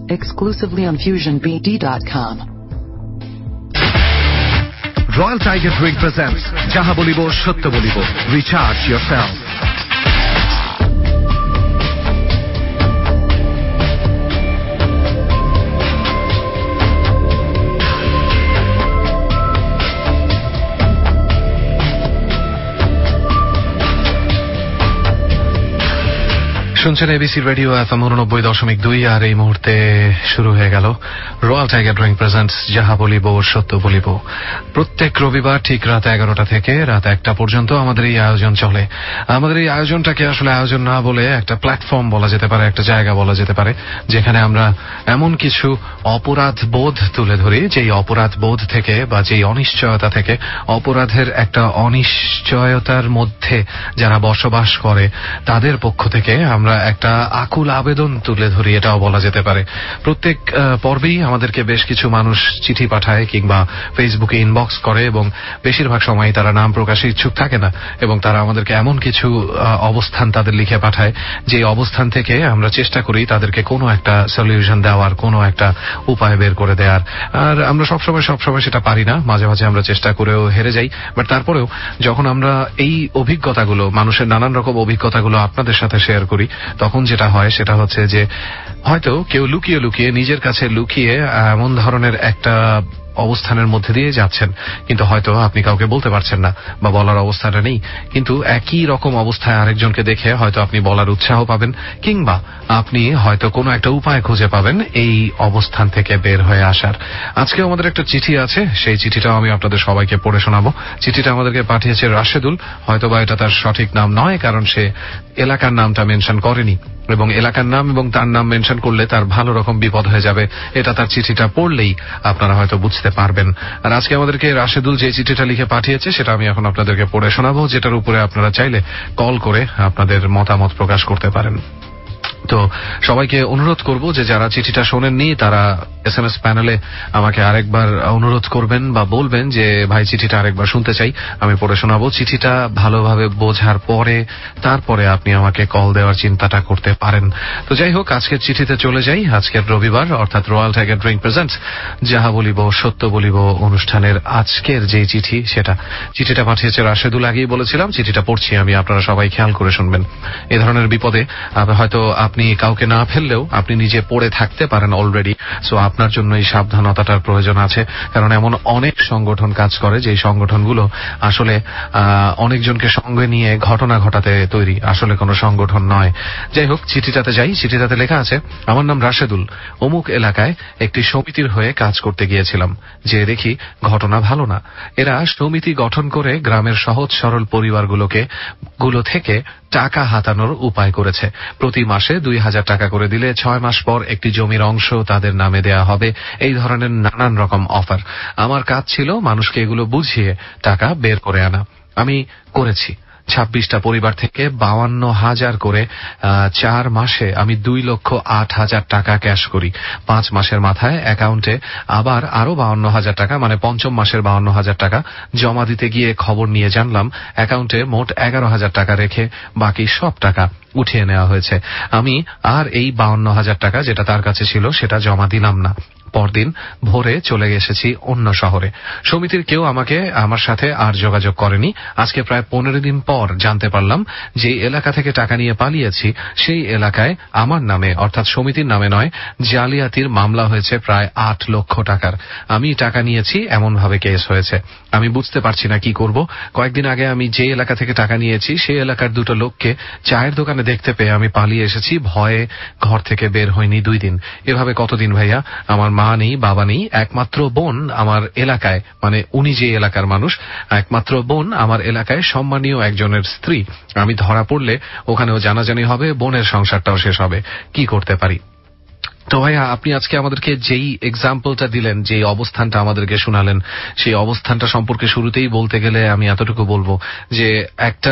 exclusively on FusionBD.com. Royal Tiger Drink presents Jaha Bolibo Sotto Bolibo. Recharge yourself. শুনছেন ABC radio FM 89.2 আর এই মুহূর্তে শুরু হয়ে গেল রয়্যাল টাইগার ড্রিঙ্ক প্রেজেন্টস যাহা বলিব সত্য বলিব। প্রত্যেক রবিবার ঠিক রাত 11টা থেকে রাত 1টা পর্যন্ত আমাদের এই আয়োজন চলে। আমাদের এই আয়োজনটাকে আসলে আয়োজন না বলে একটা প্ল্যাটফর্ম বলা যেতে পারে, একটা জায়গা বলা যেতে পারে, যেখানে আমরা এমন কিছু অপরাধ বোধ তুলে ধরি, যেই অপরাধ বোধ থেকে বা যেই অনিশ্চয়তা থেকে, অপরাধের একটা অনিশ্চয়তার মধ্যে যারা বসবাস করে তাদের পক্ষ থেকে আমরা একটা আকুল আবেদন তুলে ধরি, এটাও বলা যেতে পারে। প্রত্যেক পর্বেই আমাদেরকে বেশ কিছু মানুষ চিঠি পাঠায় কিংবা ফেসবুকে ইনবক্স করে এবং বেশিরভাগ সময় তারা নাম প্রকাশে ইচ্ছুক থাকে না এবং তারা আমাদেরকে এমন কিছু অবস্থান তাদের লিখে পাঠায় যে অবস্থান থেকে আমরা চেষ্টা করি তাদেরকে কোনো একটা সলিউশন দেওয়ার, কোনো একটা উপায় বের করে দেওয়ার। আর আমরা সবসময় সেটা পারি না, মাঝে মাঝে আমরা চেষ্টা করেও হেরে যাই। বাট তারপরেও যখন আমরা এই অভিজ্ঞতাগুলো, মানুষের নানান রকম অভিজ্ঞতাগুলো আপনাদের সাথে শেয়ার করি, তখন যেটা হয় সেটা হচ্ছে যে হয়তো কেউ লুকিয়ে লুকিয়ে নিজের কাছে লুকিয়ে এমন ধরনের একটা অবস্থানের মধ্যে দিয়ে যাচ্ছেন, কিন্তু হয়তো আপনি কাউকে বলতে পারছেন না বা বলার অবস্থাটা নেই, কিন্তু একই রকম অবস্থায় আরেকজনকে দেখে হয়তো আপনি বলার উৎসাহ পাবেন কিংবা আপনি হয়তো কোনো একটা উপায় খুঁজে পাবেন এই অবস্থান থেকে বের হয়ে আসার। আজকে আমাদের একটা চিঠি আছে, সেই চিঠিটাও আমি আপনাদের সবাইকে পড়ে শোনাবো। চিঠিটা আমাদেরকে পাঠিয়েছে রাশেদুল। হয়তোবা এটা তার সঠিক নাম নয়, কারণ সে এলাকার নামটা মেনশন করেনি, এবং এলাকার নাম এবং তার নাম মেনশন করলে তার ভালো রকম বিপদ হয়ে যাবে। এটা তার চিঠিটা পড়লেই আপনারা হয়তো বুঝতে পারবেন। আর আজকে আমাদেরকে রাশেদুল যে চিঠিটা লিখে পাঠিয়েছে সেটা আমি এখন আপনাদেরকে পড়ে শোনাবো, যেটার উপরে আপনারা চাইলে কল করে আপনাদের মতামত প্রকাশ করতে পারেন। তো সবাইকে অনুরোধ করব যে যারা চিঠিটা শোনেননি তারা এসএমএস প্যানেলে আমাকে আরেকবার অনুরোধ করবেন বা বলবেন যে ভাই চিঠিটা আরেকবার শুনতে চাই, আমি পড়ে শোনাবো। চিঠিটা ভালোভাবে বোঝার পরে তারপরে আপনি আমাকে কল দেওয়ার চিন্তাটা করতে পারেন। তো যাই হোক, আজকের চিঠিতে চলে যাই। আজকের রবিবার, অর্থাৎ রয়্যাল টাইগার ড্রিঙ্ক প্রেজেন্টস যাহা বলিব সত্য বলিব অনুষ্ঠানের আজকের যে চিঠি, চিঠিটা পাঠিয়েছে রাশেদুল। আগেই বলেছিলাম চিঠিটা পড়ছি আমি, আপনারা সবাই খেয়াল করে শুনবেন। এ ধরনের বিপদে হয়তো আপনি কাউকে না ফেললেও আপনি নিজে পড়ে থাকতে পারেন অলরেডি। সো আপনার জন্য এই সাবধানতাটার প্রয়োজন আছে, কারণ এমন অনেক সংগঠন কাজ করে যে সংগঠনগুলো আসলে অনেকজনকে সঙ্গে নিয়ে ঘটনা ঘটাতে তৈরি, আসলে কোনো সংগঠন নয়। যাই হোক, চিঠিটাতে যাই। চিঠিটাতে লেখা আছে, আমার নাম রাশেদুল, অমুক এলাকায় একটি সমিতির হয়ে কাজ করতে গিয়েছিলাম, যে দেখি ঘটনা ভালো না। এরা সমিতি গঠন করে গ্রামের সহজ সরল পরিবারগুলো থেকে টাকা হাতানোর উপায় করেছে। প্রতি মাসে 2000 টাকা করে দিলে 6 মাস পর একটি জমির অংশ তাদের নামে দেয়া হবে, এই ধরনের নানান রকম অফার। আমার কাজ ছিল মানুষকে এগুলো বুঝিয়ে টাকা বের করে আনা। আমি করেছি। 26টা পরিবার থেকে 52,000 করে 4 মাসে আমি 2,08,000 টাকা ক্যাশ করি। 5 মাসের মাথায় অ্যাকাউন্টে আবার আরো 52,000 টাকা, মানে পঞ্চম মাসের 52,000 টাকা জমা দিতে গিয়ে খবর নিয়ে জানলাম অ্যাকাউন্টে মোট 11,000 টাকা রেখে বাকি সব টাকা উঠিয়ে নেওয়া হয়েছে। আমি আর এই 52,000 টাকা যেটা তার কাছে ছিল সেটা জমা দিলাম না। পরদিন ভোরে চলে এসেছি অন্য শহরে। সমিতির কেউ আমার সাথে আর যোগাযোগ করেনি। আজকে প্রায় 15 দিন পর জানতে পারলাম যে এলাকা থেকে টাকা নিয়ে পালিয়েছি সেই এলাকায় আমার নামে, অর্থাৎ সমিতির নামে নয়, জালিয়াতির মামলা হয়েছে প্রায় 8 লক্ষ টাকার। আমি টাকা নিয়েছি এমন ভাবে কেস হয়েছে। আমি বুঝতে পারছি না কি করব। কয়েকদিন আগে আমি যে এলাকা থেকে টাকা নিয়েছি সেই এলাকার 2টো লোককে চায়ের দোকানে দেখতে পেয়ে আমি পালিয়ে এসেছি। ভয়ে ঘর থেকে বের হইনি 2 দিন। এভাবে কতদিন ভাইয়া? আমার মা নেই, বাবা নেই, একমাত্র বোন আমার এলাকায়, মানে উনি যে এলাকার মানুষ, একমাত্র বোন আমার এলাকায় সম্মানীয় একজনের স্ত্রী। আমি ধরা পড়লে ওখানেও জানাজানি হবে, বোনের সংসারটাও শেষ হবে। কি করতে পারি? তো ভাইয়া, আপনি আজকে আমাদেরকে যেই এক্সাম্পলটা দিলেন, যে অবস্থানটা আমাদেরকে শোনালেন, সেই অবস্থানটা সম্পর্কে শুরুতেই বলতে গেলে আমি এতটুকু বলবো যে একটা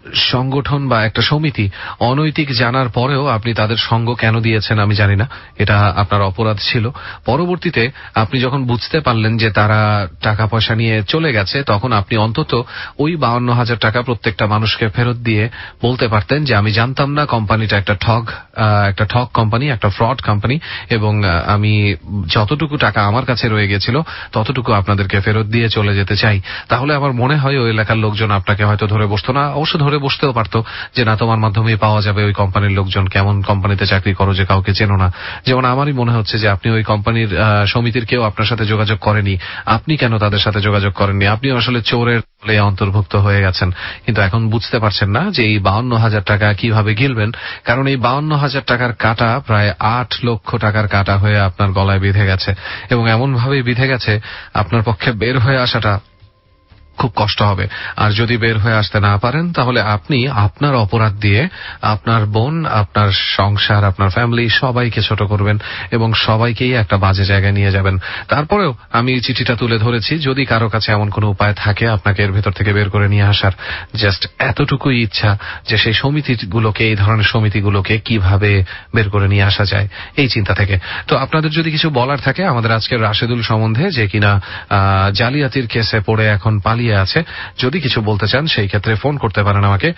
সংগঠন বা একটা সমিতি অনৈতিক জানার পরেও আপনি তাদের সঙ্গ কেন দিয়েছেন আমি জানি না, এটা আপনার অপরাধ ছিল। পরবর্তীতে আপনি যখন বুঝতে পারলেন যে তারা টাকা পয়সা নিয়ে চলে গেছে, তখন আপনি অন্তত ওই 52,000 টাকা প্রত্যেকটা মানুষকে ফেরত দিয়ে বলতে পারতেন যে আমি জানতাম না কোম্পানিটা একটা ঠগ কোম্পানি, একটা ফ্রড কোম্পানি, এবং আমি যতটুকু টাকা আমার কাছে রয়ে গেছিল ততটুকু আপনাদেরকে ফেরত দিয়ে চলে যেতে চাই। তাহলে আমার মনে হয় ওই এলাকার লোকজন আপনাকে হয়তো ধরে বসতো না, অবশ্য ধরে বসতেও পারতো যে না, তোমার মাধ্যমেই পাওয়া যাবে ওই কোম্পানির লোকজন, কেমন কোম্পানিতে চাকরি করো যে কাউকে চেনো না। যেমন আমারই মনে হচ্ছে যে আপনি ওই কোম্পানির সমিতির কেউ আপনার সাথে যোগাযোগ করেনি, আপনি কেন তাদের সাথে যোগাযোগ করেননি? আপনি আসলে চোরের দলে অন্তর্ভুক্ত হয়ে গেছেন, কিন্তু এখন বুঝতে পারছেন না যে এই 52,000 টাকা কিভাবে গিলবেন। কারণ এই 52,000 টাকার কাটা প্রায় 8 লক্ষ টাকার কাটা হয়ে আপনার গলায় বিঁধে গেছে, এবং এমন ভাবে বিঁধে গেছে আপনার পক্ষে বের হয়ে আসাটা খুব কষ্ট হবে। আর যদি বের হয়ে আসতে না পারেন, তাহলে আপনি আপনার অপরাধ দিয়ে আপনার বোন, আপনার সংসার, আপনার ফ্যামিলি সবাইকে ছোট করবেন এবং সবাইকেই একটা বাজে জায়গায় নিয়ে যাবেন। তারপরেও আমি চিঠিটা তুলে ধরেছি, যদি কারো কাছে এমন কোনো উপায় থাকে আপনাকে এর ভেতর থেকে বের করে নিয়ে আসার, জাস্ট এতটুকুই ইচ্ছা যে সেই সমিতিগুলোকে, এই ধরনের সমিতিগুলোকে কিভাবে বের করে নিয়ে আসা যায়, এই চিন্তা থেকে। তো আপনাদের যদি কিছু বলার থাকে আমাদের আজকের রাশেদুল সম্বন্ধে, যে কিনা জালিয়াতির কেসে পড়ে এখন পালিয়ে আছে, যদি কিছু বলতে চান সেই ক্ষেত্রে ফোন করতে পারেন আমাকে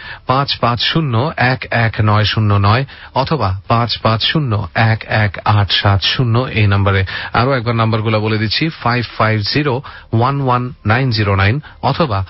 55011909 অথবা 55011870 এই নম্বরে। আরো একবার নাম্বারগুলো বলে দিচ্ছি, 55011909 অথবা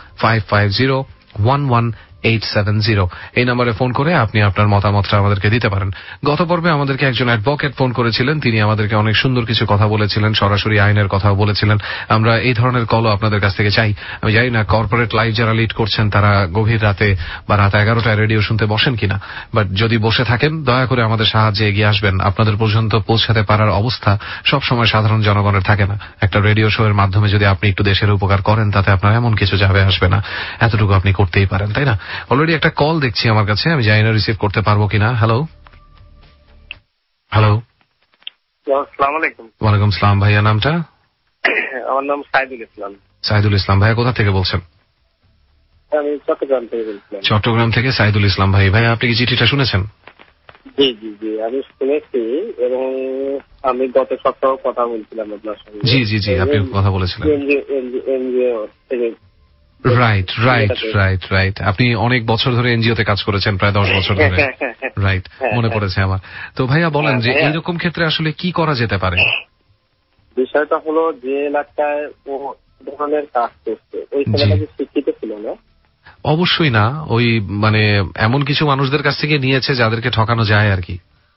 55011870 এই নম্বরে ফোন করে আপনি আপনার মতামতটা আমাদেরকে দিতে পারেন। গত পর্বে আমাদেরকে একজন অ্যাডভোকেট ফোন করেছিলেন, তিনি আমাদেরকে অনেক সুন্দর কিছু কথা বলেছিলেন, সরাসরি আইনের কথাও বলেছিলেন। আমরা এই ধরনের কলও আপনাদের কাছ থেকে চাই। আমি জানি না কর্পোরেট লাইফ যারা লিড করছেন তারা গভীর রাতে বা রাত 11টায় রেডিও শুনতে বসেন কিনা, বাট যদি বসে থাকেন দয়া করে আমাদের সাহায্যে এগিয়ে আসবেন। আপনাদের পর্যন্ত পৌঁছাতে পারার অবস্থা সবসময় সাধারণ জনগণের থাকে না। একটা রেডিও শো এর মাধ্যমে যদি আপনি একটু দেশের উপকার করেন, তাতে আপনার এমন কিছু যাবে আসবে না, এতটুকু আপনি করতেই পারেন, তাই না? অলরেডি একটা কল দেখছি আমার কাছে, আমি জানি না রিসিভ করতে পারবো কিনা। হ্যালো হ্যালো, আসসালামু আলাইকুম। ওয়ালাইকুম সালাম। ভাইয়া নামটা? আমার নাম সাইদুল ইসলাম। সাইদুল ইসলাম ভাইয়া কোথা থেকে বলছেন? আমি চট্টগ্রাম থেকে বলছিলাম। চট্টগ্রাম থেকে সাইদুল ইসলাম ভাই। ভাইয়া আপনি কি চিঠিটা শুনেছেন? জি জি জি, আমি শুনেছি এবং আমি গত সপ্তাহ কথা বলছিলাম আপনার সঙ্গে। জি জি জি, আপনি কথা বলেছিলেন। এনজিও থেকে। রাইট রাইট রাইট রাইট, আপনি অনেক বছর ধরে এনজিওতে কাজ করেছেন, প্রায় 10 বছর ধরে। রাইট, মনে পড়েছে আমার। তো ভাইয়া বলেন যে এইরকম ক্ষেত্রে আসলে কি করা যেতে পারে? বিষয়টা হলো, যে এলাকায় ও ধরনের কাজ করছে ওই ছেলেটা কি শিক্ষিত ছিল না? অবশ্যই না, ওই মানে এমন কিছু মানুষদের কাছ থেকে নিয়েছে যাদেরকে ঠকানো যায় আর কি।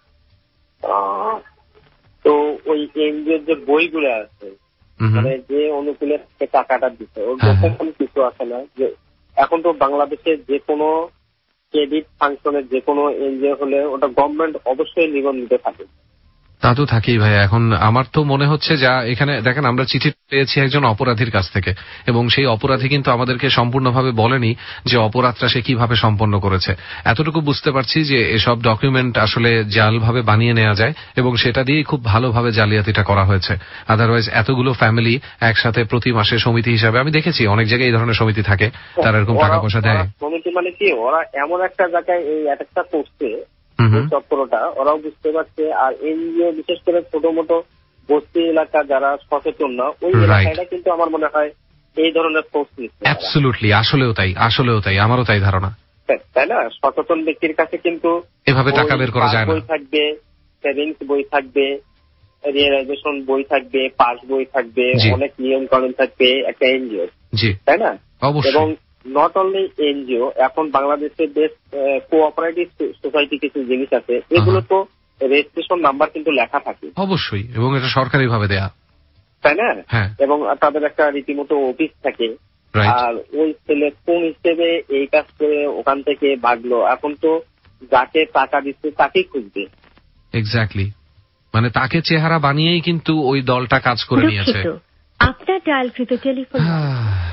তো ওই এনজিওর যে বইগুলো আছে, মানে যে অনুকূলে টাকাটা দিচ্ছে, ওর যখন কিছু আছে না, যে এখন তো বাংলাদেশের যে কোনো ক্রেডিট ফাংশনের যে কোনো এনজিও হলে ওটা গভর্নমেন্ট অবশ্যই নিবন্ধিত থাকে। তা তো থাকেই ভাই। এখন আমার তো মনে হচ্ছে, যা এখানে দেখেন, আমরা চিঠি পেয়েছি একজন অপরাধীর কাছ থেকে, এবং সেই অপরাধী কিন্তু আমাদেরকে সম্পূর্ণভাবে বলেনি যে অপরাধটা সে কিভাবে সম্পন্ন করেছে। এতটুকু বুঝতে পারছি যে এসব ডকুমেন্ট আসলে জালভাবে বানিয়ে নেওয়া যায়, এবং সেটা দিয়েই খুব ভালোভাবে জালিয়াতিটা করা হয়েছে। আদারওয়াইজ এতগুলো ফ্যামিলি একসাথে প্রতি মাসে সমিতি হিসাবে, আমি দেখেছি অনেক জায়গায় এই ধরনের সমিতি থাকে, তারা এরকম টাকা পয়সা দেয়। সমিতি মানে কি, ওরা এমন একটা জায়গায় এই অ্যাটাকটা করছে, চক্রটা ওরাও বুঝতে পারছে। আর এনজিও বিশেষ করে ছোট মোটো বস্তি এলাকা যারা সচেতন না, ওই এলাকাটা কিন্তু আমার মনে হয় এই ধরনের পোস্ট নিচ্ছে। অ্যাবসলিউটলি, আসলেও তাই, আসলেও তাই, আমারও তাই ধারণা, তাই না? সচেতন ব্যক্তির কাছে কিন্তু এভাবে টাকা বের করা যায় না। বই থাকবে, সেভিংস বই থাকবে, রিয়েলাইজেশন বই থাকবে, পাস বই থাকবে, অনেক নিয়ম কানুন থাকবে একটা এনজিও, তাই না? এবং নট অনলি এনজিও, এখন বাংলাদেশের বেশ কোঅপারেটিভ সোসাইটি কিছু জিনিস আছে, এগুলো তো রেজিস্ট্রেশন নাম্বার কিন্তু লেখা থাকে অবশ্যই, এবং এটা সরকারি ভাবে দেয়া, তাই না? এবং তাদের একটা রীতিমতো অফিস থাকে। আর ওই ছেলে কোন হিসেবে এই কাজ করে ওখান থেকে ভাগলো, এখন তো যাকে টাকা দিচ্ছে তাকেই খুঁজবে। এক্স্যাক্টলি, মানে তাকে চেহারা বানিয়েই কিন্তু ওই দলটা কাজ করে নিয়েছে। আপনার ডায়ালকৃত টেলিফোন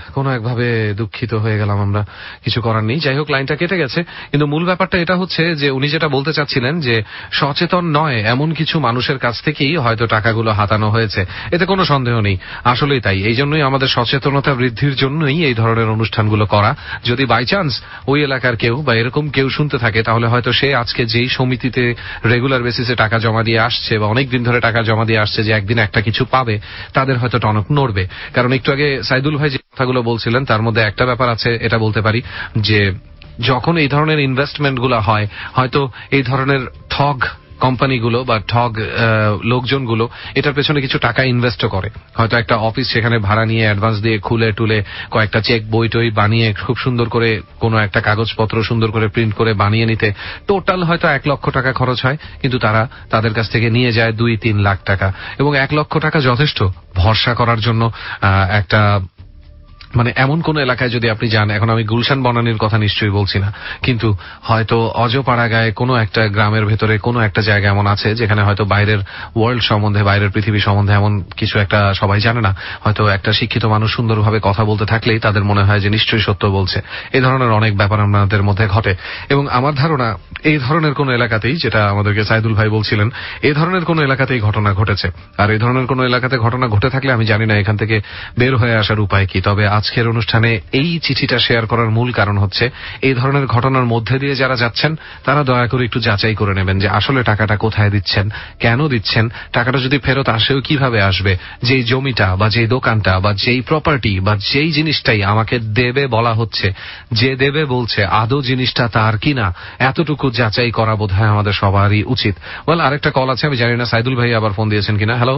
কোনো একভাবে দুঃখিত হয়ে গেলাম আমরা, কিছু করার নেই। যাই হোক, লাইনটা কেটে গেছে, কিন্তু মূল ব্যাপারটা এটা হচ্ছে যে উনি যেটা বলতে চাচ্ছিলেন যে সচেতন নয় এমন কিছু মানুষের কাছ থেকেই হয়তো টাকাগুলো হাতানো হয়েছে, এতে কোনো সন্দেহ নেই। আসলেই তাই, এই জন্যই আমাদের সচেতনতা বৃদ্ধির জন্যই এই ধরনের অনুষ্ঠানগুলো করা। যদি বাই চান্স ওই এলাকার কেউ বা এরকম কেউ শুনতে থাকে, তাহলে হয়তো সে আজকে যেই সমিতিতে রেগুলার বেসিসে টাকা জমা দিয়ে আসছে বা অনেকদিন ধরে টাকা জমা দিয়ে আসছে, যে একদিন একটা কিছু পাবে, তাদের হয়তো টনক নড়বে। কারণ একটু আগে সাইদুল ভাই যে কথাগুলো বলছিলেন তার মধ্যে একটা ব্যাপার আছে, এটা বলতে পারি যে যখন এই ধরনের ইনভেস্টমেন্টগুলো হয়, হয়তো এই ধরনের ঠগ কোম্পানিগুলো বা ঠগ লোকজনগুলো এটার পেছনে কিছু টাকা ইনভেস্টও করে। হয়তো একটা অফিস সেখানে ভাড়া নিয়ে অ্যাডভান্স দিয়ে খুলে টুলে কয়েকটা চেক বই টই বানিয়ে খুব সুন্দর করে কোনো একটা কাগজপত্র সুন্দর করে প্রিন্ট করে বানিয়ে নিতে টোটাল হয়তো 1 লক্ষ টাকা খরচ হয়, কিন্তু তারা তাদের কাছ থেকে নিয়ে যায় 2-3 লাখ টাকা। এবং 1 লক্ষ টাকা যথেষ্ট ভরসা করার জন্য একটা, মানে এমন কোন এলাকায় যদি আপনি যান, এখন আমি গুলশান বনানীর কথা নিশ্চয়ই বলছি না, কিন্তু হয়তো অজপাড়াগায় কোনো একটা গ্রামের ভেতরে কোনো একটা জায়গা এমন আছে যেখানে হয়তো বাইরের ওয়ার্ল্ড সম্বন্ধে, বাইরের পৃথিবী সম্বন্ধে এমন কিছু একটা সবাই জানে না, হয়তো একটা শিক্ষিত মানুষ সুন্দরভাবে কথা বলতে থাকলেই তাদের মনে হয় যে নিশ্চয়ই সত্য বলছে। এই ধরনের অনেক ব্যাপার আমাদের মধ্যে ঘটে, এবং আমার ধারণা এই ধরনের কোন এলাকাতেই, যেটা আমাদেরকে সাইদুল ভাই বলছিলেন, এই ধরনের কোন এলাকাতেই ঘটনা ঘটেছে। আর এই ধরনের কোন এলাকাতে ঘটনা ঘটে থাকলে আমি জানি না এখান থেকে বের হয়ে আসার উপায় কি। তবে আজকের অনুষ্ঠানে এই চিঠিটা শেয়ার করার মূল কারণ হচ্ছে এই ধরনের ঘটনার মধ্যে দিয়ে যারা যাচ্ছেন তারা দয়া করে একটু যাচাই করে নেবেন যে আসলে টাকাটা কোথায় দিচ্ছেন, কেন দিচ্ছেন, টাকাটা যদি ফেরত আসেও কিভাবে আসবে, যেই জমিটা বা যেই দোকানটা বা যেই প্রপার্টি বা যেই জিনিসটাই আমাকে দেবে বলা হচ্ছে, যে দেবে বলছে আদৌ জিনিসটা তার কিনা, এতটুকু যাচাই করা বোধহয় আমাদের সবারই উচিত। ওয়েল, আরেকটা কল আছে, আমি জানি না সাইদুল ভাই আবার ফোন দিয়েছেন কিনা। হ্যালো,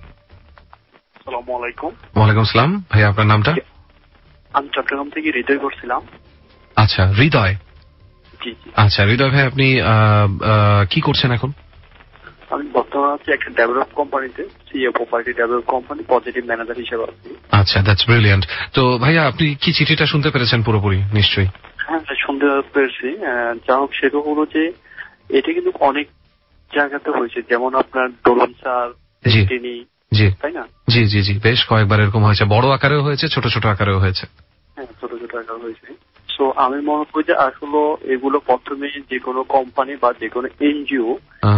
আসসালামু আলাইকুম। ওয়ালাইকুম আসসালাম। ভাই আপনার নামটা? আমি চট্টগ্রাম থেকে হৃদয় করছিলাম। আচ্ছা, হৃদয়। জি। আচ্ছা হৃদয় ভাই, আপনি কি করছেন এখন? আমি বর্তমানে আছি একটা ডেভেলপ কোম্পানিতে, CA property develop company, positive manager হিসেবে আছি। আচ্ছা, দ্যাটস ব্রিলিয়ান্ট। তো ভাইয়া আপনি কি চিঠিটা শুনতে পেরেছেন পুরোপুরি? নিশ্চয়ই। হ্যাঁ, শুনতে পেরেছি। যা হোক, সেটা হলো যে এটা কিন্তু অনেক জায়গাতে হয়েছে, যেমন আপনার দোলন স্যার, জি, তাই না? জি জি জি, বেশ কয়েকবার এরকম হয়েছে, বড় আকারেও হয়েছে, ছোট ছোট আকারেও হয়েছে। হ্যাঁ, ছোট ছোট আকারে হয়েছে। সো আমি মনে করি যে আসলে এগুলো প্রথমে যে কোনো কোম্পানি বা যে কোনো এনজিও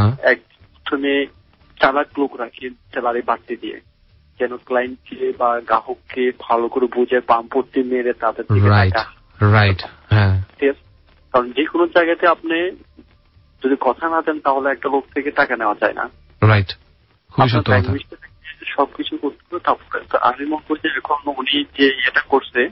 প্রথমে চালাক লোক রাখে স্যালারি বাড়তে দিয়ে, যেন ক্লায়েন্টকে বা গ্রাহককে ভালো করে বুঝে পাম্পত্তি মেরে তাদের থেকে টাকা। রাইট, হ্যাঁ। কারণ যে কোনো জায়গাতে আপনি যদি কথা না দেন তাহলে একটা লোক থেকে টাকা নেওয়া যায় না। রাইট, খুবই সত্য কথা। সবকিছু করতে হবে। তারপরে আমি মনে করছি এখন উনি যে এটা করছে,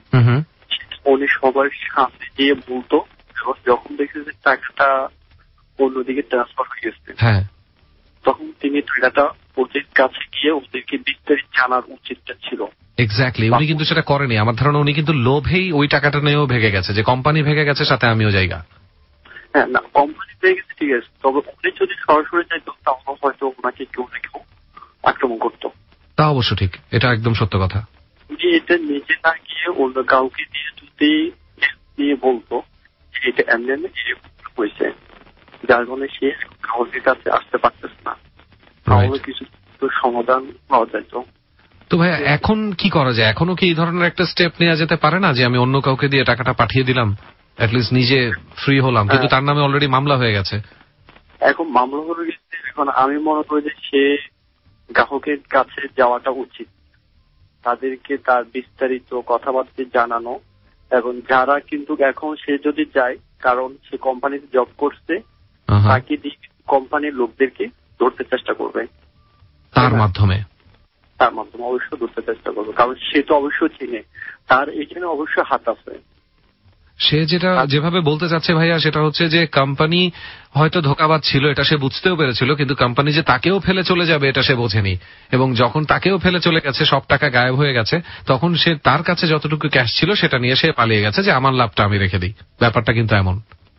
উনি সবার সামনে গিয়ে বলতো, যখন দেখছে যে টাকাটা অন্যদিকে ট্রান্সফার হয়ে গেছে, হ্যাঁ, তখন তিনি টাকাটা ওদের কাছে গিয়ে ওদেরকে বিস্তারিত জানার উচিতটা ছিল। এক্স্যাক্টলি, উনি কিন্তু সেটা করেনি। আমার ধারণা উনি কিন্তু লোভেই ওই টাকাটা নিয়েও ভেগে গেছে, যে কোম্পানি ভেগে গেছে সাথে আমিও জায়গা। হ্যাঁ, না, কোম্পানি ভেগে গেছে ঠিক আছে, তবে উনি যদি সরাসরি চাইতো তাহলে হয়তো ওনাকে কেউ না কেউ আক্রমণ করতো। তা অবশ্য ঠিক, এটা একদম সত্য কথা। উনি এটা নিজে না গিয়ে অন্য কাউকে দিয়ে যদি নিয়ে বলতো এটা এমনি হয়েছে, যার ফলে সে গ্রাহকের কাছে আসতে পারতেছে না, তাহলে কিছু সমাধান পাওয়া যেত। তো ভাই এখন কি করা যায়? এখনো কি এই ধরনের একটা স্টেপ নেওয়া যেতে পারে না, যে আমি অন্য কাউকে দিয়ে টাকাটা পাঠিয়ে দিলাম, অ্যাটলিস্ট নিজে ফ্রি হলাম, কিন্তু তার নামে অলরেডি মামলা হয়ে গেছে। এখন মামলা হয়ে গেছে, এখন আমি মনে করি যে সে গ্রাহকের কাছে যাওয়াটা উচিত, তাদেরকে তার বিস্তারিত কথাবার্তা জানানো। এখন যারা কিন্তু এখন সে যদি যায়, কারণ সে কোম্পানিতে জব করছে, তাকে কোম্পানির লোকদেরকে ধরতে চেষ্টা করবে, তার মাধ্যমে অবশ্যই ধরতে চেষ্টা করবে, কারণ সে তো অবশ্যই চিনে, তার এখানে অবশ্যই হাত আছে। সে যেভাবে বলতে চাচ্ছে ভাইয়া, সেটা হচ্ছে যে কোম্পানি হয়তো ধোঁকাবাজ ছিল, এটা সে বুঝতেও পেরেছিল, কিন্তু কোম্পানি যে তাকেও ফেলে চলে যাবে এটা সে বোঝেনি, এবং যখন তাকেও ফেলে চলে গেছে, সব টাকা গায়েব হয়ে গেছে, তখন সে তার কাছে যতটুকু ক্যাশ ছিল সেটা নিয়ে সে পালিয়ে গেছে, যে আমার লাভটা আমি রেখে দিই। ব্যাপারটা কিন্তু এমন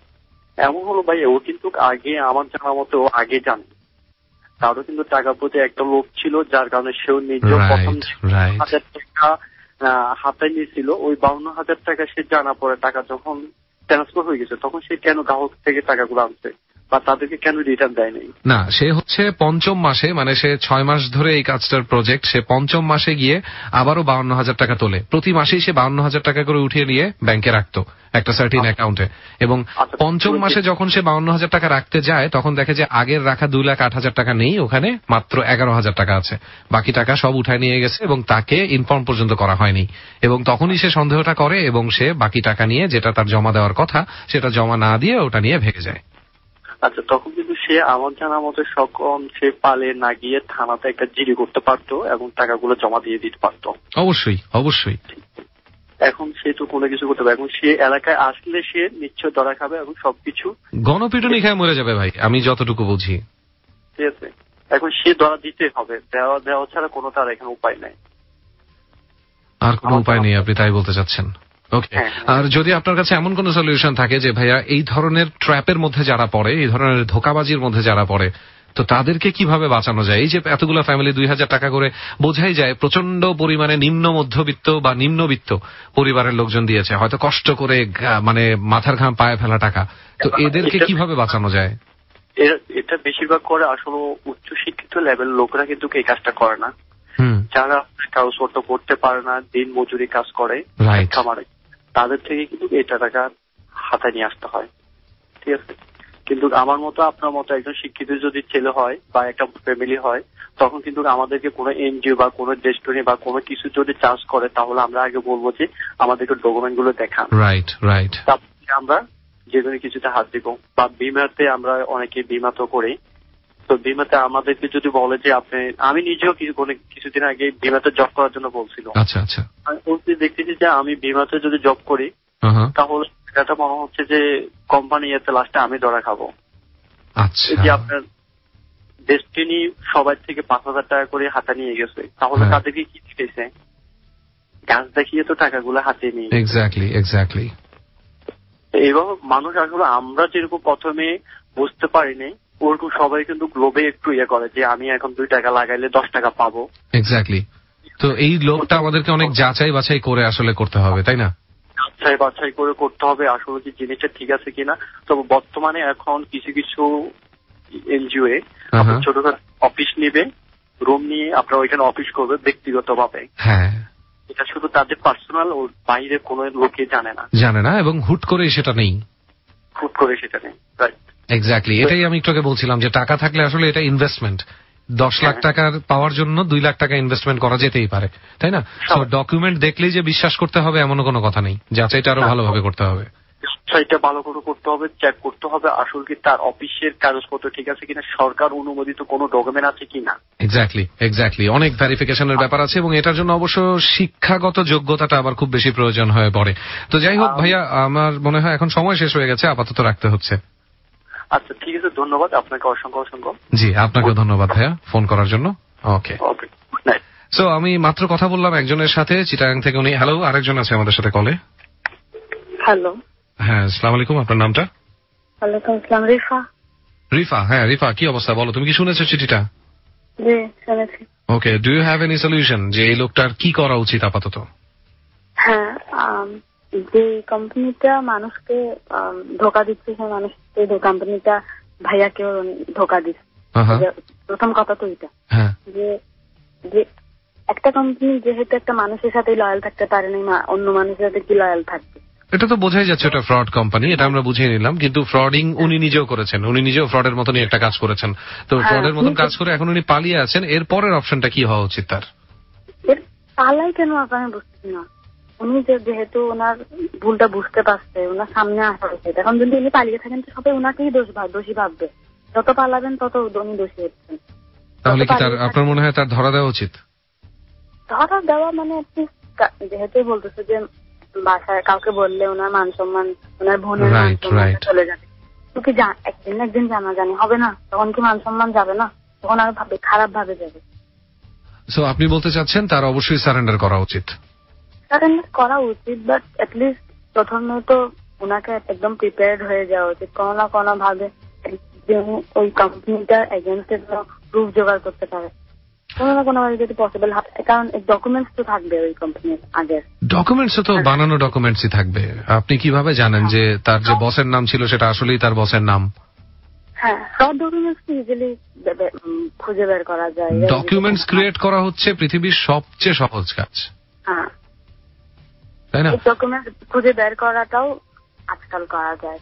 হলো ভাই, ও কিন্তু আগে আমার জানা মতো আগে জানে, তারও কিন্তু টাকা প্রতি একটা লোক ছিল, যার কারণে সেও নিজেও প্রথম 1,000 টাকা হাতায় নিয়েছিল। ওই 52,000 টাকা সে জানা পরে টাকা যখন ট্রান্সফার হয়ে গেছে, তখন সে কেন গ্রাহক থেকে টাকাগুলো আনছে, বা তাদেরকে কেন রিটার্ন দেয় নাই? না, সে হচ্ছে পঞ্চম মাসে, মানে সে 6 মাস ধরে এই কাজটার প্রজেক্ট, সে পঞ্চম মাসে গিয়ে আবারও 52,000 টাকা তোলে। প্রতি মাসেই সে 52,000 টাকা করে উঠিয়ে নিয়ে ব্যাংকে রাখতো একটা সার্টিন অ্যাকাউন্টে, এবং পঞ্চম মাসে যখন সে 52,000 টাকা রাখতে যায় তখন দেখে যে আগের রাখা 2,08,000 টাকা নেই, ওখানে মাত্র 11,000 টাকা আছে, বাকি টাকা সব উঠায় নিয়ে গেছে এবং তাকে ইনফর্ম পর্যন্ত করা হয়নি। এবং তখনই সে সন্দেহটা করে এবং সে বাকি টাকা নিয়ে, যেটা তার জমা দেওয়ার কথা, সেটা জমা না দিয়ে ওটা নিয়ে ভেগে যায়। আচ্ছা, তখন কিন্তু সে আমার জানা মতো সে পালে না গিয়ে থানাতে একটা জিডি করতে পারতো এবং টাকাগুলো জমা দিয়ে দিতে পারতো। অবশ্যই অবশ্যই। এখন সে তো কোনো কিছু করতে পারে, এখন সে এলাকায় আসলে সে নিশ্চয় ধরা খাবে এবং সবকিছু গণপিটুনি খায় মরে যাবে ভাই, আমি যতটুকু বুঝি। ঠিক আছে, এখন সে ধরা দিতে হবে, দেওয়া ছাড়া কোনো তার এখানে উপায় নাই, আর কোনো উপায় নেই, আপনি তাই বলতে চাচ্ছেন? ওকে। আর যদি আপনার কাছে এমন কোন সলিউশন থাকে যে ভাইয়া এই ধরনের ট্র্যাপের মধ্যে যারা পড়ে, এই ধরনের ধোঁকাবাজির মধ্যে যারা পড়ে, তো তাদেরকে কিভাবে বাঁচানো যায়? এই যে এতগুলো ফ্যামিলি 2,000 টাকা করে, বোঝাই যায় প্রচন্ড পরিমাণে নিম্ন মধ্যবিত্ত বা নিম্নবিত্ত পরিবারের লোকজন দিয়েছে, হয়তো কষ্ট করে, মানে মাথার ঘাম পায়ে ফেলা টাকা, তো এদেরকে কিভাবে বাঁচানো যায়? এটা বেশিরভাগ করে আসলে উচ্চ শিক্ষিত লেভেল লোকরা কিন্তু এই কাজটা করে না। যারা কাগজপত্র করতে পারে না, দিন মজুরি কাজ করে খামারে, তাদের থেকে কিন্তু এটা টাকা হাতে নিয়ে আসতে হয়। ঠিক আছে, কিন্তু আমার মতো আপনার মতো একজন শিক্ষিত যদি ছেলে হয় বা একটা ফ্যামিলি হয়, তখন কিন্তু আমাদেরকে কোনো এনজিও বা কোনো রেস্টুরেন্ট বা কোনো কিছু যদি চার্জ করে, তাহলে আমরা আগে বলবো যে আমাদেরকে ডকুমেন্ট গুলো দেখান, রাইট রাইট, তারপরে আমরা যে কোনো কিছুতে হাত দিব। বা বিমাতে আমরা অনেকে বিমা তো করি, তো বিমাতে আমাদেরকে যদি বলে যে আমি নিজেও কিছুদিন আগে বিমাতে জব করার জন্য বলছিল। আচ্ছা আচ্ছা, আমি দেখতেছি যে আমি বিমাতে যদি জব করি তাহলে এটা মনে হচ্ছে যে কোম্পানি এতে লাস্টে আমি ধরা খাবো। আচ্ছা, যে আপনার ডেস্টিনি সবাই থেকে 5,000 টাকা করে হাতে নিয়ে গেছে, তাহলে তাদেরকে কি দিতেছে? গাছ দেখিয়ে তো টাকাগুলো হাতে নিয়ে। Exactly exactly. এইভাবে মানুষ আসলে আমরা যেরকম প্রথমে বুঝতে পারিনি, ওরকম সবাই কিন্তু গ্লোবে একটু করে যে আমি এখন 2 টাকা লাগাইলে 10 টাকা পাবো। এক্স্যাক্টলি। তো এই লোকটা আমাদেরকে অনেক যাচাই বাছাই করে আসলে করতে হবে, তাই না? যাচাই বাছাই করে করতে হবে আসলে যে জিনিসটা ঠিক আছে কিনা। তবে বর্তমানে এখন কিছু কিছু এনজিও এ ছোটখাটো অফিস নিবে, রুম নিয়ে আপনারা ওইখানে অফিস করবে ব্যক্তিগত ভাবে। হ্যাঁ, এটা শুধু তাদের পার্সোনাল, ওর বাইরে কোনো লোকে জানে না এবং হুট করে সেটা নেই, রাইট। এক্স্যাক্টলি, এটাই আমি একটু আগে বলছিলাম যে টাকা থাকলে আসলে এটা ইনভেস্টমেন্ট। 10 লাখ টাকার পাওয়ার জন্য 2 লাখ টাকা ইনভেস্টমেন্ট করা যেতেই পারে, তাই না? তো ডকুমেন্ট দেখলেই যে বিশ্বাস করতে হবে এমনও কোনো কথা নেই, যাচাইটা আরো ভালোভাবে করতে হবে। যাচাইটা ভালো করে করতে হবে, চেক করতে হবে আসল কি তার অফিসের কাগজপত্র ঠিক আছে কিনা, সরকার অনুমোদিত কোনো ডকুমেন্ট আছে কিনা। এক্স্যাক্টলি এক্স্যাক্টলি, অনেক ভেরিফিকেশনের ব্যাপার আছে এবং এটার জন্য অবশ্য শিক্ষাগত যোগ্যতাটা আবার খুব বেশি প্রয়োজন হয়ে পড়ে। তো যাই হোক ভাইয়া, আমার মনে হয় এখন সময় শেষ হয়ে গেছে, আপাতত রাখতে হচ্ছে। আচ্ছা ঠিক আছে, ধন্যবাদ আপনাকে, অসংখ্য অসংখ্য। জি, আপনাকেও ধন্যবাদ ভাইয়া ফোন করার জন্য। Okay okay, good night. So আমি মাত্র কথা বললাম একজনের সাথে চিটাগাং থেকে, উনি হ্যালো, আরেকজন আছে আমাদের সাথে কলে। হ্যালো, হ্যাঁ আসসালামু আলাইকুম, আপনার নামটা? ওয়ালাইকুম আসসালাম, রিফা। রিফা, হ্যাঁ রিফা, কি অবস্থা বলো, তুমি কি শুনেছো চিঠিটা? জি শুনেছি। Okay, do you have any solution যে এই লোকটার কি করা উচিত আপাতত? হ্যাঁ, যে কোম্পানিটা মানুষকে ধোকা দিচ্ছে, সেই মানুষকে কোম্পানিটা ভাইয়াকেও ধোকা দিচ্ছে। প্রথম কথা তো এটা যে একটা কোম্পানি যেহেতু একটা মানুষের সাথে লয়াল থাকতে পারে না, অন্য মানুষের সাথে কি লয়াল থাকবে? এটা তো বোঝাই যাচ্ছে এটা ফ্রড কোম্পানি, এটা আমরা বুঝিয়ে নিলাম, কিন্তু ফ্রডিং উনি নিজেও করেছেন, উনি নিজেও ফ্রডের মতনই একটা কাজ করেছেন। তো ফ্রডের মতন কাজ করে এখন উনি পালিয়ে আছেন, এর পরের অপশনটা কি হওয়া উচিত তার? পালাই কেন আমি বুঝছি না। উনি যেহেতু ওনার ভুলটা বুঝতে পারছে, ওনার সামনে আসা উচিত। এখন যদি উনি পালিয়ে থাকেন তো সবাই ওনাকেই দোষী ভাববে, যত পালাবেন তত উনি দোষী হচ্ছেন। তাহলে কি তার, আপনার মনে হয় তার ধরা দেওয়া উচিত? ধরা দেওয়া মানে যেহেতু বলতেছে যে বাসায় কাউকে বললে ওনার মান সম্মান, ওনার বোনের মান সম্মান চলে যাবে, তো কি একদিন জানাজানি হবে না, তখন কি মান সম্মান যাবে না? তখন আরো খারাপ ভাবে যাবে। সো আপনি বলতে চাচ্ছেন তার অবশ্যই সারেন্ডার করা উচিত? সারেন্ডার করা উচিত, বাট অ্যাটলিস্ট প্রথমে তো ওনাকে একদম প্রিপেয়ার্ড হয়ে যাওয়া উচিত, কোনো না কোনো ভাবে ওই কোম্পানিটার এগেইনস্টে প্রুফ জোগাড় করতে পারে, কোনো না কোনো ভাবে যদি পসিবল হয়। কারণ ডকুমেন্টস তো থাকবে ওই কোম্পানির আগের। ডকুমেন্টস তো বানানো ডকুমেন্টসই থাকবে। আপনি কিভাবে জানেন যে তার যে বসের নাম ছিল সেটা আসলেই তার বসের নাম? হ্যাঁ, সব ডকুমেন্টস ইজিলি খুঁজে বের করা যায়। ডকুমেন্টস ক্রিয়েট করা হচ্ছে পৃথিবীর সবচেয়ে সহজ কাজ। হ্যাঁ, তাই না? ডকুমেন্টস খুঁজে বের করাটাও আজকাল করা যায়।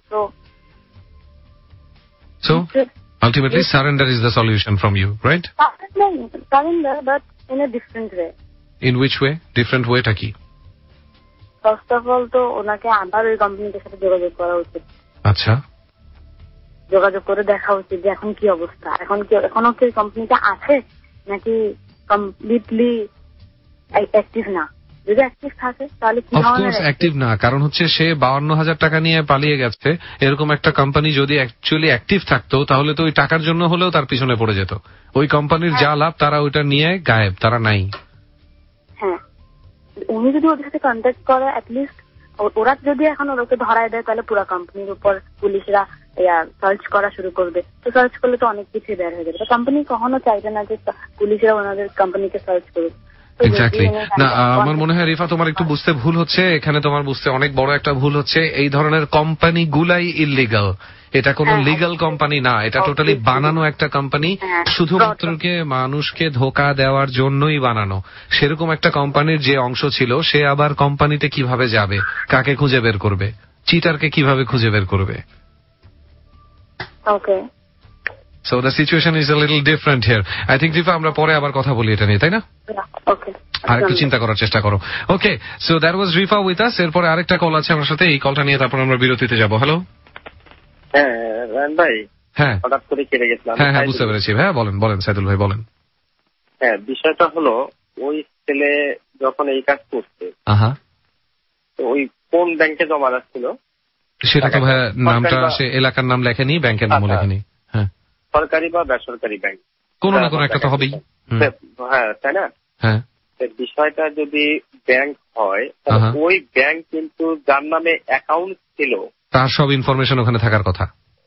So ultimately surrender is the solution from you, right? Surrender, but in a different way. In which way? Different way টা কি? First of all তো ওনাকে আবার ওই কোম্পানির সাথে যোগাযোগ করা উচিত। আচ্ছা, যোগাযোগ করে দেখা উচিত যে এখন কি অবস্থা, এখনো কি কোম্পানিটা আছে নাকি কমপ্লিটলি অ্যাক্টিভ না। যদি অ্যাক্টিভ থাকে তাহলে কি ধরনের অ্যাক্টিভ না, কারণ হচ্ছে সে 52,000 টাকা নিয়ে পালিয়ে গেছে। এরকম একটা কোম্পানি যদি অ্যাকচুয়ালি অ্যাক্টিভ থাকতো তাহলে তো ওই টাকার জন্য হলেও তার পিছনে পড়ে যেত। ওই কোম্পানির যা লাভ তারা ওইটা নিয়ে গায়েব, তারা নাই। হ্যাঁ, উনি যদি ওদের সাথে কন্ট্যাক্ট করে, অ্যাটলিস্ট ওরা যদি এখন ওকে ধরায় দেয় তাহলে পুরো কোম্পানির উপর পুলিশরা সার্চ করা শুরু করবে। তো সার্চ করলে তো অনেক কিছু বের হয়ে যাবে। তো কোম্পানি কখনো চাইবে না যে পুলিশরা ওনাদের কোম্পানিকে সার্চ করুক। এক্স্যাক্টলি। না, আমার মনে হয় রিফা তোমার একটু বুঝতে ভুল হচ্ছে এখানে, তোমার বুঝতে অনেক বড় একটা ভুল হচ্ছে। এই ধরনের কোম্পানি গুলাই ইললিগাল, এটা কোনো লিগাল কোম্পানি না, এটা টোটালি বানানো একটা কোম্পানি, শুধুমাত্র মানুষকে ধোঁকা দেওয়ার জন্যই বানানো। সেরকম একটা কোম্পানির যে অংশ ছিল সে আবার কোম্পানিতে কিভাবে যাবে, কাকে খুঁজে বের করবে, চিটারকে কিভাবে খুঁজে বের করবে? ওকে, So the situation is a little different here. I think Rifa আমরা পরে আবার কথা বলি এটা নিয়ে, তাই না? ওকে, আর একটু চিন্তা করার চেষ্টা করো। Okay, so that was Rifa with us. এরপরে আরেকটা কল আছে আমার সাথে, এই কলটা নিয়ে তারপর আমরা বিরতিতে যাব। হ্যালো। হ্যাঁ রায়ন ভাই। হ্যাঁ, হঠাৎ করে কেটে গেছিলাম। হ্যাঁ বুঝতে পেরেছি। হ্যাঁ বলেন সাইদুল ভাই বলেন। হ্যাঁ, বিষয়টা হলো ওই ছেলে যখন এই কাজ করছে, তো ওই কোন ব্যাংকে জমা রাখছিল সেটা তো ভাই নামটা সে এলাকার নাম লেখেনি, ব্যাংকের নামও লেখেনি। হ্যাঁ, সরকারি বা বেসরকারি ব্যাংক কোন না কোন একটা তো হবেই। হ্যাঁ, তাই না? হ্যাঁ, বিষয়টা যদি ব্যাংক হয় তাহলে ওই ব্যাংক কিন্তু যার নামে অ্যাকাউন্ট ছিল তার সব ইনফরমেশন ওখানে থাকার কথা।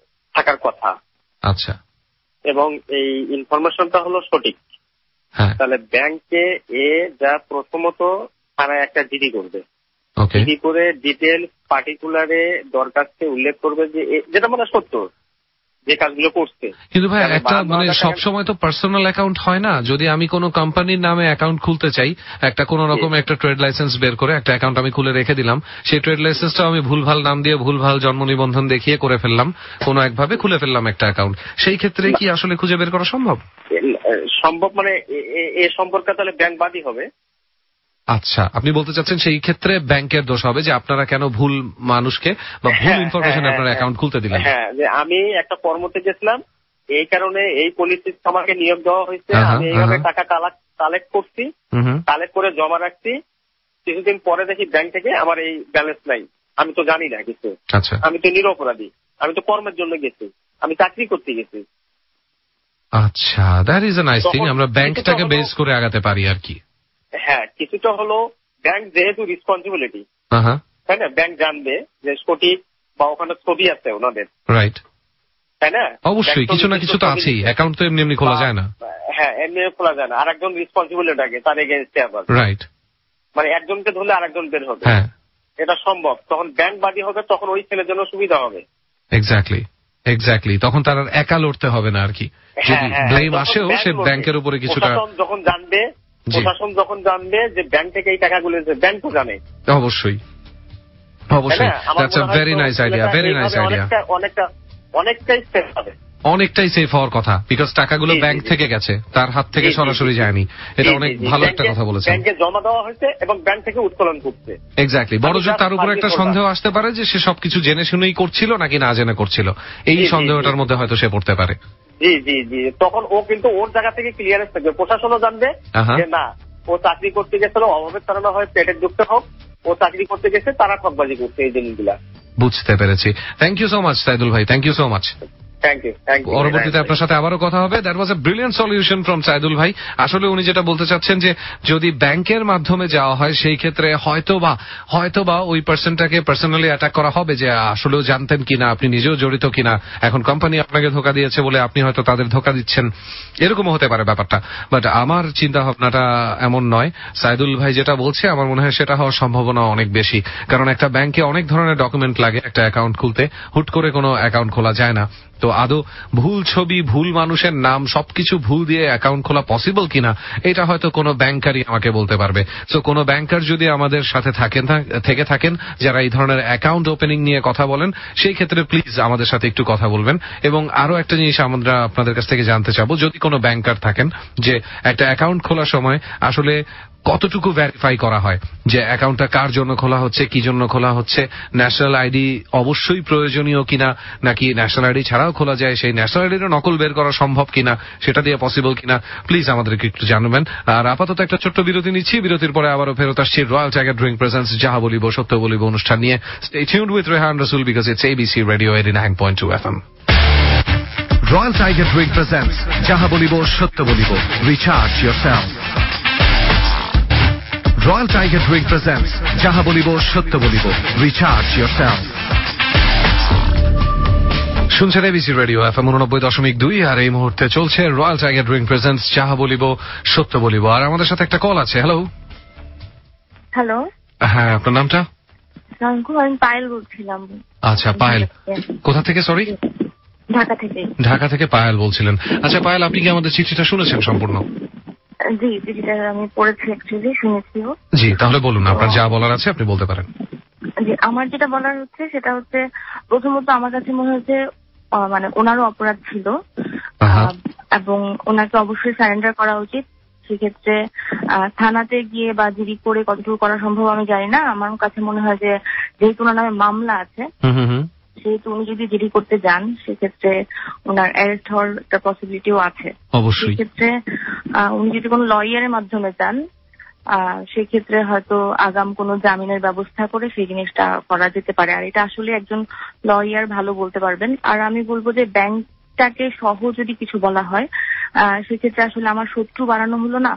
আচ্ছা, এবং এই ইনফরমেশনটা হলো সঠিক। তাহলে ব্যাংকে যা প্রথমত থানায় একটা জিডি করবে, জিডি করে ডিটেলস পার্টিকুলারে দরখাস্তে উল্লেখ করবে যে যেটা মানে সত্য যে কাজগুলো করছে। কিন্তু ভাই একটা মানে সবসময় তো পার্সোনাল অ্যাকাউন্ট হয় না। যদি আমি কোনো কোম্পানির নামে অ্যাকাউন্ট খুলতে চাই, একটা কোন রকম একটা ট্রেড লাইসেন্স বের করে একটা অ্যাকাউন্ট আমি খুলে রেখে দিলাম, সেই ট্রেড লাইসেন্সটাও আমি ভুলভাল নাম দিয়ে ভুলভাল জন্ম নিবন্ধন দেখিয়ে করে ফেললাম, কোনো একভাবে খুলে ফেললাম একটা অ্যাকাউন্ট, সেই ক্ষেত্রে কি আসলে খুঁজে বের করা সম্ভব? মানে এ সম্পর্কে তাহলে ব্যাংক বাদী হবে। আচ্ছা, আপনি বলতে চাচ্ছেন সেই ক্ষেত্রে ব্যাংকের দোষ হবে যে আপনারা কেন ভুল মানুষকে বা ভুল ইনফরমেশন আপনার অ্যাকাউন্ট খুলতে দিলেন। হ্যাঁ, যে আমি একটা কর্মতে গেছিলাম, এই কারণে এই পলিসি আমাকে নিয়োগ দেওয়া হয়েছে, আমি এইভাবে টাকা কালেক্ট করছি, কালেক্ট করে জমা রাখছি, কিছুদিন পরে দেখি ব্যাংক থেকে আমার এই ব্যালেন্স নাই, আমি তো জানি না কিছু। আচ্ছা, আমি তো নিরপরাধী, আমি তো কর্মের জন্য গেছি, আমি চাকরি করতে গেছি। আচ্ছা, that is a nice thing, আমরা ব্যাংকটাকে বেস করে আগাতে পারি আর কি। হ্যাঁ, কিছুটা হলো ব্যাংক যেহেতু রেসপন্সিবিলিটি, তাই না, ব্যাংক জানবে যে সঠিক বা ওখানে ছবি আছে ওনাদের, রাইট, তাই না? অবশ্যই কিছু না কিছু তো আছেই, অ্যাকাউন্ট তো এমনি খোলা যায় না। হ্যাঁ, এমনি খোলা যায় না, আর একজন রেসপন্সিবিলিটি থাকে তার এগেইনস্টে আবার, রাইট, মানে একজনকে ধরলে আরেকজন বের হবে। হ্যাঁ, এটা সম্ভব, তখন ব্যাংক বাদী হবে, তখন ওই ছেলের জন্য সুবিধা হবে। এক্স্যাক্টলি, তখন তার আর একা লড়তে হবে না আর কি। যদি ব্লেম আসেও সে ব্যাংকের উপরে কিছুটা, প্রশাসন যখন জানবে যে ব্যাংক থেকে এই টাকাগুলো, ব্যাংক তো জানে। অবশ্যই, that's a very nice idea, অনেকটাই সেফ হওয়ার কথা, বিকজ টাকাগুলো ব্যাংক থেকে গেছে, তার হাত থেকে সরাসরি যায়নি। এটা অনেক ভালো একটা কথা বলেছেন। ব্যাংকে জমা দেওয়া হয়েছে এবং ব্যাংক থেকে উত্তোলন করছে। এক্স্যাক্টলি, বড়জোর তার উপর একটা সন্দেহ আসতে পারে যে সে সবকিছু জেনে শুনেই করছিল নাকি না জেনে করছিল, এই সন্দেহটার মধ্যে হয়তো সে পড়তে পারে। জি, তখন ও কিন্তু ওর জায়গা থেকে ক্লিয়ারেন্স থাকবে, প্রশাসনও জানবে যে না, ও চাকরি করতে গেছিল, অভাবের কারণে হয়, পেটের দুঃখে হোক, ও চাকরি করতে গেছে, তারা ঠকবাজি করছে এই জিনিসগুলা। বুঝতে পেরেছি। Thank you so much Saidul ভাই, থ্যাংক ইউ সো মাচ। পরবর্তীতে আপনার সাথে আবারও কথা হবে। That was a brilliant solution from Saidul ভাই। আসলে উনি যেটা বলতে চাচ্ছেন যে যদি ব্যাংকের মাধ্যমে যাওয়া হয় সেই ক্ষেত্রে হয়তোবা ওই পার্সনটাকে পার্সোনালি অ্যাটাক করা হবে যে আসলেও জানতেন কিনা, আপনি নিজেও জড়িত কিনা, এখন কোম্পানি আপনাকে ধোকা দিয়েছে বলে আপনি হয়তো তাদের ধোকা দিচ্ছেন, এরকমও হতে পারে ব্যাপারটা। বাট আমার চিন্তা ভাবনাটা এমন নয়। সাইদুল ভাই যেটা বলছে আমার মনে হয় সেটা হওয়ার সম্ভাবনা অনেক বেশি, কারণ একটা ব্যাংকে অনেক ধরনের ডকুমেন্ট লাগে একটা অ্যাকাউন্ট খুলতে, হুট করে কোনো অ্যাকাউন্ট খোলা যায় না। তো আদৌ ভুল ছবি, ভুল মানুষের নাম সবকিছু ভুল দিয়ে অ্যাকাউন্ট খোলা পসিবল কিনা এটা হয়তো কোনো ব্যাংকারই আমাকে বলতে পারবে। তো কোনো ব্যাংকার যদি আমাদের সাথে থাকেন যারা এই ধরনের অ্যাকাউন্ট ওপেনিং নিয়ে কথা বলেন, সেই ক্ষেত্রে প্লিজ আমাদের সাথে একটু কথা বলবেন। এবং আরো একটা জিনিস আমরা আপনাদের কাছ থেকে জানতে চাবো, যদি কোনো ব্যাংকার থাকেন যে একটা অ্যাকাউন্ট খোলার সময় আসলে কতটুকু ভেরিফাই করা হয় যে অ্যাকাউন্টটা কার জন্য খোলা হচ্ছে, কি জন্য খোলা হচ্ছে, ন্যাশনাল আইডি অবশ্যই প্রয়োজনীয় কিনা, নাকি ন্যাশনাল আইডি ছাড়াও খোলা যায়, সেই ন্যাশনাল আইডিরও নকল বের করা সম্ভব কিনা, সেটা দিয়ে পসিবল কিনা, প্লিজ আমাদেরকে একটু জানাবেন। আর আপাতত একটা ছোট্ট বিরতি নিচ্ছি, বিরতির পরে আবারও ফেরত আসছি রয়্যাল টাইগার ড্রিঙ্ক প্রেজেন্টস যাহা বলিব সত্য বলিব অনুষ্ঠান নিয়ে। Stay tuned with Rehan Rasul because it's ABC Radio 89.2 FM. Royal Tiger Drink presents যাহা বলিব সত্য বলিব, recharge yourself. Royal Tiger Drink presents যাহা বলিব সত্য বলিব, recharge yourself. শুনছেন ABC রেডিও FM 89.2 আর এই মুহূর্তে চলছে রয়্যাল টাইগার ড্রিঙ্ক প্রেজেন্টস যাহা বলিব সত্য বলিব। আর আমাদের সাথে একটা কল আছে। হ্যালো। হ্যালো। হ্যাঁ, আপনার নামটা? আমি পায়েল বলছিলাম। আচ্ছা, পায়েল কোথা থেকে? সরি, ঢাকা থেকে। ঢাকা থেকে পায়েল বলছিলেন। আচ্ছা পায়েল, আপনি কি আমাদের চিঠিটা শুনেছেন সম্পূর্ণ? জি, চিঠিটা আমি পড়েছি, অ্যাকচুয়ালি শুনেছিও। জি, তাহলে বলুন, আপনার যা বলার আছে আপনি বলতে পারেন। জি, আমার যেটা বলার হচ্ছে সেটা হচ্ছে, প্রথমত আমার কাছে মনে হচ্ছে মানে ওনারও অপরাধ ছিল এবং ওনাকে অবশ্যই সারেন্ডার করা উচিত। সেক্ষেত্রে থানাতে গিয়ে বা জিডি করে কতটুকু করা সম্ভব আমি জানি না। আমার কাছে মনে হয় যে যেহেতু ওনার নামে মামলা আছে, সেহেতু উনি যদি জিডি করতে যান সেক্ষেত্রে ওনার অ্যারেস্ট হওয়ার একটা পসিবিলিটিও আছে। অবশ্যই সেক্ষেত্রে উনি যদি কোনো লয়ারের মাধ্যমে যান সেক্ষেত্রে হয়তো আগাম কোনো জামিনের ব্যবস্থা করে সেই জিনিসটা করা যেতে পারে। আর এটা আসলে একজন লয়ার ভালো বলতে পারবেন। আর আমি বলবো যে ব্যাংকটাকে সহ যদি কিছু বলা হয় সেক্ষেত্রে আসলে আমার শত্রু বাড়ানো হলো না।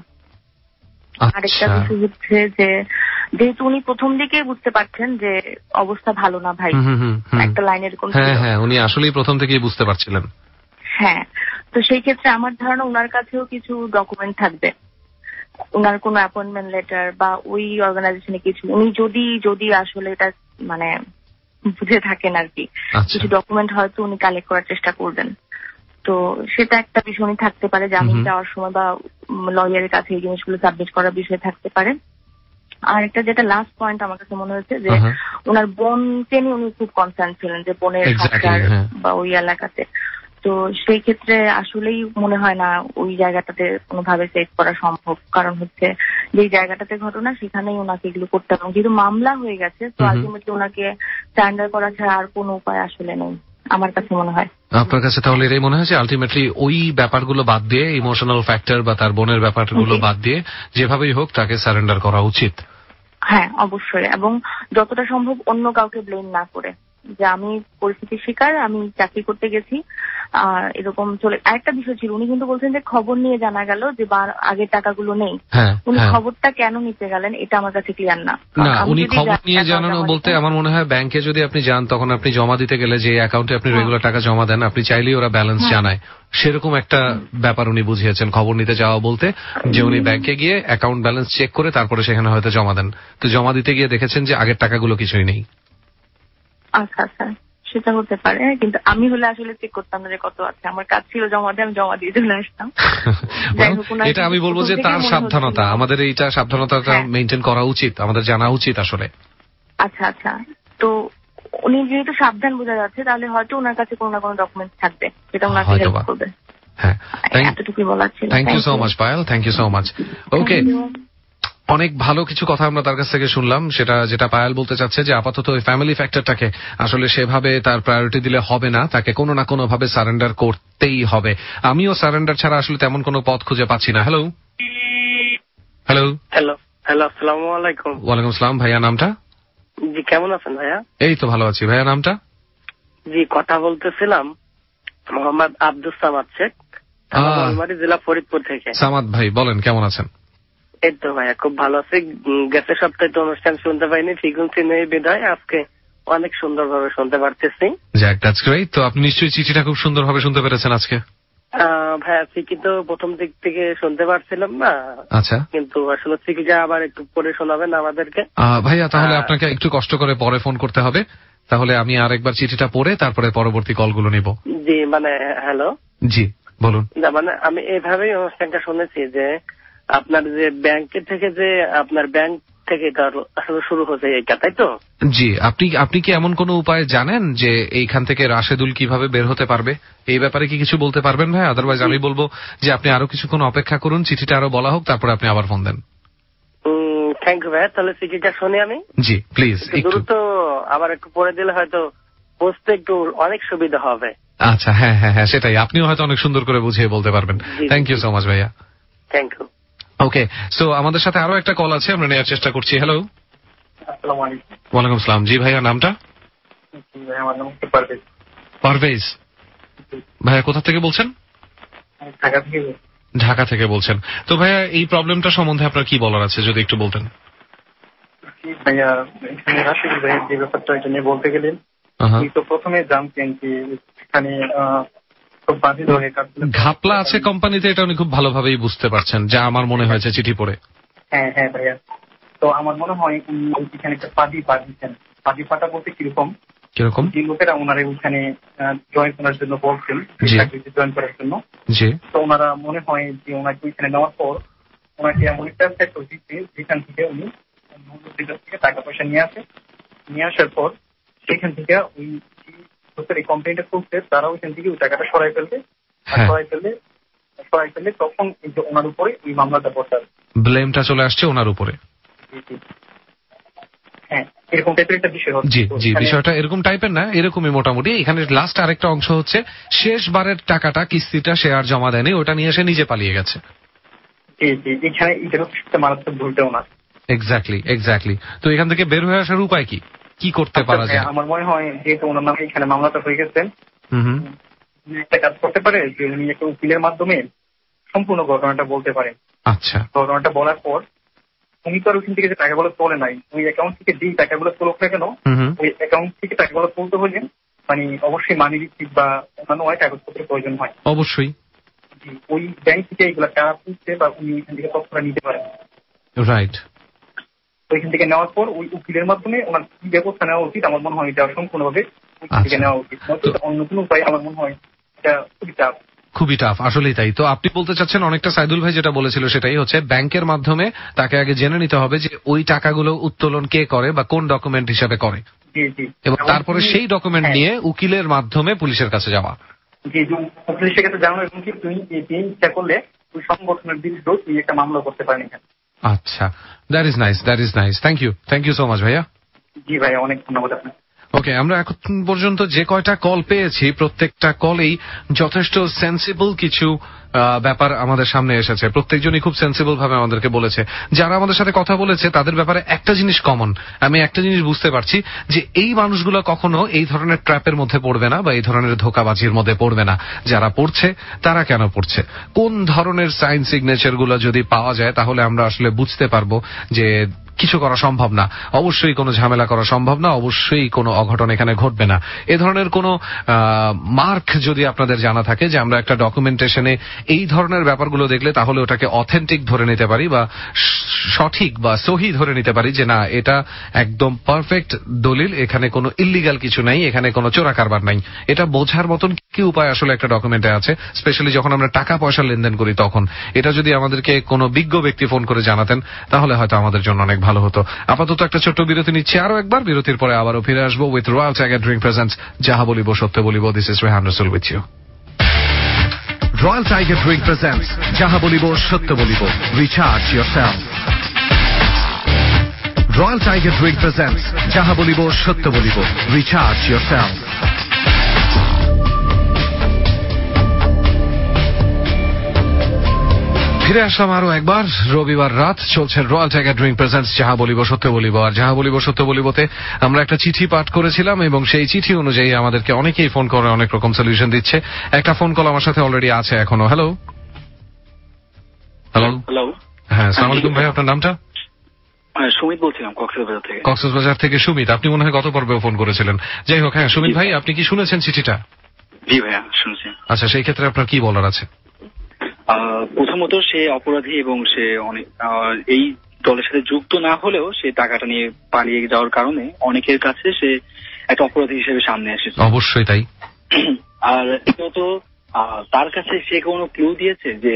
আরেকটা বিষয় হচ্ছে যে যেহেতু উনি প্রথম দিকে বুঝতে পারছেন যে অবস্থা ভালো না ভাই, একটা লাইন এরকম, হ্যাঁ উনি আসলেই প্রথম থেকেই বুঝতে পারছিলেন। হ্যাঁ, তো সেই ক্ষেত্রে আমার ধারণা ওনার কাছেও কিছু ডকুমেন্ট থাকবে, ওনার কোনো অ্যাপয়েন্টমেন্ট লেটার বা ওই অর্গানাইজেশনে কিছু, উনি যদি আসলে এটা মানে বুঝে থাকেন আর কি, কিছু ডকুমেন্ট হয়তো উনি কালেক্ট করার চেষ্টা করবেন। তো সেটা একটা বিষয় উনি থাকতে পারে, জামিন যাওয়ার সময় বা লয়ারের কাছে এই জিনিসগুলো সাবমিট করার বিষয় থাকতে পারে। আর একটা যেটা লাস্ট পয়েন্ট আমার কাছে মনে হয়েছে যে ওনার বোনকে নিয়ে উনি খুব কনসার্ন ছিলেন যে বোনের সংসার বা ওই এলাকাতে। তো সেই ক্ষেত্রে আসলেই মনে হয় না ওই জায়গাটাতে কোনোভাবে সেভ করা সম্ভব, কারণ হচ্ছে যে জায়গাটাতে ঘটনা সেখানেই ওনাকে এগুলো করতে হবে। যেহেতু মামলা হয়ে গেছে তো আলটিমেটলি ওনাকে সারেন্ডার করা ছাড়া আর কোনো উপায় আসলে নেই আমার কাছে মনে হয়। আপনার কাছে তাহলে এটাই মনে হয় যে আলটিমেটলি ওই ব্যাপারগুলো বাদ দিয়ে, ইমোশনাল ফ্যাক্টর বা তার বোনের ব্যাপারগুলো বাদ দিয়ে যেভাবেই হোক তাকে সারেন্ডার করা উচিত? হ্যাঁ অবশ্যই, এবং যতটা সম্ভব অন্য কাউকে ব্লেম না করে, যে আমি পরিস্থিতির শিকার, আমি চাকরি করতে গেছি এরকম চলে। আরেকটা বিষয় ছিল, উনি কিন্তু বলছেন যে খবর নিয়ে জানা গেল যে আগের টাকাগুলো নেই। উনি খবরটা কেন নিতে গেলেন এটা আমার কাছে ক্লিয়ার না। উনি খবর নিয়ে জানানো বলতে আমার মনে হয় ব্যাংকে যদি আপনি যান তখন আপনি জমা দিতে গেলে যে অ্যাকাউন্টে আপনি রেগুলার টাকা জমা দেন, আপনি চাইলেই ওরা ব্যালেন্স জানায়, সেরকম একটা ব্যাপার উনি বুঝিয়েছেন খবর নিতে যাওয়া বলতে, যে উনি ব্যাংকে গিয়ে অ্যাকাউন্ট ব্যালেন্স চেক করে তারপরে সেখানে হয়তো জমা দেন। তো জমা দিতে গিয়ে দেখেছেন যে আগের টাকাগুলো কিছুই নেই। আচ্ছা আচ্ছা, সেটা হতে পারে, কিন্তু আমি হলে আসলে চেক করতাম না যে কত আছে। আমার কাজ ছিল জমা দিয়ে, আমি জমা দিয়ে চলে আসতাম। এটা আমি বলবো যে তার সাবধানতা, আমাদের এইটা সাবধানতাটা মেইনটেইন করা উচিত, আমাদের জানা উচিত আসলে। আচ্ছা আচ্ছা, তো উনি যেহেতু সাবধান বোঝা যাচ্ছে তাহলে হয়তো ওনার কাছে কোনো না কোনো ডকুমেন্ট থাকবে যেটা ওনাকে হেল্প করবে। হ্যাঁ, এতটুকুই বলার ছিল। Thank you so much Payel, thank you so much. Okay, অনেক ভালো কিছু কথা আমরা তার কাছ থেকে শুনলাম। সেটা যেটা পায়েল বলতে চাচ্ছে যে আপাতত ওই ফ্যামিলি ফ্যাক্টরটাকে আসলে সেভাবে তার প্রায়োরিটি দিলে হবে না, তাকে কোনো না কোনো ভাবে সারেন্ডার করতেই হবে। আমিও সারেন্ডার ছাড়া আসলে তেমন কোনো পথ খুঁজে পাচ্ছি না। হ্যালো হ্যালো হ্যালো হ্যালো, আসসালামু আলাইকুম। ওয়ালাইকুম আসসালাম। ভাইয়া নামটা? জি, কেমন আছেন ভাইয়া? এই তো ভালো আছি। ভাইয়া নামটা? জি, কথা বলতেছিলাম মোহাম্মদ আব্দুস সামাদ শেখ, জেলা ফরিদপুর থেকে। সামাদ ভাই বলেন, কেমন আছেন? এই তো ভাইয়া খুব ভালো আছি। গেছে সপ্তাহে তো অনুষ্ঠান শুনতে পাইনি, ফ্রিকোয়েন্সি নেই বিধায় আজকে অনেক সুন্দরভাবে শুনতে পারতেছি। যাক, দ্যাটস গ্রেট। তো আপনি নিশ্চয়ই চিঠিটা খুব সুন্দরভাবে শুনতে পেরেছেন আজকে? ভাইয়া চিঠি তো প্রথম দিক থেকে শুনতে পারছিলাম না। আচ্ছা, কিন্তু আসলে চিঠিটা আবার একটু পরে শোনাবেন আমাদেরকে। ভাইয়া তাহলে আপনাকে একটু কষ্ট করে পরে ফোন করতে হবে, তাহলে আমি আরেকবার চিঠিটা পড়ে তারপরে পরবর্তী কলগুলো নিব। জি মানে হ্যালো, জি বলুন। মানে আমি এইভাবেই অনুষ্ঠানটা শুনেছি যে আপনার যে ব্যাংকের থেকে যে আপনার ব্যাংক থেকে আসলে শুরু হচ্ছে এইটা, তাই তো? জি। আপনি কি এমন কোন উপায় জানেন যে এইখান থেকে রাশেদুল কিভাবে বের হতে পারবে? এই ব্যাপারে কি কিছু বলতে পারবেন ভাই? আদারওয়াইজ আমি বলবো যে আপনি আরো কিছুক্ষণ অপেক্ষা করুন, চিঠিটা আরো বলা হোক, তারপরে আপনি আবার ফোন দেন। থ্যাংক ইউ ভাই, তাহলে চিঠিটা শুনি আমি। জি প্লিজ দ্রুত আবার একটু পরে দিলে হয়তো বুঝতে একটু অনেক সুবিধা হবে। আচ্ছা হ্যাঁ হ্যাঁ হ্যাঁ, সেটাই, আপনিও হয়তো অনেক সুন্দর করে বুঝিয়ে বলতে পারবেন। থ্যাংক ইউ সো মাচ ভাইয়া। Thank you. ওকে, সো আমাদের সাথে আরো একটা কল আছে, আমরা নেওয়ার চেষ্টা করছি। হ্যালো। আসসালামু আলাইকুম। ওয়ালাইকুম আসসালাম। জি ভাইয়া, নামটা? আমার নাম পারভেজ। পারভেজ ভাইয়া, কোথা থেকে বলছেন? ঢাকা থেকে। ঢাকা থেকে বলছেন। তো ভাইয়া এই প্রবলেমটা সম্বন্ধে আপনার কি বলার আছে, যদি একটু বলতেন। ভাইয়া এখানে রাশিদুল ভাইয়ের যে ব্যাপারটা এটা নিয়ে বলতে গেলেন, তো প্রথমে জানতেন যে এখানে খুব বাজে ধরনের ঘাপলা আছে কোম্পানিতে, এটা উনি খুব ভালোভাবেই বুঝতে পারছেন, যা আমার মনে হয়েছে চিঠি পড়ে। হ্যাঁ হ্যাঁ ভাইয়া, তো আমার মনে হয় উনি এখানে একটা পাদি দিচ্ছেন। পাদি পাটা বলতে কিরকম, যে লোকেরা ওনারা ওইখানে জয়েন করার জন্য বলছেন, জয়েন করার জন্য, তো ওনারা মনে হয় যে ওনাকে ওইখানে নেওয়ার পর ওনাকে এমন একটা সেক্টর দিচ্ছে যেখান থেকে উনি থেকে টাকা পয়সা নিয়ে আসার পর সেখান থেকে ওই লোকের এই কোম্পানিটা খুলছে, তারা ওইখান থেকে ওই টাকাটা সরাই ফেললে তখন ওনার উপরে এই মামলাটা বসার ব্লেমটা চলে আসছে ওনার উপরে। হ্যাঁ, এরকম টাইপের একটা বিষয় হচ্ছে। জি, বিষয়টা এরকম টাইপের না, এরকমই মোটামুটি। এখানে লাস্ট আরেকটা অংশ হচ্ছে, শেষবারের টাকাটা, কিস্তিটা সে আর জমা দেয়নি, ওটা নিয়ে এসে নিজে পালিয়ে গেছে। এখানে এটা হচ্ছে মারাত্মক ভুলটাও না। এক্স্যাক্টলি। তো এখান থেকে বের হয়ে আসার উপায় কি করতে পারা যায়? আমার মনে হয় যেহেতু ওনার নামে এখানে মামলাটা হয়ে গেছে, একটা কাজ করতে পারে যে উনি একটা উকিলের মাধ্যমে সম্পূর্ণ ঘটনাটা বলতে পারেন। আচ্ছা, ঘটনাটা বলার পর উনি তো আর ওখান থেকে যে টাকাগুলো তোলে নাই, ওই অ্যাকাউন্ট থেকে যেই টাকাগুলো তোলক না কেন, ওই অ্যাকাউন্ট থেকে টাকাগুলো তুলতে হলে মানে অবশ্যই মানি রিসিট বা অন্যান্য কাগজপত্রের প্রয়োজন হয়। অবশ্যই ওই ব্যাংক থেকে এইগুলা টাকা তুলতে বা উনি ওইখান থেকে তথ্যটা নিতে পারেন। রাইট। ওইখান থেকে নেওয়ার পর ওই উকিলের মাধ্যমে ওনার কি ব্যবস্থা নেওয়া উচিত, আমার মনে হয় এটা সম্পূর্ণভাবে ওইখান থেকে নেওয়া উচিত। অন্য কোনো উপায় আমার মনে হয় এটা খুবই টাফ। আসলেই তাই। তো আপনি বলতে চাচ্ছেন অনেকটা সাইদুল ভাই যেটা বলেছিল সেটাই হচ্ছে, ব্যাংকের মাধ্যমে তাকে আগে জেনে নিতে হবে যে ওই টাকাগুলো উত্তোলন কে করে বা কোন ডকুমেন্ট হিসাবে করে, এবং তারপরে সেই ডকুমেন্ট নিয়ে উকিলের মাধ্যমে পুলিশের কাছে যাওয়া। পুলিশের কাছে যাওয়া, এবং তুমি ইচ্ছা করলে ওই সংগঠনের বিরুদ্ধে তুমি একটা মামলা করতে পারেন এখানে। আচ্ছা, that is nice. Thank you so much ভাইয়া। জি ভাইয়া, অনেক ধন্যবাদ আপনাকে। ওকে, আমরা এখন পর্যন্ত যে কয়টা কল পেয়েছি প্রত্যেকটা কলেই যথেষ্ট সেন্সিবল কিছু ব্যাপার আমাদের সামনে এসেছে। প্রত্যেকজনই খুব সেন্সিবল ভাবে আমাদেরকে বলেছে। যারা আমাদের সাথে কথা বলেছে তাদের ব্যাপারে একটা জিনিস কমন, আমি একটা জিনিস বুঝতে পারছি যে এই মানুষগুলো কখনো এই ধরনের ট্র্যাপের মধ্যে পড়বে না বা এই ধরনের ধোঁকাবাজির মধ্যে পড়বে না। যারা পড়ছে তারা কেন পড়ছে, কোন ধরনের সাইন সিগনেচার গুলো যদি পাওয়া যায় তাহলে আমরা আসলে বুঝতে পারবো যে কিছু করা সম্ভব না, অবশ্যই কোনো ঝামেলা করা সম্ভব না, অবশ্যই কোনো অঘটন এখানে ঘটবে না। এ ধরনের কোনো মার্ক যদি আপনাদের জানা থাকে যে আমরা একটা ডকুমেন্টেশনে এই ধরনের ব্যাপারগুলো দেখলে তাহলে ওটাকে অথেন্টিক ধরে নিতে পারি বা সঠিক বা সহি ধরে নিতে পারি যে না এটা একদম পারফেক্ট দলিল, এখানে কোনো ইল্লিগাল কিছু নাই, এখানে কোনো চোরা কারবার নাই, এটা বোঝার মতন কি উপায় আসলে একটা ডকুমেন্টে আছে, স্পেশালি যখন আমরা টাকা পয়সা লেনদেন করি তখন। এটা যদি আমাদেরকে কোনো বিজ্ঞ ব্যক্তি ফোন করে জানাতেন তাহলে হয়তো আমাদের জন্য অনেক ভালো হতো। আপাতত একটা ছোট্ট বিরতি নিচ্ছি, আরো একবার বিরতির পরে আবারও ফিরে আসবো with Royal Tiger drink presents যাহা বলিব সত্য বলিব। This is Rehan Rasul with you. Royal Tiger Drink presents Jaha Bolibo Shatya Bolibo. Recharge yourself. Royal Tiger Drink presents Jaha Bolibo Shatya Bolibo. Recharge yourself. ফিরে আসলাম আরো একবার। রবিবার রাত চলছে রয়্যাল টাইগার ড্রিঙ্ক প্রেজেন্টস যাহা বলিব সত্য বলিব। আর যাহা বলিব সত্য বলিবতে আমরা একটা চিঠি পাঠ করেছিলাম এবং সেই চিঠি অনুযায়ী আমাদেরকে অনেকেই ফোন করে অনেক রকম সলিউশন দিচ্ছে। একটা ফোন কল আমার সাথে অলরেডি আছে এখনো। হ্যালো। হ্যাঁ, আসসালামু আলাইকুম ভাই, আপনার নামটা? সুমিত বলছিলাম কক্সবাজার থেকে। কক্সবাজার থেকে সুমিত, আপনি মনে হয় গত পর্বেও ফোন করেছিলেন। যাই হোক, হ্যাঁ সুমিত ভাই, আপনি কি শুনেছেন চিঠিটা? জি ভাইয়া, শুনছি। আচ্ছা, সেই ক্ষেত্রে আপনার কি বলার আছে? প্রথমত সে অপরাধী এবং সে অনেক এই দলের সাথে যুক্ত না হলেও সে টাকাটা নিয়ে পালিয়ে যাওয়ার কারণে অনেকের কাছে সে একটা অপরাধী হিসেবে সামনে এসেছে। অবশ্যই তাই। আর তো তার কাছে সে কোনো ক্লু দিয়েছে যে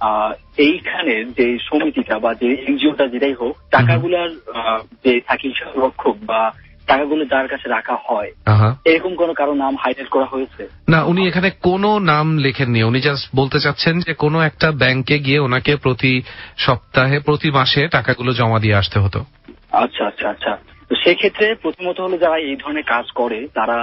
এইখানে যে সমিতিটা বা যে এনজিওটা যেটাই হোক, টাকাগুলার যে থাকি রক্ষক বা টাকাগুলো যার কাছে রাখা হয়, এরকম কোনো কারো নাম হাইলাইট করা হয়েছে? না, উনি এখানে কোনো নাম লেখেননি। উনি জাস্ট বলতে চাচ্ছেন যে কোনো একটা ব্যাংকে গিয়ে ওনাকে প্রতি সপ্তাহে প্রতি মাসে টাকাগুলো জমা দিয়ে আসতে হতো। আচ্ছা আচ্ছা আচ্ছা। তো সেক্ষেত্রে প্রথমত হলো যারা এই ধরনের কাজ করে তারা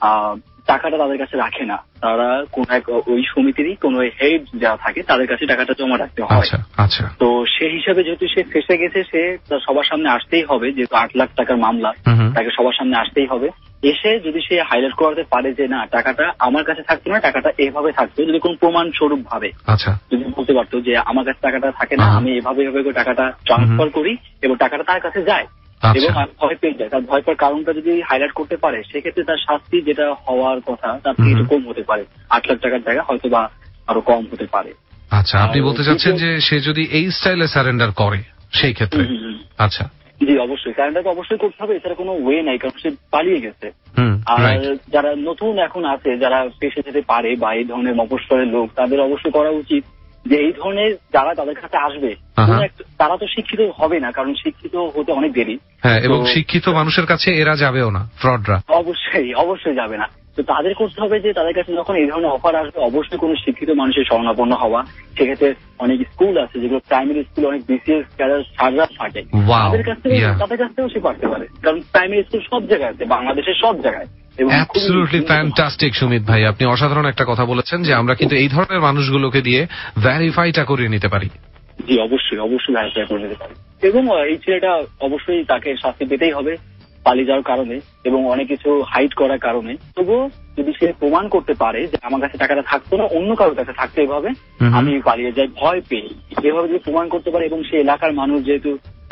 টাকাটা তাদের কাছে রাখে না, তারা কোন এক ওই সমিতিরই কোন হেড যারা থাকে তাদের কাছে টাকাটা জমা রাখতে হয়। আচ্ছা। তো সেই হিসাবে যেহেতু সে ফেসে গেছে, সে সবার সামনে আসতেই হবে, যেহেতু 8 লাখ টাকার মামলা, তাকে সবার সামনে আসতেই হবে। এসে যদি সে হাইলাইট করাতে পারে যে না, টাকাটা আমার কাছে থাকতো না, টাকাটা এভাবে থাকতো, যদি কোন প্রমাণ স্বরূপ ভাবে যদি বলতে পারতো যে আমার কাছে টাকাটা থাকে না, আমি এভাবে টাকাটা ট্রান্সফার করি এবং টাকাটা তার কাছে যায় এবং ভয় পেয়ে যায়, তার ভয় পাওয়ার কারণটা যদি হাইলাইট করতে পারে, সেক্ষেত্রে তার শাস্তি যেটা হওয়ার কথা তার থেকে একটু কম হতে পারে। 8 লাখ টাকার জায়গা হয়তো বা আরো কম হতে পারে। আচ্ছা, আপনি বলতে চাচ্ছেন যে সে যদি এই স্টাইলে সারেন্ডার করে সেই ক্ষেত্রে? আচ্ছা, জি অবশ্যই সারেন্ডার তো অবশ্যই করতে হবে, এছাড়া কোনো ওয়ে নাই, কারণ সে পালিয়ে গেছে। আর যারা নতুন এখন আছে, যারা পেশে যেতে পারে বা এই ধরনের মফস্বলের লোক, তাদের অবশ্যই করা উচিত যে এই ধরনের যারা তাদের কাছে আসবে তারা তো শিক্ষিত হবে না, কারণ শিক্ষিত হতে অনেক দেরি। হ্যাঁ, এবং শিক্ষিত মানুষের কাছে এরা যাবেও না, ফ্রডরা অবশ্যই যাবে না। তো তাদের করতে হবে যে তাদের কাছে যখন এই ধরনের অফার আসবে, অবশ্যই কোনো শিক্ষিত মানুষের শরণাপন্ন হওয়া। সেক্ষেত্রে অনেক স্কুল আছে যেগুলো প্রাইমারি স্কুল, অনেক বিসিএস ক্যাডার সাররা থাকে, তাদের কাছ থেকেও সে পারতে পারে, কারণ প্রাইমারি স্কুল সব জায়গায় আছে, বাংলাদেশের সব জায়গায়। অ্যাবসলিউটলি ফ্যান্টাস্টিক সুমিত ভাই, আপনি অসাধারণ একটা কথা বলেছেন যে আমরা কিন্তু এই ধরনের মানুষগুলোকে দিয়ে ভেরিফাইটা করিয়ে নিতে পারি। জি অবশ্যই ভেরিফাই করে নিতে পারি, এবং এই ছেলেটা অবশ্যই তাকে শাস্তি পেতেই হবে পালিয়ে যাওয়ার কারণে এবং অনেক কিছু হাইড করার কারণে। তবুও যদি সে প্রমাণ করতে পারে যে আমার কাছে টাকাটা থাকতো না, অন্য কারোর কাছে থাকতো, এভাবে আমি পালিয়ে যাই ভয় পেয়ে, এভাবে যদি প্রমাণ করতে পারে, এবং সে এলাকার মানুষ যেহেতু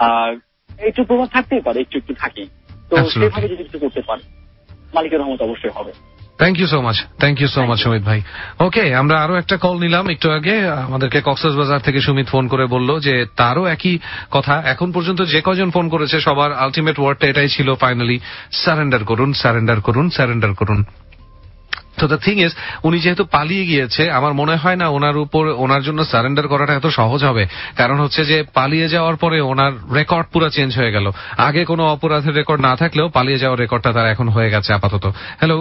একটু প্রমাণ থাকতেই পারে, একটু থাকেই, তো সেভাবে যদি কিছু করতে পারে, মালিকের রহমত অবশ্যই হবে। Thank you so much Sumit ভাই। ওকে, আমরা আরো একটা কল নিলাম একটু আগে। আমাদেরকে কক্সবাজার থেকে সুমিত ফোন করে বলল যে তারও একই কথা। এখন পর্যন্ত যে কজন ফোন করেছে সবার আলটিমেট ওয়ার্ডটা এটাই ছিল, ফাইনালি সারেন্ডার করুন। তো দ্য থিং ইজ, উনি যেহেতু পালিয়ে গিয়েছে, আমার মনে হয় না ওনার জন্য সারেন্ডার করাটা এত সহজ হবে। কারণ হচ্ছে যে পালিয়ে যাওয়ার পরে ওনার রেকর্ড পুরো চেঞ্জ হয়ে গেল। আগে কোনো অপরাধের রেকর্ড না থাকলেও পালিয়ে যাওয়ার রেকর্ডটা তার এখন হয়ে গেছে আপাতত। হ্যালো,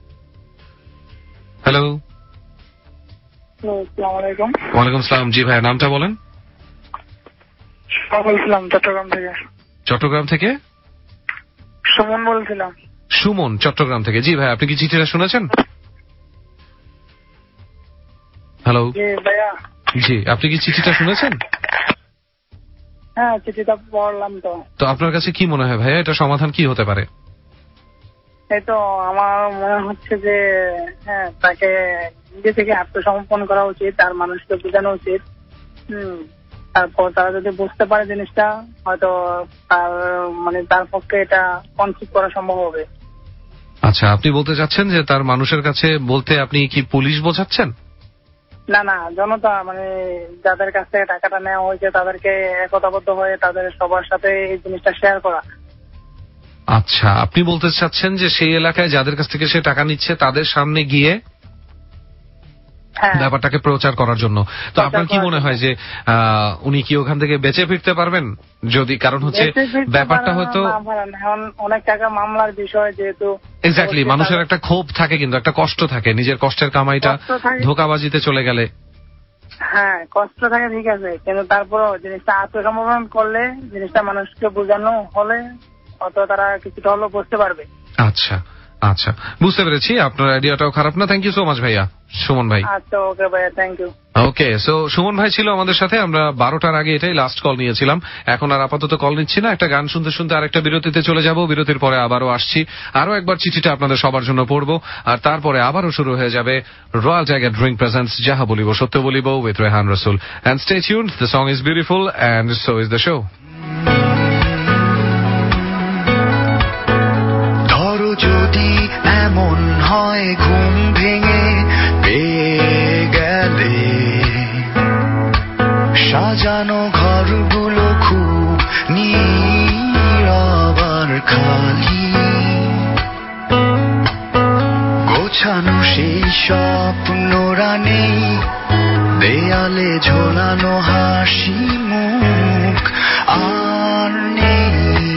ওয়ালাইকুম আসসালাম। জি ভাই, নামটা বলেন। চট্টগ্রাম থেকে সুমন বলছিলাম। সুমন, চট্টগ্রাম থেকে। জি ভাই, আপনি কি চিঠিটা শুনেছেন? হ্যালো, জি, আপনি কি চিঠিটা শুনেছেন? হ্যাঁ, চিঠিটা পড়লাম। তো আপনার কাছে কি মনে হয় ভাইয়া, এটা সমাধান কি হতে পারে? এই তো আমার মনে হচ্ছে যে হ্যাঁ, তাকে নিজে থেকে আত্মসমর্পণ করা উচিত, আর মানুষকে বোঝানো উচিত। তারপর তারা যদি বুঝতে পারে জিনিসটা, হয়তো তার পক্ষে এটা কনসিভ করা সম্ভব হবে। আচ্ছা, আপনি বলতে চাচ্ছেন যে তার মানুষের কাছে বলতে আপনি কি পুলিশ বোঝাচ্ছেন? না, জনতা, যাদের কাছ থেকে টাকাটা নেওয়া হয়েছে তাদেরকে একতাবদ্ধ হয়ে তাদের সবার সাথে এই জিনিসটা শেয়ার করা। আচ্ছা, আপনি বলতে চাচ্ছেন যে সেই এলাকায় যাদের কাছ থেকে সে টাকা নিচ্ছে তাদের সামনে গিয়ে ব্যাপারটাকে প্রচার করার জন্য। তো আপনার কি মনে হয় যে উনি কি ওখান থেকে বেঁচে ফিরতে পারবেন? যদি, কারণ হচ্ছে ব্যাপারটা হয়তো অনেক টাকা মামলার বিষয়, যেহেতু এক্স্যাক্টলি মানুষের একটা ক্ষোভ থাকে, কিন্তু একটা কষ্ট থাকে, নিজের কষ্টের কামাইটা ধোঁকাবাজিতে চলে গেলে। হ্যাঁ, কষ্ট থাকে, ঠিক আছে, কিন্তু তারপরও জিনিসটা আত্মসমর্পণ করলে, জিনিসটা মানুষকে বোঝানো হলে অত তারা কিছুটা হলেও বুঝতে পারবে। আচ্ছা, বুঝতে পেরেছি। আপনার আইডিয়াটাও খারাপ না। থ্যাংক ইউ সো মাচ ভাইয়া, সুমন ভাই। আচ্ছা, ওকে ভাইয়া, thank you. Okay, so Suman ভাই ছিল আমাদের সাথে। আমরা 12টার আগে এটাই লাস্ট কল নিয়েছিলাম, এখন আর আপাতত কল নিচ্ছি না। একটা গান শুনতে শুনতে আরেকটা বিরতিতে চলে যাব। বিরতির পরে আবারও আসছি, আরো একবার চিঠিটা আপনাদের সবার জন্য পড়বো, আর তারপরে আবারও শুরু হয়ে যাবে রয়্যাল টাইগার ড্রিঙ্ক প্রেজেন্টস যাহা বলিব সত্য বলিব with Rehan Rasul. And stay tuned, the song is beautiful and so is the show. ধরো যদি এমন হয় ঘুম ভেঙে পেয়ে গেলে সাজানো ঘরগুলো খুব নীরব আর খালি, ফোটানো হাসি মুখ আর নেই।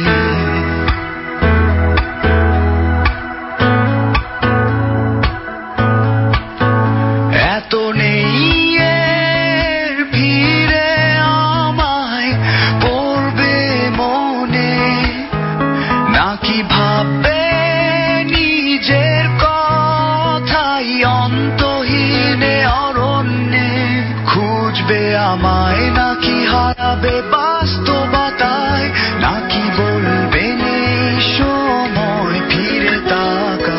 এত নেই এর ভিড়ে আমায় পড়বে মনে, নাকি ভাববে নিজের কথাই অন্তহীনে অরণ্যে, খুঁজবে আমায় নাকি হারাবে বাস্তবতায়, নাকি বলবে নেই সময় ফিরে তাকা।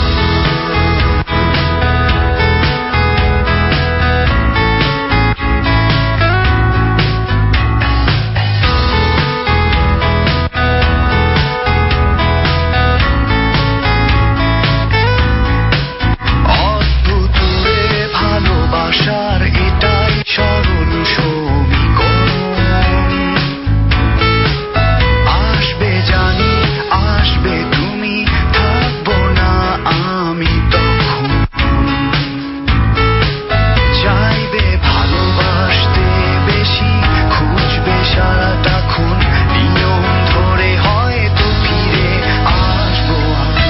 ভালোবাসার এটাই সরল সমীকরণ, আসবে জানি আসবে তুমি, থাকবো না আমি তখন, চাইবে ভালোবাসতে বেশি, খুঁজবে সারাটাক্ষণ নিয়ম ধরে, হয়তো ফিরে আসবো আমি।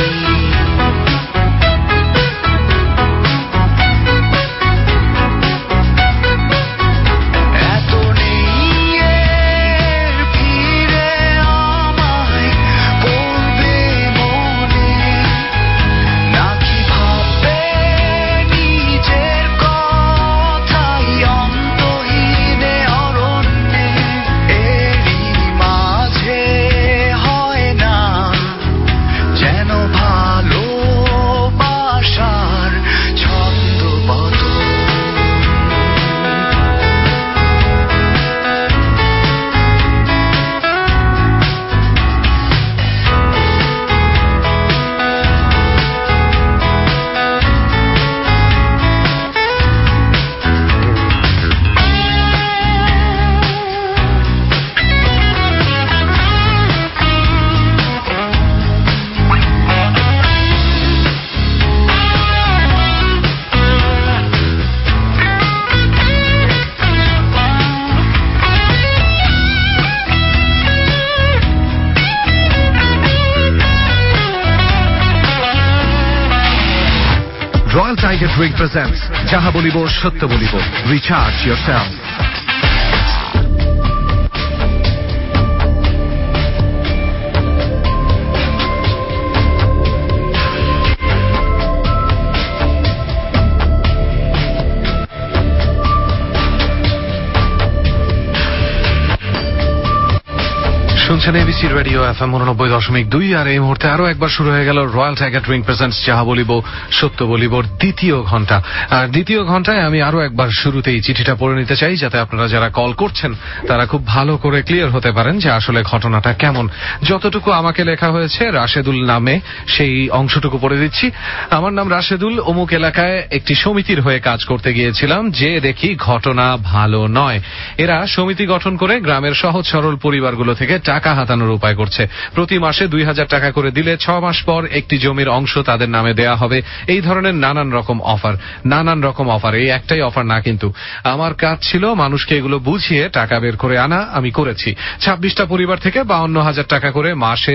Royal Tiger Drink presents Jaha Bolibo Sotto Bolibo. Recharge yourself. শুনছেন এবিসি রেডিও এফএম 89.2 আর এই মুহূর্তে আরো একবার শুরু হয়ে গেল রয়্যাল টাইগার ড্রিঙ্ক প্রেজেন্টস যাহা বলিব সত্য বলিবর দ্বিতীয় ঘন্টা। আর দ্বিতীয় ঘন্টায় আমি আরো একবার শুরুতেই চিঠিটা পড়ে নিতে চাই, যাতে আপনারা যারা কল করছেন তারা খুব ভালো করে ক্লিয়ার হতে পারেন যে আসলে ঘটনাটা কেমন। যতটুকু আমাকে লেখা হয়েছে রাশেদুল নামে, সেই অংশটুকু পড়ে দিচ্ছি। আমার নাম রাশেদুল, অমুক এলাকায় একটি সমিতির হয়ে কাজ করতে গিয়েছিলাম, যে দেখি ঘটনা ভালো নয়। এরা সমিতি গঠন করে গ্রামের সহজ সরল পরিবারগুলো থেকে টাকা হাতানোর উপায় করছে। প্রতি মাসে 2000 টাকা করে দিলে 6 মাস পর একটি জমির অংশ তাদের নামে দেয়া হবে। এই ধরনের নানান রকম অফার। এই একটাই অফার না, কিন্তু আমার কাজ ছিল মানুষকে এগুলো বুঝিয়ে টাকা বের করে আনা। আমি করেছি। 26টা পরিবার থেকে 52,000 টাকা করে মাসে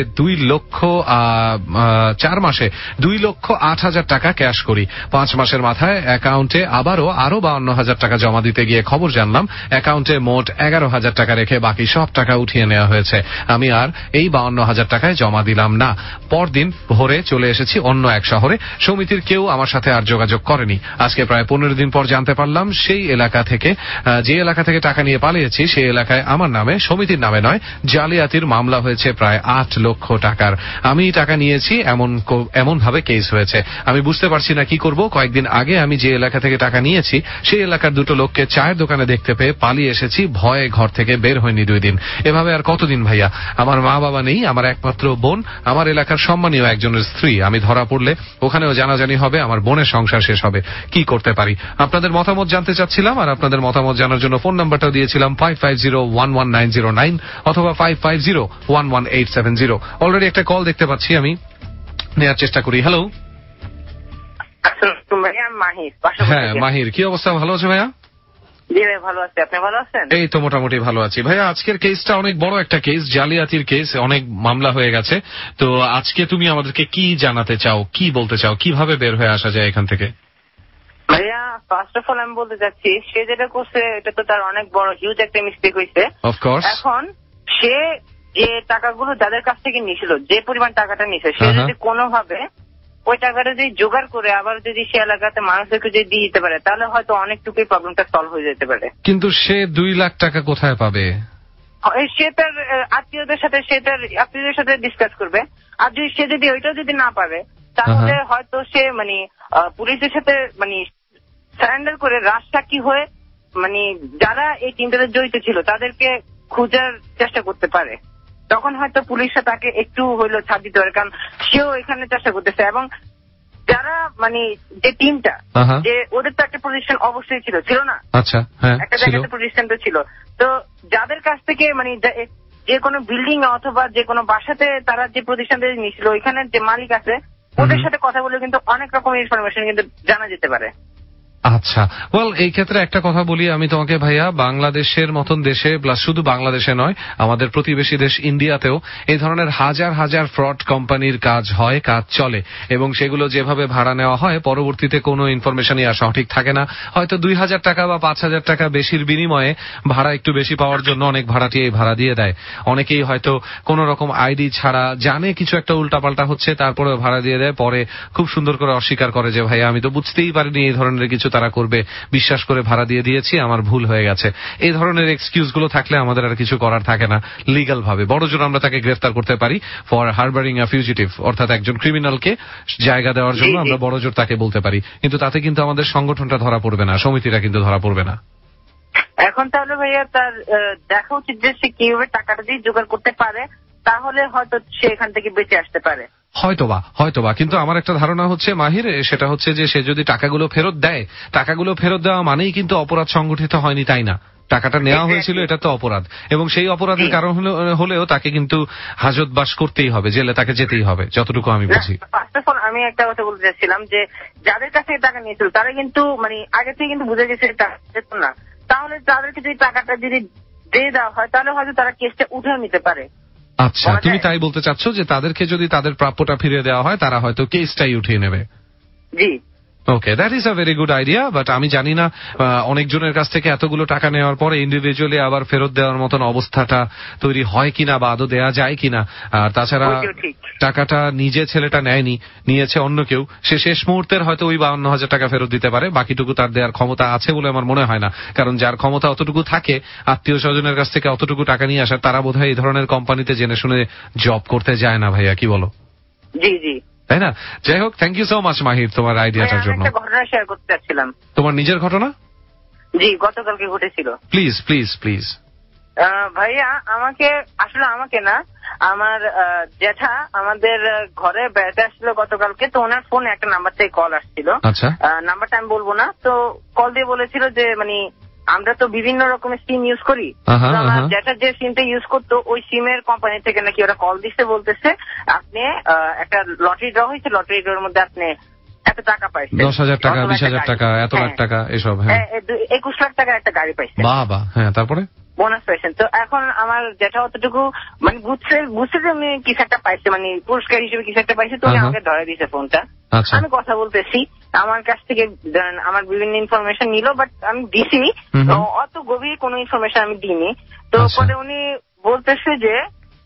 4 মাসে 2,08,000 টাকা ক্যাশ করি। 5 মাসের মাথায় অ্যাকাউন্টে আরো 52,000 টাকা জমা দিতে গিয়ে খবর জানলাম অ্যাকাউন্টে মোট 11,000 টাকা রেখে বাকি সব টাকা উঠিয়ে নেওয়া হয়েছে। আমি আর এই 52,000 টাকায় জমা দিলাম না। পরদিন ভোরে চলে এসেছি অন্য এক শহরে। সমিতির কেউ আমার সাথে আর যোগাযোগ করেনি। আজকে প্রায় 15 দিন পর জানতে পারলাম যে এলাকা থেকে টাকা নিয়ে পালিয়েছি সেই এলাকায় আমার নামে, সমিতির নামে নয়, জালিয়াতির মামলা হয়েছে প্রায় 8 লক্ষ টাকার। আমি টাকা নিয়েছি এমন ভাবে কেস হয়েছে। আমি বুঝতে পারছি না কি করব। কয়েকদিন আগে আমি যে এলাকা থেকে টাকা নিয়েছি সেই এলাকার 2 লোককে চায়ের দোকানে দেখতে পেয়ে পালিয়ে এসেছি। ভয়ে ঘর থেকে বের হয়নি 2 দিন। এভাবে আর কতদিন ভাইয়া? আমার মা বাবা নেই, আমার একমাত্র বোন আমার এলাকার সম্মানীয় একজনের স্ত্রী। আমি ধরা পড়লে ওখানেও জানাজানি হবে, আমার বোনের সংসার শেষ হবে। কি করতে পারি? আপনাদের মতামত জানতে চাচ্ছিলাম। আর আপনাদের মতামত জানার জন্য ফোন নাম্বারটাও দিয়েছিলাম 55011909 অথবা 55011870। অলরেডি একটা কল দেখতে পাচ্ছি, আমি নেওয়ার চেষ্টা করি। হ্যালো। হ্যাঁ মাহির, কি অবস্থা? ভালো আছে ভাইয়া? জি ভাই ভালো আছি, আপনি ভালো আছেন? এই তো মোটামুটি ভালো আছি ভাইয়া। আজকের কেসটা অনেক বড় একটা কেস, জালিয়াতির কেস, অনেক মামলা হয়ে গেছে। তো আজকে তুমি আমাদেরকে কি জানাতে চাও, কি বলতে চাও, কিভাবে বের হয়ে আসা যায় এখান থেকে? ভাইয়া ফার্স্ট অফ অল আমি বলতে চাচ্ছি, সে যেটা করছে এটা তো তার অনেক বড় হিউজ একটা মিস্টেক হয়েছে। এখন সে যে টাকাগুলো যাদের কাছ থেকে নিয়েছিল, যে পরিমাণ টাকাটা নিয়েছে, সে যদি কোনোভাবে ওই টাকাটা যদি জোগাড় করে আবার যদি সে এলাকাতে মানুষদেরকে যদি দিয়ে দিতে পারে, তাহলে হয়তো অনেকটুকুই প্রবলেমটা সলভ হয়ে যেতে পারে। কিন্তু সে 2 লাখ টাকা কোথায় পাবে? সে তার আত্মীয়দের সাথে ডিসকাস করবে। আর যদি সে যদি ওইটাও যদি না পারে, তাহলে হয়তো সে মানে পুলিশের সাথে মানে সারেন্ডার করে রাজসাক্ষী হয়ে মানে যারা এই টিমটাতে জড়িত ছিল তাদেরকে খোঁজার চেষ্টা করতে পারে। তখন হয়তো পুলিশরা তাকে একটু হইলো ছাড় দিতে পারে, কারণ সেও এখানে চেষ্টা করতেছে। এবং যারা মানে যে টিমটা, যে ওদের তো একটা পজিশন অবশ্যই ছিল না? আচ্ছা, একটা জায়গাতে পজিশন তো ছিল। তো যাদের কাছ থেকে মানে যে কোনো বিল্ডিং অথবা যে কোনো বাসাতে তারা যে প্রতিষ্ঠানটা নিয়েছিল, ওইখানে যে মালিক আছে ওদের সাথে কথা বলে কিন্তু অনেক রকমের ইনফরমেশন কিন্তু জানা যেতে পারে। আচ্ছা, ওয়েল এই ক্ষেত্রে একটা কথা বলি আমি তোমাকে ভাইয়া, বাংলাদেশের মতন দেশে, প্লাস শুধু বাংলাদেশে নয়, আমাদের প্রতিবেশী দেশ ইন্ডিয়াতেও এই ধরনের হাজার হাজার ফ্রড কোম্পানির কাজ হয়, কাজ চলে, এবং সেগুলো যেভাবে ভাড়া নেওয়া হয় পরবর্তীতে কোনো ইনফরমেশনই আর সঠিক থাকে না। হয়তো 2000 টাকা বা 5000 টাকা বেশির বিনিময়ে ভাড়া একটু বেশি পাওয়ার জন্য অনেক ভাড়াটিয়া এই ভাড়া দিয়ে দেয়। অনেকেই হয়তো কোন রকম আইডি ছাড়া জানে কিছু একটা উল্টাপাল্টা হচ্ছে, তারপরে ভাড়া দিয়ে দেয়, পরে খুব সুন্দর করে অস্বীকার করে যে ভাইয়া আমি তো বুঝতেই পারিনি এই ধরনের কিছু তারা করবে, বিশ্বাস করে ভাড়া দিয়ে দিয়েছি, আমার ভুল হয়ে গেছে। এই ধরনের এক্সকিউজ গুলো থাকলে আমাদের আর কিছু করার থাকে না লিগ্যাল ভাবে। বড়জোর আমরা তাকে গ্রেফতার করতে পারি ফর হারবারিং আ ফিউজিটিভ, অর্থাৎ একজন ক্রিমিনালকে জায়গা দেওয়ার জন্য আমরা বড়জোর তাকে বলতে পারি। কিন্তু তাতে কিন্তু আমাদের সংগঠনটা ধরা পড়বে না, সমিতিরা কিন্তু ধরা পড়বে না। এখন তাহলে ভাইয়া তার দেখা উচিত যে সে কিভাবে টাকাটা দিয়ে জোগাড় করতে পারে, তাহলে হয়তো সে এখান থেকে বেঁচে আসতে পারে। হয়তোবা কিন্তু আমার একটা ধারণা হচ্ছে মাহির, সেটা হচ্ছে যে সে যদি টাকাগুলো ফেরত দেয়, টাকাগুলো ফেরত দেওয়া মানেই কিন্তু অপরাধ সংগঠিত হয়নি, তাই না? টাকাটা নেওয়া হয়েছিল, এটা তো অপরাধ, এবং সেই অপরাধের কারণ হলেও তাকে কিন্তু হাজতবাস করতেই হবে, জেলে তাকে যেতেই হবে, যতটুকু আমি বুঝি। আমি একটা কথা বলতে চাচ্ছিলাম যে যাদের কাছে টাকা নিয়েছিল তারা কিন্তু মানে আগে থেকে কিন্তু বুঝে গেছে না, তাহলে তাদেরকে যদি টাকাটা যদি দিয়ে দেওয়া হয় তাহলে হয়তো তারা কেসটা উঠে নিতে পারে। আচ্ছা, তুমি তাই বলতে চাচ্ছ যে তাদেরকে যদি তাদের প্রাপ্যটা ফিরিয়ে দেওয়া হয় তারা হয়তো কেসটাই উঠিয়ে নেবে? জি। Okay, that is a very good idea, but আমি জানি না অনেকজনের কাছ থেকে এতগুলো টাকা নেওয়ার পরে ইন্ডিভিজুয়ালি আবার ফেরত দেওয়ার মতন অবস্থাটা তৈরি হয় কিনা বা আদৌ দেওয়া যায় কিনা। আর তাছাড়া টাকাটা নিজে ছেলেটা নেয়নি, নিয়েছে অন্য কেউ, সে শেষ মুহূর্তের হয়তো ওই 52,000 টাকা ফেরত দিতে পারে, বাকিটুকু তার দেওয়ার ক্ষমতা আছে বলে আমার মনে হয় না। কারণ যার ক্ষমতা অতটুকু থাকে আত্মীয় স্বজনের কাছ থেকে অতটুকু টাকা নিয়ে আসার, তারা বোধহয় এই ধরনের কোম্পানিতে জেনে শুনে জব করতে যায় না। ভাইয়া কি বলো? জি জি, তাই না? যাই হোক, thank you so much Mahir তোমার আইডিয়াটার জন্য। একটা ঘটনা শেয়ার করতে চাচ্ছিলাম। তোমার নিজের ঘটনা? জি, গতকালকে ঘটেছিল। Please please please. ভাইয়া আমাকে না, আমার জ্যাঠা আমাদের ঘরে বেড়াতে আসছিল গতকালকে, তো ওনার ফোনে একটা নাম্বার থেকে কল আসছিল। আচ্ছা, নাম্বারটা আমি বলবো না, তো কল দিয়ে বলেছিল যে মানে আমরা তো বিভিন্ন রকমের সিম ইউজ করি, আমার জ্যাঠা যে সিমটা ইউজ করতো ওই সিমের কোম্পানি থেকে নাকি ওরা কল দিচ্ছে, বলতেছে আপনি একটা লটারি ড্র হয়েছে, লটারি ড্রর মধ্যে আপনি এত টাকা পাইছেন, 10,000 টাকা, 20,000 টাকা, এত লাখ টাকা, এসব। হ্যাঁ, 21 লাখ টাকার একটা গাড়ি পাইছেন। বাবা, হ্যাঁ, তারপরে বোনাস পাইছেন। তো এখন আমার জ্যাঠা অতটুকু মানে বুঝছে যে আমি কিছু একটা পাইছে, মানে পুরস্কার হিসেবে কিছু একটা পাইছে, তো উনি আমাকে ধরে দিয়েছে ফোনটা। আমি কথা বলতেছি, আমার কাছ থেকে আমার বিভিন্ন ইনফরমেশন নিল, বাট আমি দিছি, অত গভীর কোনো ইনফরমেশন আমি দিইনি। তো পরে উনি বলতেছে যে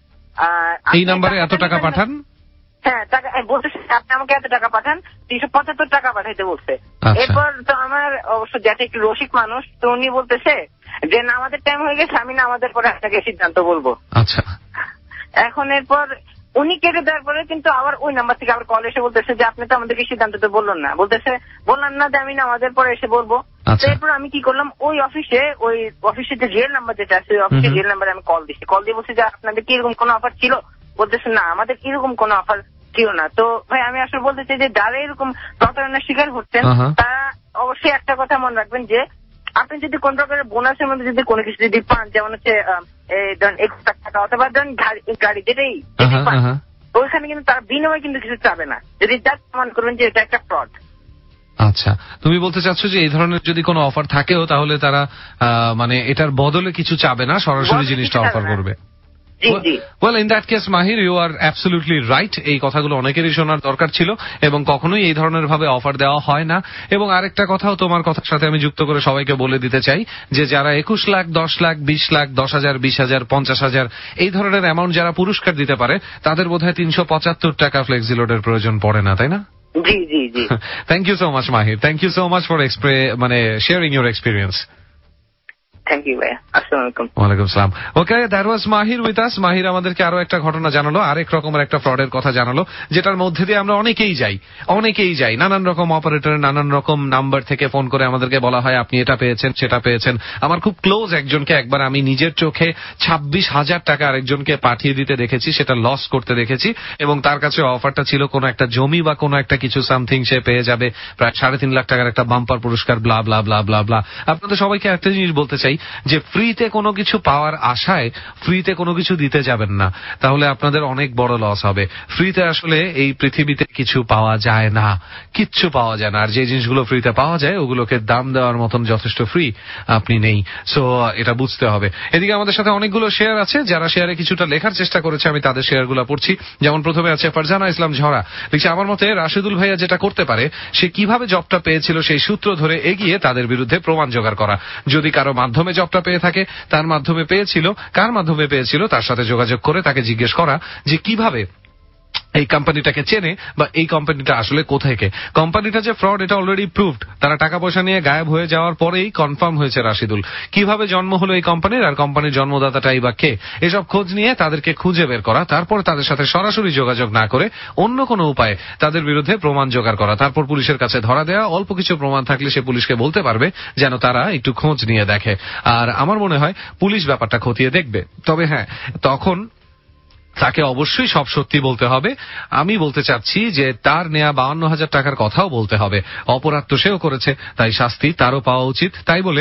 এই নাম্বারে এত টাকা পাঠান। হ্যাঁ, টাকা বলতেছে আপনি আমাকে এত টাকা পাঠান, 375 টাকা পাঠাইতে বলছে। এরপর তো আমার অবশ্য জ্যাঠা একটু রসিক মানুষ, তো উনি বলতেছে যে না আমাদের টাইম হয়ে গেছে, আমি না আমাদের পরে আপনাকে সিদ্ধান্ত বলবো। আচ্ছা, এখন এরপর উনি কেটে দেওয়ার পরে কিন্তু আবার ওই নাম্বার থেকে আবার কল এসে বলতেছে যে আপনি তো আমাদেরকে সিদ্ধান্ত তো বললেন না, বললাম না যে আমি না আমাদের পরে এসে বলবো। এরপর আমি কি করলাম, ওই অফিসে যে রিয়েল নাম্বার যেটা আছে ওই অফিসের রিয়েল নাম্বারে আমি কল দিচ্ছি, কল দিয়ে বলছি যে আপনাদের কি এরকম কোনো অফার ছিল? বলতেছে না আমাদের এরকম কোনো অফার ছিল না। তো ভাই আমি আসলে বলতে চাই যে যারা এরকম প্রতারণার শিকার হচ্ছেন তারা অবশ্যই একটা কথা মনে রাখবেন যে আপনি যদি কোন প্রকারের বোনাসের মধ্যে যদি কোনো কিছু যদি পান, যেমন হচ্ছে ধরেন 1 লাখ টাকা অথবা ধরেন গাড়ি যেটাই পান, ওইখানে কিন্তু তার বিনিময়ে কিন্তু কিছু চাবে না, যদি যা প্রমাণ করবেন যে এটা একটা ফ্রড। আচ্ছা, তুমি বলতে চাচ্ছ যে এই ধরনের যদি কোনো অফার থাকেও তাহলে তারা মানে এটার বদলে কিছু চাবে না, সরাসরি জিনিসটা অফার করবে। Well, in that case, Mahir, you are absolutely right. এই কথাগুলো অনেকেরই শোনার দরকার ছিল এবং কখনোই এই ধরনের ভাবে অফার দেওয়া হয় না। এবং আরেকটা কথাও তোমার কথার সাথে আমি যুক্ত করে সবাইকে বলে দিতে চাই যে যারা 21 লাখ, 10 লাখ, 20 লাখ, 10,000, 20,000, 50,000 এই ধরনের অ্যামাউন্ট যারা পুরস্কার দিতে পারে তাদের বোধহয় 375 টাকা ফ্লেক্সিলোডের প্রয়োজন পড়ে না, তাই না? জি জি জি। Thank you so much, Mahir. Thank you so much for sharing your experience. Thank you, ভাইয়া। আসসালামু আলাইকুম। ওয়ালাইকুম আসসালাম। ওকে, that was Mahir with us. মাহির আমাদেরকে আরো একটা ঘটনা জানালো, আরেক রকমের একটা ফ্রডের কথা জানালো, যেটার মধ্যে দিয়ে আমরা অনেকেই যাই। নানান রকম অপারেটর, নানান রকম নাম্বার থেকে ফোন করে আমাদেরকে বলা হয় আপনি এটা পেয়েছেন, সেটা পেয়েছেন। আমার খুব ক্লোজ একজনকে একবার আমি নিজের চোখে 26,000 টাকা আরেকজনকে পাঠিয়ে দিতে দেখেছি, সেটা লস করতে দেখেছি। এবং তার কাছে অফারটা ছিল কোনো একটা জমি বা কোনো একটা কিছু সামথিং সে পেয়ে যাবে, প্রায় 3.5 লাখ টাকার একটা বাম্পার পুরস্কার, ব্লা ব্লা ব্লা ব্লা ব্লা। আপনাদের সবাইকে একটা জিনিস বলতে চাই যে ফ্রিতে কোনো কিছু পাওয়ার আশায় ফ্রিতে কোনো কিছু দিতে যাবেন না, তাহলে আপনাদের অনেক বড় লস হবে। ফ্রিতে আসলে এই পৃথিবীতে কিছু পাওয়া যায় না, কিচ্ছু পাওয়া যায় না। আর যে জিনিসগুলো ফ্রিতে পাওয়া যায় ওগুলোকে দাম দেওয়ার মতন যথেষ্ট ফ্রি আপনি নেই। সো এটা বুঝতে হবে। এদিকে আমাদের সাথে অনেকগুলো শেয়ার আছে, যারা শেয়ারে কিছুটা লেখার চেষ্টা করেছে আমি তাদের শেয়ারগুলো পড়ছি। যেমন প্রথমে আছে ফারজানা ইসলাম ঝরা, লিখছে আমার মতে রাশিদুল ভাইয়া যেটা করতে পারে সে কিভাবে জবটা পেয়েছিল সেই সূত্র ধরে এগিয়ে তাদের বিরুদ্ধে প্রমাণ জোগাড় করা। যদি কারো মাধ্যমে জবটা পেয়ে থাকে, তার মাধ্যমে পেয়েছিল, কার মাধ্যমে পেয়েছিল তার সাথে যোগাযোগ করে তাকে জিজ্ঞেস করা যে কিভাবে এই কোম্পানিটাকে চেনে বা এই কোম্পানিটা আসলে কোথায় কে। কোম্পানিটা যে ফ্রড এটা অলরেডি প্রুভড, তারা টাকা পয়সা নিয়ে গায়েব হয়ে যাওয়ার পরেই কনফার্ম হয়েছে রাশিদুল। কিভাবে জন্ম হলো এই কোম্পানির আর কোম্পানির জন্মদাতাটাই বা কে, এসব খোঁজ নিয়ে তাদেরকে খুঁজে বের করা, তারপর তাদের সাথে সরাসরি যোগাযোগ না করে অন্য কোনো উপায়ে তাদের বিরুদ্ধে প্রমাণ জোগাড় করা, তারপর পুলিশের কাছে ধরা দেওয়া। অল্প কিছু প্রমাণ থাকলে সে পুলিশকে বলতে পারবে যেন তারা একটু খোঁজ নিয়ে দেখে। আর আমার মনে হয় পুলিশ ব্যাপারটা খতিয়ে দেখবে। তবে হ্যাঁ, তখন তাকে অবশ্যই সব সত্যি বলতে হবে। আমি বলতে চাচ্ছি যে তার নেয়া 52,000 টাকার কথাও বলতে হবে। অপরাধ তো সেও করেছে, তাই শাস্তি তারও পাওয়া উচিত। তাই বলে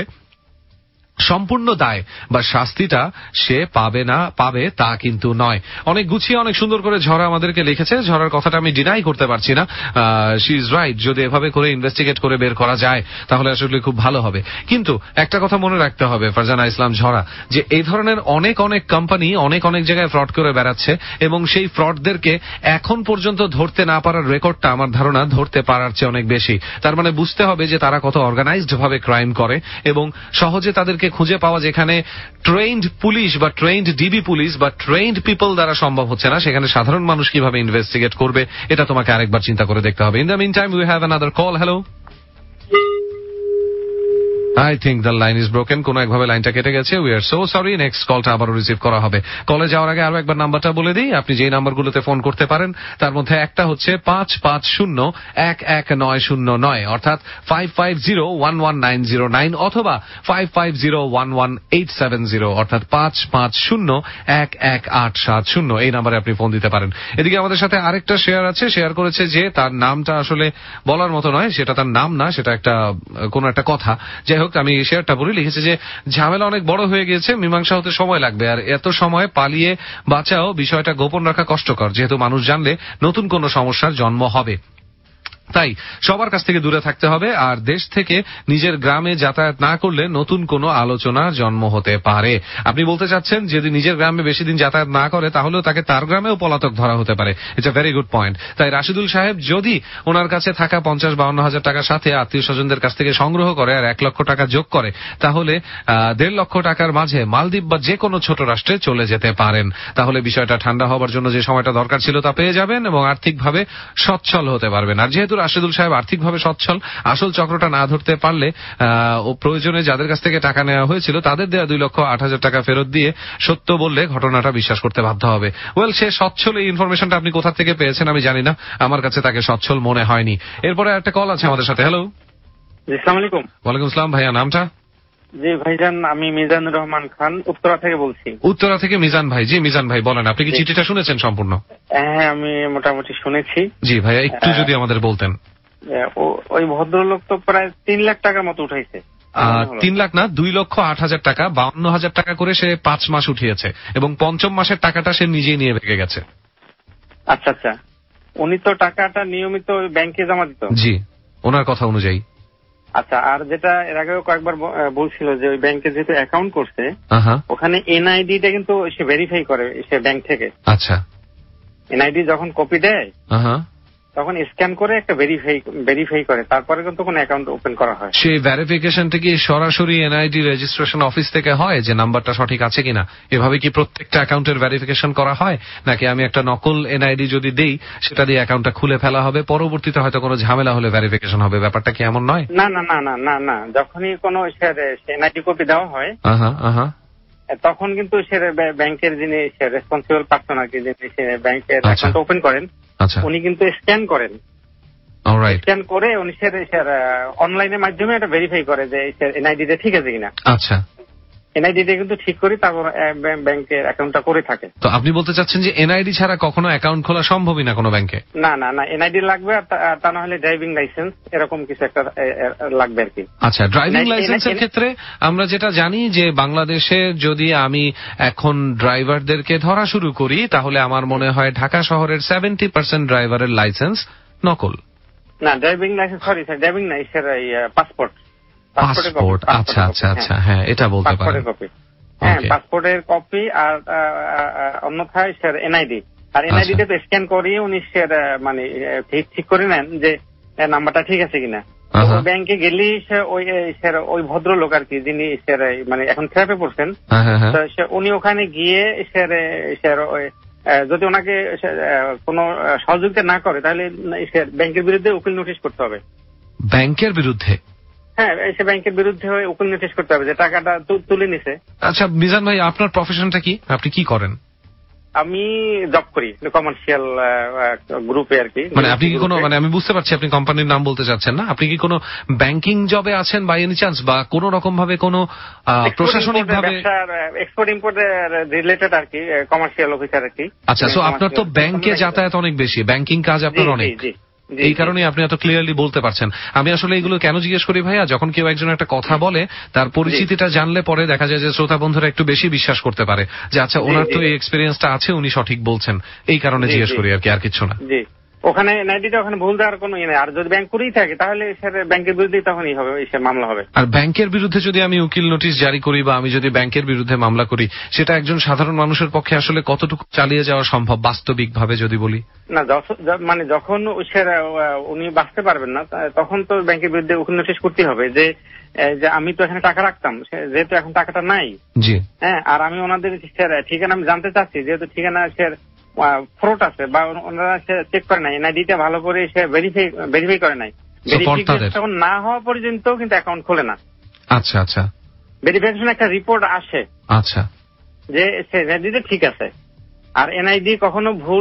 সম্পূর্ণ দায় বা শাস্তিটা সে পাবে তা কিন্তু নয়। অনেক গুছিয়ে অনেক সুন্দর করে ঝরা আমাদেরকে লিখেছে। ঝরার কথাটা আমি ডিনাই করতে পারছি না, শি ইজ রাইট। যদি এভাবে করে ইনভেস্টিগেট করে বের করা যায় তাহলে আসলে খুব ভালো হবে। কিন্তু একটা কথা মনে রাখতে হবে ফারজানা ইসলাম ঝরা, যে এই ধরনের অনেক কোম্পানি অনেক জায়গায় ফ্রড করে বেড়াচ্ছে এবং সেই ফ্রডদেরকে এখন পর্যন্ত ধরতে না পারার রেকর্ডটা আমার ধারণা ধরতে পারার চেয়ে অনেক বেশি। তার মানে বুঝতে হবে যে তারা কত অর্গানাইজড ভাবে ক্রাইম করে এবং সহজে তাদেরকে খুঁজে পাওয়া যেখানে ট্রেইনড পুলিশ বা ট্রেইনড ডিবি পুলিশ বা ট্রেইনড পিপল দ্বারা সম্ভব হচ্ছে না, সেখানে সাধারণ মানুষ কিভাবে ইনভেস্টিগেট করবে এটা তোমাকে আরেকবার চিন্তা করে দেখতে হবে। In the meantime we have another call. Hello, I think the line is broken. কোন একভাবে লাইনটা কেটে গেছে। We are so sorry. Next কলটা আবারও রিসিভ করা হবে। কলে যাওয়ার আগে আরো একবার নাম্বারটা বলে দিই। আপনি যেই নাম্বারগুলোতে ফোন করতে পারেন তার মধ্যে একটা হচ্ছে 550-11909 অর্থাৎ 550-11909 অথবা 550-11870 অর্থাৎ 550-11870। এই নাম্বারে আপনি ফোন দিতে পারেন। এদিকে আমাদের সাথে আরেকটা শেয়ার আছে, শেয়ার করেছে যে তার নামটা আসলে বলার মতো নয়, সেটা তার নাম না, সেটা একটা কোন একটা কথা। যাই হোক, আমি শেয়ারটা বলি। লিখেছে যে ঝামেলা অনেক বড় হয়ে গিয়েছে, মীমাংসা হতে সময় লাগবে, আর এত সময় পালিয়ে বাঁচাও বিষয়টা গোপন রাখা কষ্টকর, যেহেতু মানুষ জানলে নতুন কোনো সমস্যার জন্ম হবে। তাই সবার কাছ থেকে দূরে থাকতে হবে আর দেশ থেকে নিজের গ্রামে যাতায়াত না করলে নতুন কোনো আলোচনার জন্ম হতে পারে। আপনি বলতে চাচ্ছেন যদি নিজের গ্রামে বেশি দিন যাতায়াত না করে তাহলেও তাকে তার গ্রামেও পলাতক ধরা হতে পারে। It's a very good point. তাই রাশিদুল সাহেব যদি ওনার কাছে থাকা 50-52 হাজার টাকার সাথে আত্মীয় স্বজনদের কাছ থেকে সংগ্রহ করে আর 1 লক্ষ টাকা যোগ করে তাহলে 1.5 লক্ষ টাকার মাঝে মালদ্বীপ বা যে কোনো ছোট রাষ্ট্রে চলে যেতে পারেন। তাহলে বিষয়টা ঠান্ডা হবার জন্য যে সময়টা দরকার ছিল তা পেয়ে যাবেন এবং আর্থিকভাবে সচ্ছল হতে পারবেন। আর যেহেতু রাশিদুল সাহেব আর্থিকভাবে সচ্ছল, আসল চক্রটা না ধরতে পারলে ও প্রয়োজনে যাদের কাছ থেকে টাকা নেওয়া হয়েছিল তাদের দেওয়া 2,08,000 টাকা ফেরত দিয়ে সত্য বললে ঘটনাটা বিশ্বাস করতে বাধ্য হবে। ওয়েল, সে সচ্ছল, এই ইনফরমেশনটা আপনি কোথা থেকে পেয়েছেন আমি জানি না, আমার কাছে তাকে সচ্ছল মনে হয়নি। এরপরে একটা কল আছে আমাদের সাথে। হ্যালো, আসসালামু আলাইকুম। ওয়ালাইকুম আসসালাম। ভাইয়া নামটা? জি ভাইজান, আমি মিজানুর রহমান খান, উত্তরা থেকে বলছি। উত্তরা থেকে মিজান ভাই? জি মিজান ভাই বলেন, আপনি কি চিঠিটা শুনেছেন সম্পূর্ণ? হ্যাঁ, আমি মোটামুটি শুনেছি। জি ভাইয়া, একটু যদি আমাদের বলতেন। ওই ভদ্রলোক তো প্রায় 3 লাখ টাকার মতো উঠাইছে। 3 লাখ না, 2,08,000 টাকা, 52,000 টাকা করে সে 5 মাস উঠিয়েছে এবং 5ম মাসের টাকাটা সে নিজেই নিয়ে ভেগে গেছে। আচ্ছা আচ্ছা, উনি তো টাকাটা নিয়মিত ব্যাংকে জমা দিত? জি, ওনার কথা অনুযায়ী। আচ্ছা, আর যেটা এর আগেও কয়েকবার বলছিল যে ওই ব্যাংকে যেহেতু অ্যাকাউন্ট করছে ওখানে এনআইডিটা কিন্তু সে ভেরিফাই করে সে ব্যাংক থেকে। আচ্ছা, এনআইডি যখন কপি দেয় তখন স্ক্যান করে একটা ভেরিফাই করে, তারপরে কিন্তু কোনো অ্যাকাউন্ট ওপেন করা হয়। সেই ভেরিফিকেশনটা কি সরাসরি এনআইডি রেজিস্ট্রেশন অফিস থেকে হয় যে নাম্বারটা সঠিক আছে কিনা? এভাবে কি প্রত্যেকটা অ্যাকাউন্টের ভেরিফিকেশন করা হয়, নাকি আমি একটা নকল এনআইডি যদি দেই সেটা দিয়ে অ্যাকাউন্টটা খুলে ফেলা হবে, পরবর্তীতে হয়তো কোনো ঝামেলা হলে ভেরিফিকেশন হবে? ব্যাপারটা কি এমন নয়? না না না না না না, যখনই কোনো এনআইডি কপি দেওয়া হয় তখন কিন্তু সে ব্যাংকের যিনি রেসপন্সিবল পার্সন আর কি, যিনি ব্যাংকের অ্যাকাউন্ট ওপেন করেন উনি কিন্তু স্ক্যান করেন। স্ক্যান করে উনি অনলাইনের মাধ্যমে এটা ভেরিফাই করে যে এনআইডিটা ঠিক আছে কিনা। আচ্ছা, এনআইডিটা কিন্তু ঠিক করে তারপর ব্যাংকের অ্যাকাউন্টটা করে থাকে। তো আপনি বলতে চাচ্ছেন যে এনআইডি ছাড়া কখনো অ্যাকাউন্ট খোলা সম্ভবই না কোনো ব্যাংকে? না না না, এনআইডি লাগবে, আর তা না হলে ড্রাইভিং লাইসেন্স এরকম কিছু একটা লাগবে আর কি। আচ্ছা, ড্রাইভিং লাইসেন্সের ক্ষেত্রে আমরা যেটা জানি যে বাংলাদেশে যদি আমি এখন ড্রাইভারদেরকে ধরা শুরু করি তাহলে আমার মনে হয় ঢাকা শহরের 70% ড্রাইভারের লাইসেন্স নকল। না, driving licence sorry sir, driving না, পাসপোর্ট। পাসপোর্ট, আচ্ছা আচ্ছা আচ্ছা, হ্যাঁ এটা বলতে পারেন। হ্যাঁ, পাসপোর্টের কপি আর অন্যথায় স্যার এনআইডি। আর এনআইডিতে তো স্ক্যান করিয়ে উনি স্যার মানে ঠিক করে নেন যে নাম্বারটা ঠিক আছে কিনা। ব্যাংকে গেলেই ওই ভদ্রলোক আর কি, যিনি স্যার মানে এখন থেরাপি পড়ছেন, উনি ওখানে গিয়ে স্যার যদি ওনাকে কোনো সহযোগিতা না করে তাহলে ব্যাংকের বিরুদ্ধে উকিল নোটিশ করতে হবে। ব্যাংকের বিরুদ্ধে? হ্যাঁ, সে ব্যাংকের বিরুদ্ধে উকিল নোটিশ করতে হবে যে টাকাটা তুলে নিছে। আচ্ছা মিজান ভাই, আপনার প্রফেশনটা কি? আপনি কি করেন? আমি জব করি কমার্শিয়াল গ্রুপে আর কি। মানে আপনি কি কোনো, মানে আমি বুঝতে পারছি আপনি কোম্পানির নাম বলতে চাচ্ছেন না, আপনি কি কোনো ব্যাংকিং জবে আছেন বাই এনি চান্স, বা কোনো রকম ভাবে কোনো প্রশাসনিক ভাবে? এক্সপোর্ট ইম্পোর্ট রিলেটেড আর কি, কমার্শিয়াল অফিসার আর কি। আচ্ছা, সো আপনার তো ব্যাংকে যাতায়াত অনেক বেশি, ব্যাংকিং কাজ আপনার অনেক, এই কারণে আপনি এত ক্লিয়ারলি বলতে পারছেন। আমি আসলে এগুলো কেন জিজ্ঞেস করি ভাইয়া, যখন কেউ একজন একটা কথা বলে তার পরিচিতিটা জানলে পরে দেখা যায় যে শ্রোতা বন্ধুরা একটু বেশি বিশ্বাস করতে পারে যে আচ্ছা ওনার তো এই এক্সপেরিয়েন্সটা আছে, উনি সঠিক বলছেন, এই কারণে জিজ্ঞেস করি আর কি, আর কিছু না। ওখানে এনআইডিটা ওখানে ভুল দেওয়ার কোনো ইয়ে নেই। আর যদি ব্যাংক করেই থাকে তাহলে ব্যাংকের বিরুদ্ধে তখনই হবে, মামলা হবে। আর ব্যাংকের বিরুদ্ধে যদি আমি উকিল নোটিশ জারি করি বা আমি যদি ব্যাংকের বিরুদ্ধে মামলা করি, সেটা একজন সাধারণ মানুষের পক্ষে আসলে কতটুকু চালিয়ে যাওয়া সম্ভব বাস্তবিক ভাবে যদি বলি? না, মানে যখন উনি বাঁচতে পারবেন না তখন তো ব্যাংকের বিরুদ্ধে উকিল নোটিশ করতে হবে যে আমি তো এখানে টাকা রাখতাম, যেহেতু এখন টাকাটা নাই, হ্যাঁ, আর আমি ওনাদের ঠিকানা আমি জানতে চাচ্ছি, যেহেতু ঠিকানা ফ্রড আছে বা ওনারা চেক করে নাই, এনআইডিটা ভালো করে ভেরিফাই করে নাই, ভেরিফিকেশন না হওয়া পর্যন্ত কিন্তু অ্যাকাউন্ট খোলে না। আচ্ছা আচ্ছা, ভেরিফিকেশন একটা রিপোর্ট আসে আচ্ছা যে এনআইডি ঠিক আছে। আর এনআইডি কখনো ভুল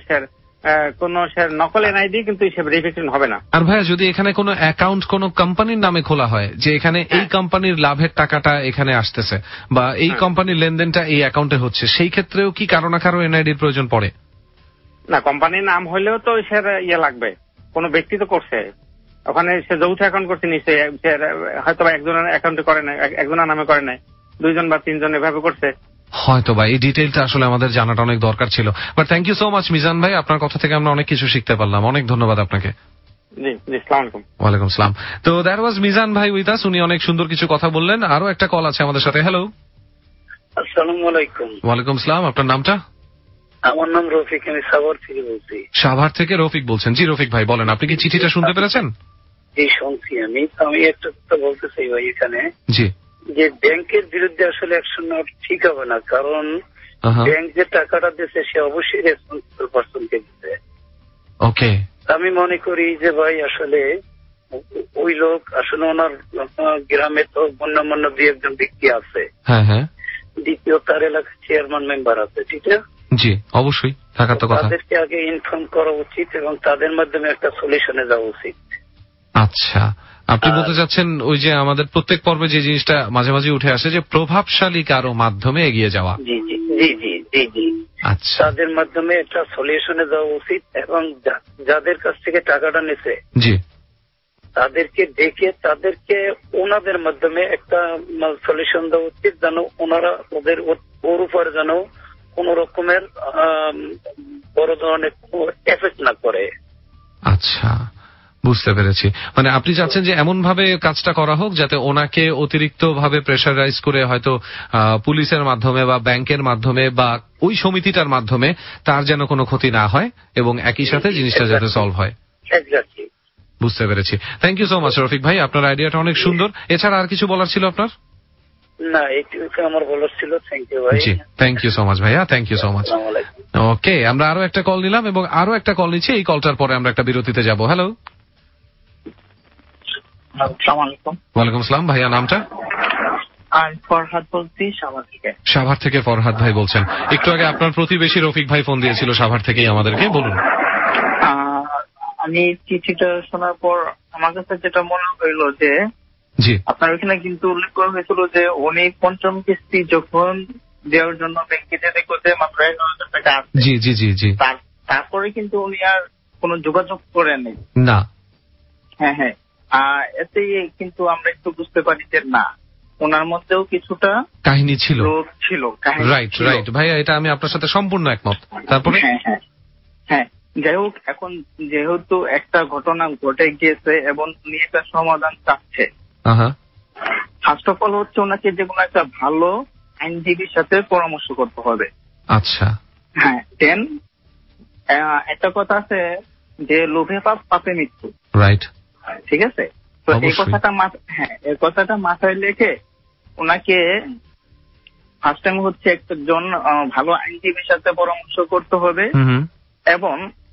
কোন নকল এনআইডি কিন্তু ভেরিফিকেশন হবে না। আর ভাইয়া, যদি এখানে কোনো অ্যাকাউন্ট কোন কোম্পানির নামে খোলা হয় যে এখানে এই কোম্পানির লাভের টাকাটা এখানে আসতেছে বা এই কোম্পানির লেনদেনটা এই অ্যাকাউন্টে হচ্ছে, সেই ক্ষেত্রেও কি কারো না কারো এনআইডির প্রয়োজন পড়ে? না, কোম্পানির নাম হলেও তো ইয়ে লাগবে, কোন ব্যক্তি তো করছে ওখানে, সে যৌথ অ্যাকাউন্ট করছে নিশ্চয়ই, হয়তো একজনের অ্যাকাউন্টে করে নাই, একজনের নামে করে নাই, 2 জন বা 3 জন এভাবে করছে হয়তো বা। এই ডিটেইলটা আসলে আমাদের জানাটা অনেক দরকার ছিল। But thank you so much Mizan ভাই, আপনার কথা থেকে আমরা অনেক কিছু শিখতে পারলাম, অনেক ধন্যবাদ আপনাকে। জি জি, আসসালামু আলাইকুম। ওয়ালাইকুম আসসালাম। তো দ্যাট ওয়াজ মিজান ভাই উইথ আস, উনি অনেক সুন্দর কিছু কথা বললেন। আরো একটা কল আছে আমাদের সাথে। হ্যালো, আসসালামু আলাইকুম। ওয়ালাইকুম আসসালাম, আপনার নামটা? আমার নাম রফিক, আমি সাভার থেকে বলছি। সাভার থেকে রফিক বলছেন? জি রফিক ভাই বলেন, আপনি কি চিঠিটা শুনতে পেরেছেন? জি শুনছি। আমি একটা কথা বলতে চাই ভাই এখানে, জি, যে ব্যাংকের বিরুদ্ধে আসলে অ্যাকশন নেওয়া ঠিক হবে না, কারণ ব্যাংক যে টাকাটা দিচ্ছে সে অবশ্যই রেসপন্সিবল পারসনকে দিচ্ছে। ওকে, আমি মনে করি যে ভাই আসলে ওই লোক আসলে ওনার গ্রামে তো গণ্যমান্য 2-1 ব্যক্তি আছে, হ্যাঁ হ্যাঁ, দ্বিতীয় তার এলাকার চেয়ারম্যান মেম্বার আছে, ঠিক আছে? জি অবশ্যই থাকার তো কথা। তাদেরকে আগে ইনফর্ম করা উচিত এবং তাদের মাধ্যমে একটা সলিউশনে যাওয়া উচিত। আচ্ছা, আপনি বলতে চাচ্ছেন ওই যে আমাদের প্রত্যেক পর্বে যে জিনিসটা মাঝে মাঝে উঠে আসে যে প্রভাবশালী কারো মাধ্যমে এগিয়ে যাওয়া। জি জি জি জি জি জি, আচ্ছা, তাদের মাধ্যমে একটা সলিউশনে যাওয়া উচিত এবং যাদের কাছ থেকে টাকাটা নিছে জি তাদেরকে ডেকে তাদেরকে ওনাদের মাধ্যমে একটা সলিউশন দেওয়া উচিত, যেন ওনারা ওর উপরে যেন কোন রকমের বড় ধরনের এফেক্ট না করে। আচ্ছা, বুঝতে পেরেছি। মানে আপনি চাচ্ছেন যে এমন ভাবে কাজটা করা হোক যাতে ওনাকে অতিরিক্ত ভাবে প্রেসারাইজ করে হয়তো পুলিশের মাধ্যমে বা ব্যাংকের মাধ্যমে বা ওই সমিতিটার মাধ্যমে তার যেন কোনো ক্ষতি না হয় এবং একই সাথে জিনিসটা যাতে সলভ হয়। বুঝতে পেরেছি। Thank you so much Rafiq ভাই, আপনার আইডিয়াটা অনেক সুন্দর। এছাড়া আর কিছু বলার ছিল আপনার? না, এইটুকু আমার বলার ছিল। থ্যাংক ইউ ভাই। জি, থ্যাংক ইউ সো মাচ ভাইয়া, thank you so much. Okay, আমরা আরো একটা কল নিলাম এবং আরো একটা কল নিচ্ছি। এই কলটার পরে আমরা একটা বিরতিতে যাব। হ্যালো, ওয়ালাইকুম আসসালাম ভাইয়া, নামটা? ফরহাদ বলছি সাভার থেকে। সাভার থেকে ফরহাদ ভাই বলছেন। একটু আগে আপনার প্রতিবেশী রফিক ভাই ফোন দিয়েছিল সাভার থেকেই আমাদেরকে, বলুন। আমি চিঠিটা শোনার পর আমার কাছে যেটা মনে হইল যে জি আপনার ওখানে কিন্তু উল্লেখ করা হয়েছিল যে উনি পঞ্চম কিস্তি যখন দেওয়ার জন্য ব্যাংকে যেতে করতে মাত্র 11,000 টাকা আছে। জি জি জি জি। তারপরে কিন্তু উনি আর কোনো যোগাযোগ করেননি। না। হ্যাঁ হ্যাঁ, এতে কিন্তু আমরা একটু বুঝতে পারি যে না, ওনার মধ্যেও কিছুটা কাহিনী ছিল। রাইট রাইট ভাইয়া, এটা আমি আপনার সাথে সম্পূর্ণ একমত। তারপরে হ্যাঁ হ্যাঁ হ্যাঁ, যাই হোক, এখন যেহেতু একটা ঘটনা ঘটে গিয়েছে এবং উনি একটা সমাধান চাচ্ছে, ফার্স্ট অফ অল হচ্ছে ওনাকে যে কোনো একটা ভালো আইনজীবীর সাথে পরামর্শ করতে হবে। আচ্ছা। হ্যাঁ, দেন একটা কথা আছে যে লোভে পাপ পাপে মৃত্যু। রাইট, ঠিক আছে। তো এই কথাটা মাথায় রেখে ওনাকে ফার্স্ট টাইম হচ্ছে একজন ভালো আইনজীবীর সাথে পরামর্শ করতে হবে এবং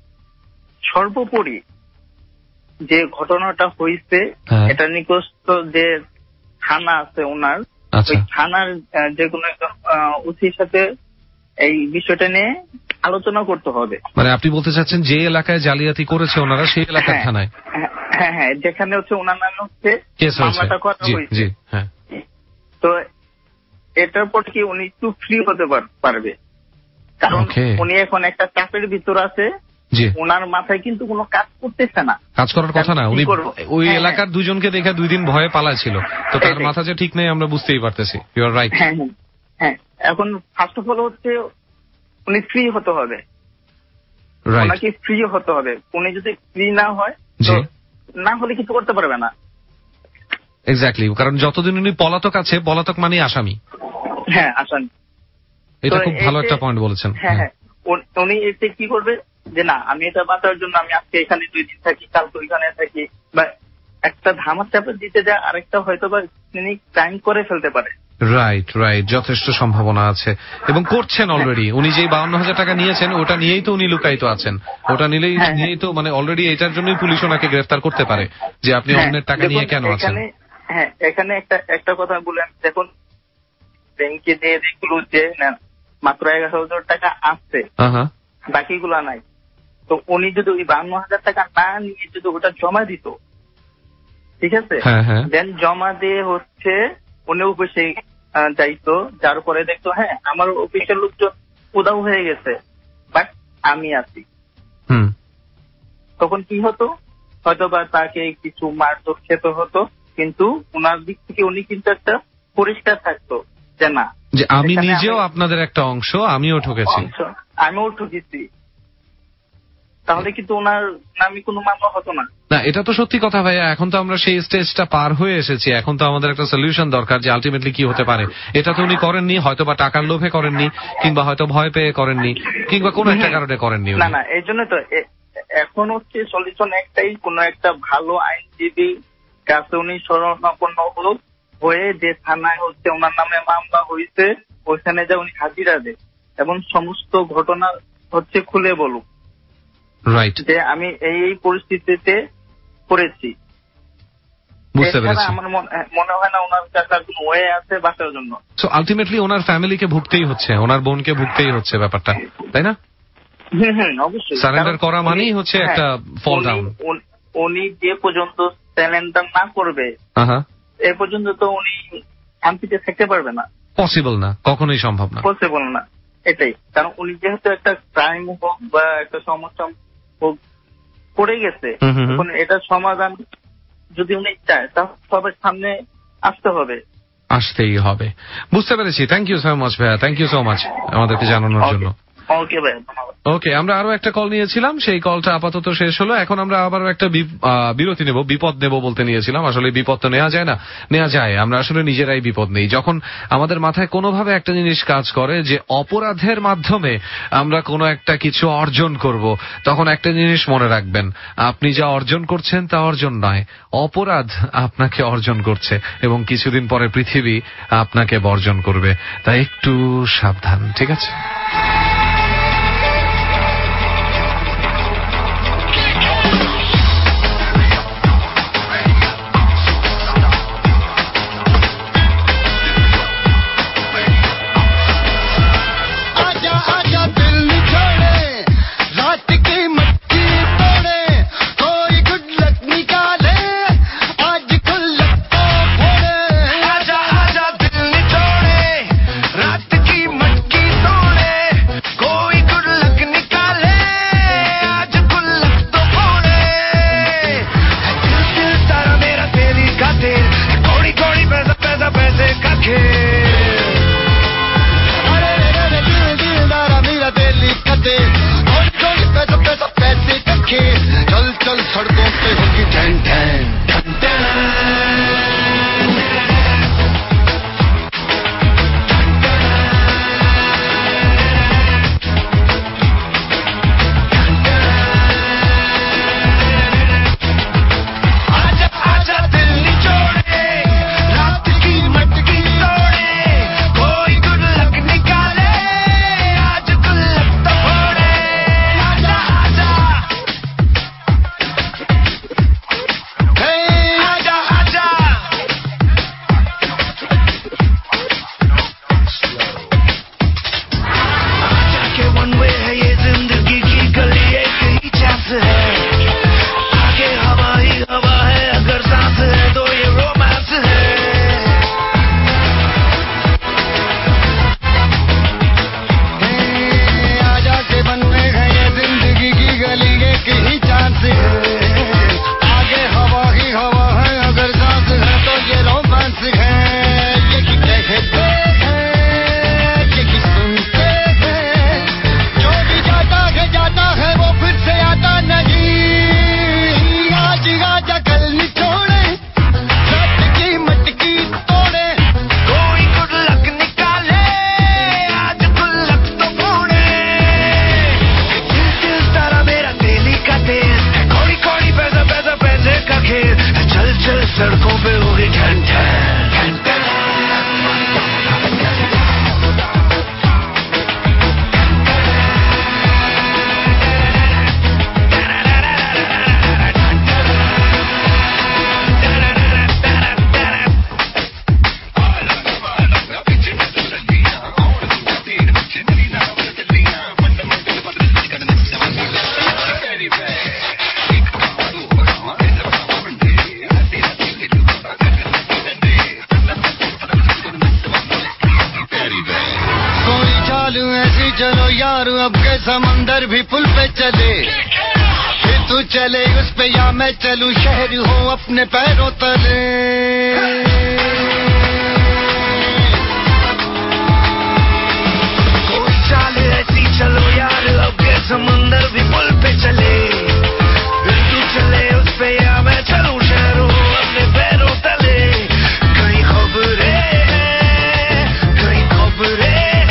সর্বোপরি যে ঘটনাটা হয়েছে এটা নিকটস্থ যে থানা আছে ওনার, ওই থানার যে কোনো একজন ওসির সাথে এই বিষয়টা নিয়ে আলোচনা করতে হবে। মানে আপনি বলতে চাচ্ছেন যে এলাকায় জালিয়াতি করেছে ওনারা সেই এলাকার থানায়? হ্যাঁ হ্যাঁ, যেখানে হচ্ছে ওনার নামে হচ্ছে মামলাটা করা হয়েছে। তো এটার পর কি উনি একটু ফ্রি হতে পারবে, কারণ উনি এখন একটা চাপের ভিতর আছে। ওনার মাথায় কিন্তু কোনো কাজ করতেছে না, কাজ করার কথা না। উনি ওই এলাকার দুজনকে দেখে 2 দিন ভয়ে পালাছিল, তো তার মাথা যে ঠিক নেই আমরা বুঝতেই পারতেছি। You are right. হ্যাঁ, এখন ফার্স্ট অফ অল হচ্ছে উনি ফ্রি হতে হবে, ওনাকে ফ্রি হতে হবে। উনি যদি ফ্রি না হয়, না হলে কিছু করতে পারবে না। এক্স্যাক্টলি, কারণ যতদিন উনি পলাতক আছে, পলাতক মানে আসামি। হ্যাঁ, আসামি। এটা খুব ভালো একটা পয়েন্ট বলেছেন। হ্যাঁ হ্যাঁ, উনি এতে কি করবে যে না, আমি এটা বাঁচার জন্য আমি আজকে এখানে 2 দিন থাকি, কালকে ওইখানে থাকি, বা একটা ধামার চাপে দিতে যায়, আরেকটা হয়তো বা তিনি ক্রাইম করে ফেলতে পারে। রাইট রাইট, যথেষ্ট সম্ভাবনা আছে এবং করছেন অলরেডি। উনি যে 52,000 টাকা নিয়েছেন ওটা নিয়েই তো উনি লুকায়িত আছেন। ওটা নিয়েই তো মানে অলরেডি এটার জন্যই পুলিশ ওনাকে গ্রেফতার করতে পারে যে আপনি অন্যের টাকা নিয়ে কেন আছেন। হ্যাঁ, এখানে একটা কথা বলেন, দেখুন ব্যাংকে দিয়ে দেখলো যে মাত্র 11,000 টাকা আসছে, বাকিগুলা নাই। তো উনি যদি ওই 52,000 টাকা না নিয়ে যদি ওটা জমা দিত, ঠিক আছে, দেন জমা দিয়ে হচ্ছে উনি অফিসে যাইতো, যার পরে দেখতো হ্যাঁ আমার অফিসের লোকজন উদাও হয়ে গেছে, বাট আমি আছি। তখন কি হতো, হয়তো বা তাকে কিছু মারধর খেতে হতো, কিন্তু ওনার দিক থেকে উনি কিন্তু একটা পরিষ্কার থাকতো যে না, যে আমি নিজেও আপনাদের একটা অংশ, আমিও ঠকেছি। তাহলে কিন্তু ওনার নামে কোনো মামলা হতো না। না, এটা তো সত্যি কথা ভাইয়া। এখন তো আমরা সেই স্টেজটা পার হয়ে এসেছি, এখন তো আমাদের একটা সলিউশন দরকার যে আলটিমেটলি কি হতে পারে। এটা তো উনি করেননি, হয়তো বা টাকার লোভে করেননি, কিংবা হয়তো ভয় পেয়ে করেননি, কিংবা কোনো একটা কারণে করেননি। না না, এই জন্য তো এখন হচ্ছে সলিউশন একটাই, কোন একটা ভালো আইনজীবী কাছে উনি শরণাপন্ন হয়ে যে থানায় হচ্ছে ওনার নামে মামলা হয়েছে ওইখানে যা উনি হাজিরা দেয় এবং সমস্ত ঘটনা হচ্ছে খুলে বলুক যে আমি এই পরিস্থিতিতে পড়েছি। বুঝতে পেরেছি। আমার মনে হয় না ওনার কাছে কোনো ওয়ে আছে বাঁচার জন্য। সো আলটিমেটলি ওনার ফ্যামিলিকে ভুগতেই হচ্ছে, ওনার বোনকে ভুগতেই হচ্ছে ব্যাপারটা, তাই না? অবশ্যই। সারেন্ডার করা মানেই হচ্ছে একটা ফল ডাউন। উনি যে পর্যন্ত সারেন্ডার না করবে এ পর্যন্ত তো উনি শান্তিতে থাকতে পারবে না। পসিবল না, কখনোই সম্ভব না। পসিবল না, এটাই। কারণ উনি যেহেতু একটা ক্রাইম হোক বা একটা সমস্যা হোক পড়ে গেছে, এখন এটার সমাধান যদি উনি চায় তা সবার সামনে আসতেই হবে। বুঝতে পেরেছি। থ্যাংক ইউ সো মাচ ভাইয়া, থ্যাংক ইউ সো মাচ আমাদেরকে জানানোর জন্য। ওকে ভাইয়া, ধন্যবাদ। ওকে, আমরা আরো একটা কল নিয়েছিলাম, সেই কলটা আপাতত শেষ হলো। এখন আমরা আবার একটা বিরতি নেব, বিপদ নেব বলতে নিয়েছিলাম। আসলে বিপদ তো নেওয়া যায় না, নেওয়া যায়, আমরা আসলে নিজেরাই বিপদ নেই। যখন আমাদের মাথায় কোনোভাবে একটা জিনিস কাজ করে যে অপরাধের মাধ্যমে আমরা কোনো একটা কিছু অর্জন করব, তখন একটা জিনিস মনে রাখবেন, আপনি যা অর্জন করছেন তা অর্জন নয়, অপরাধ আপনাকে অর্জন করছে এবং কিছুদিন পরে পৃথিবী আপনাকে বর্জন করবে। তাই একটু সাবধান, ঠিক আছে? चलो यार अब के समंदर भी पुल पे चले, फिर तू चले उस पे या मैं चलूं, शहर हो अपने पैरों तले। कोई चाल ऐसी चलो यार अब के समंदर भी पुल पे चले, फिर तू चले उस पे या मैं चलूं, शहर हो अपने पैरों तले। कई खबरें कई खबरें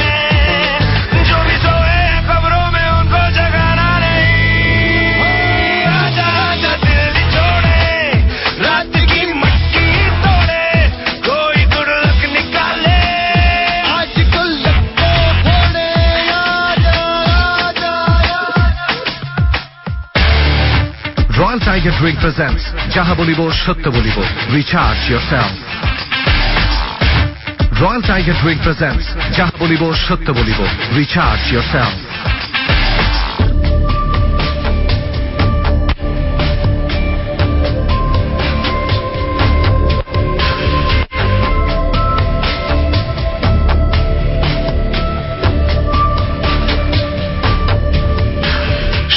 Royal Tiger Drink presents Jaha Bolibo Shatya Bolibo. Recharge yourself. Royal Tiger Drink presents Jaha Bolibo Shatya Bolibo. Recharge yourself.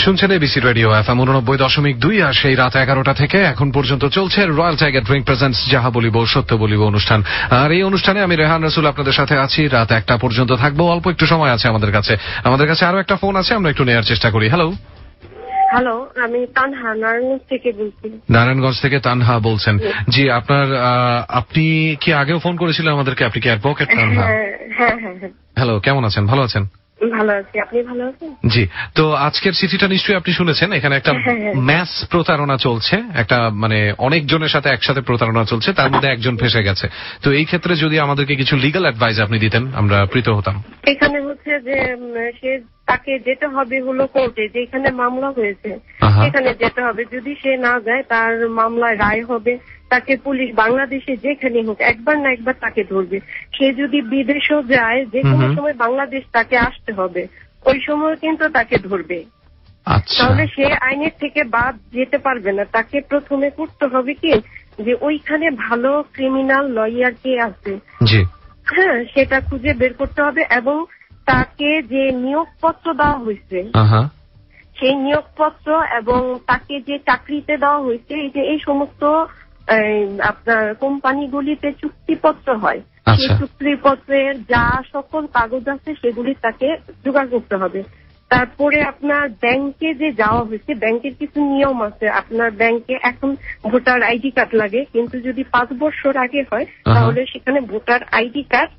শুনছেন এবিসি রেডিও এফএম 89.2 আর সেই রাত 11টা থেকে এখন পর্যন্ত চলছে রয়্যাল টাইগার ড্রিঙ্ক প্রেজেন্টস যাহা বলিব সত্য বলিব অনুষ্ঠান। আর এই অনুষ্ঠানে আমি রেহান রাসুল আপনাদের সাথে আছি, রাত 1টা পর্যন্ত থাকবো। অল্প একটু সময় আছে আমাদের কাছে আরো একটা ফোন আছে, আমরা একটু নেওয়ার চেষ্টা করি। হ্যালো, আমি তানহা নারায়ণগঞ্জ থেকে বলছি। নারায়ণগঞ্জ থেকে তানহা বলছেন? জি, আপনি কি আগেও ফোন করেছিলেন আমাদেরকে? আপনি কি অ্যাডভোকেট তানহা? হ্যাঁ। হ্যালো, কেমন আছেন? ভালো আছেন? ভালো আছি, আপনি ভালো আছেন? জি, তো আজকের চিঠিটা নিশ্চয়ই আপনি শুনেছেন। এখানে একটা ম্যাস প্রতারণা চলছে, একটা মানে অনেক জনের সাথে একসাথে প্রতারণা চলছে, তার মধ্যে একজন ফেসে গেছে। তো এই ক্ষেত্রে যদি আমাদেরকে কিছু লিগ্যাল অ্যাডভাইস আপনি দিতেন, আমরা প্রীত হতাম। এখানে হচ্ছে যে সে তাকে যেতে হবে হলো কোর্টে, যেখানে মামলা হয়েছে সেখানে যেতে হবে। যদি সে না যায়, তার মামলায় রায় হবে, তাকে পুলিশ বাংলাদেশে যেখানে হোক একবার না একবার তাকে ধরবে। সে যদি বিদেশেও যায়, যে কোনো সময় বাংলাদেশ তাকে আসতে হবে, ওই সময় কিন্তু তাকে ধরবে। তাহলে সে আইনের থেকে বাদ যেতে পারবে না। তাকে প্রথমে করতে হবে কি, যে ওইখানে ভালো ক্রিমিনাল লয়ার কে আছে, হ্যাঁ, সেটা খুঁজে বের করতে হবে। এবং তাকে যে নিয়োগপত্র দেওয়া হয়েছে, সেই নিয়োগপত্র এবং তাকে যে চাকরিতে দেওয়া হয়েছে, এই সমস্ত আপনার কোম্পানিগুলিতে চুক্তিপত্র হয়, সেই চুক্তিপত্রের যা সকল কাগজ আছে সেগুলি তাকে জোগাড় করতে হবে। তারপরে আপনার ব্যাংকে যে যাওয়া হয়েছে, ব্যাংকের কিছু নিয়ম আছে। আপনার ব্যাংকে এখন ভোটার আইডি কার্ড লাগে, কিন্তু যদি 5 বছর আগে হয় তাহলে সেখানে ভোটার আইডি কার্ড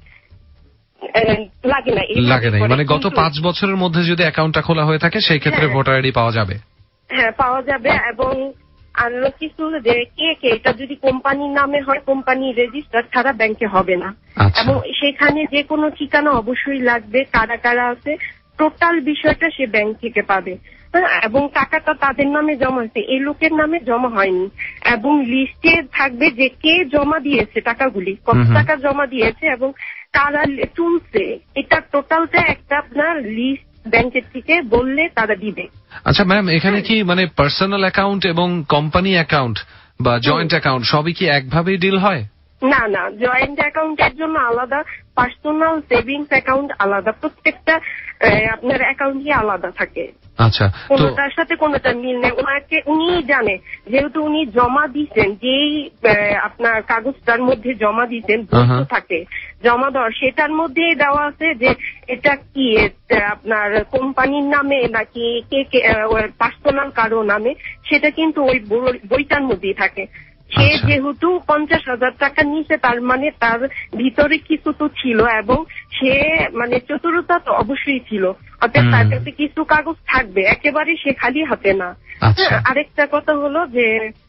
লাগে না। মানে গত 5 বছরের মধ্যে যদি অ্যাকাউন্টটা খোলা হয়ে থাকে, সেই ক্ষেত্রে ভোটার আইডি পাওয়া যাবে। হ্যাঁ, পাওয়া যাবে। এবং আরো কিছু যে কে এটা যদি কোম্পানির নামে হয়, কোম্পানি রেজিস্টার ছাড়া ব্যাংকে হবে না। এবং সেখানে যে কোনো ঠিকানা অবশ্যই লাগবে, কারা কারা আছে, টোটাল বিষয়টা সে ব্যাংক থেকে পাবে। এবং টাকাটা তাদের নামে জমা হয়েছে, এই লোকের নামে জমা হয়নি। এবং লিস্টে থাকবে যে কে জমা দিয়েছে টাকাগুলি, কত টাকা জমা দিয়েছে এবং কারা তুলছে, এটা টোটালটা একটা আপনার লিস্ট ব্যাংকের থেকে বললে তারা দিবে। আচ্ছা ম্যাম, এখানে কি মানে পার্সোনাল অ্যাকাউন্ট এবং কোম্পানি অ্যাকাউন্ট বা জয়েন্ট অ্যাকাউন্ট সবই কি একভাবেই ডিল হয়? না, জয়েন্ট অ্যাকাউন্টের জন্য আলাদা, পার্সোনাল সেভিংস অ্যাকাউন্ট আলাদা, প্রত্যেকটা আপনার অ্যাকাউন্টই আলাদা থাকে। আচ্ছা, কোনটার সাথে কোনটা মিল নেই। উনি জানে, যেহেতু উনি জমা দিচ্ছেন, যেই আপনার কাগজটার মধ্যে জমা দিচ্ছেন থাকে জমা দেওয়ার, সেটার মধ্যে দেওয়া আছে যে এটা কি আপনার কোম্পানির নামে নাকি কে পার্সোনাল কারো নামে, সেটা কিন্তু ওই বইটার মধ্যেই থাকে। সে যেহেতু 50,000 টাকা নিয়েছে, তার মানে তার ভিতরে কিছু তো ছিল এবং সে মানে চতুরতা তো অবশ্যই ছিল, অর্থাৎ তার কাছে কিছু কাগজ থাকবে, একেবারে সে খালি হাতে না। আরেকটা কথা হলো যে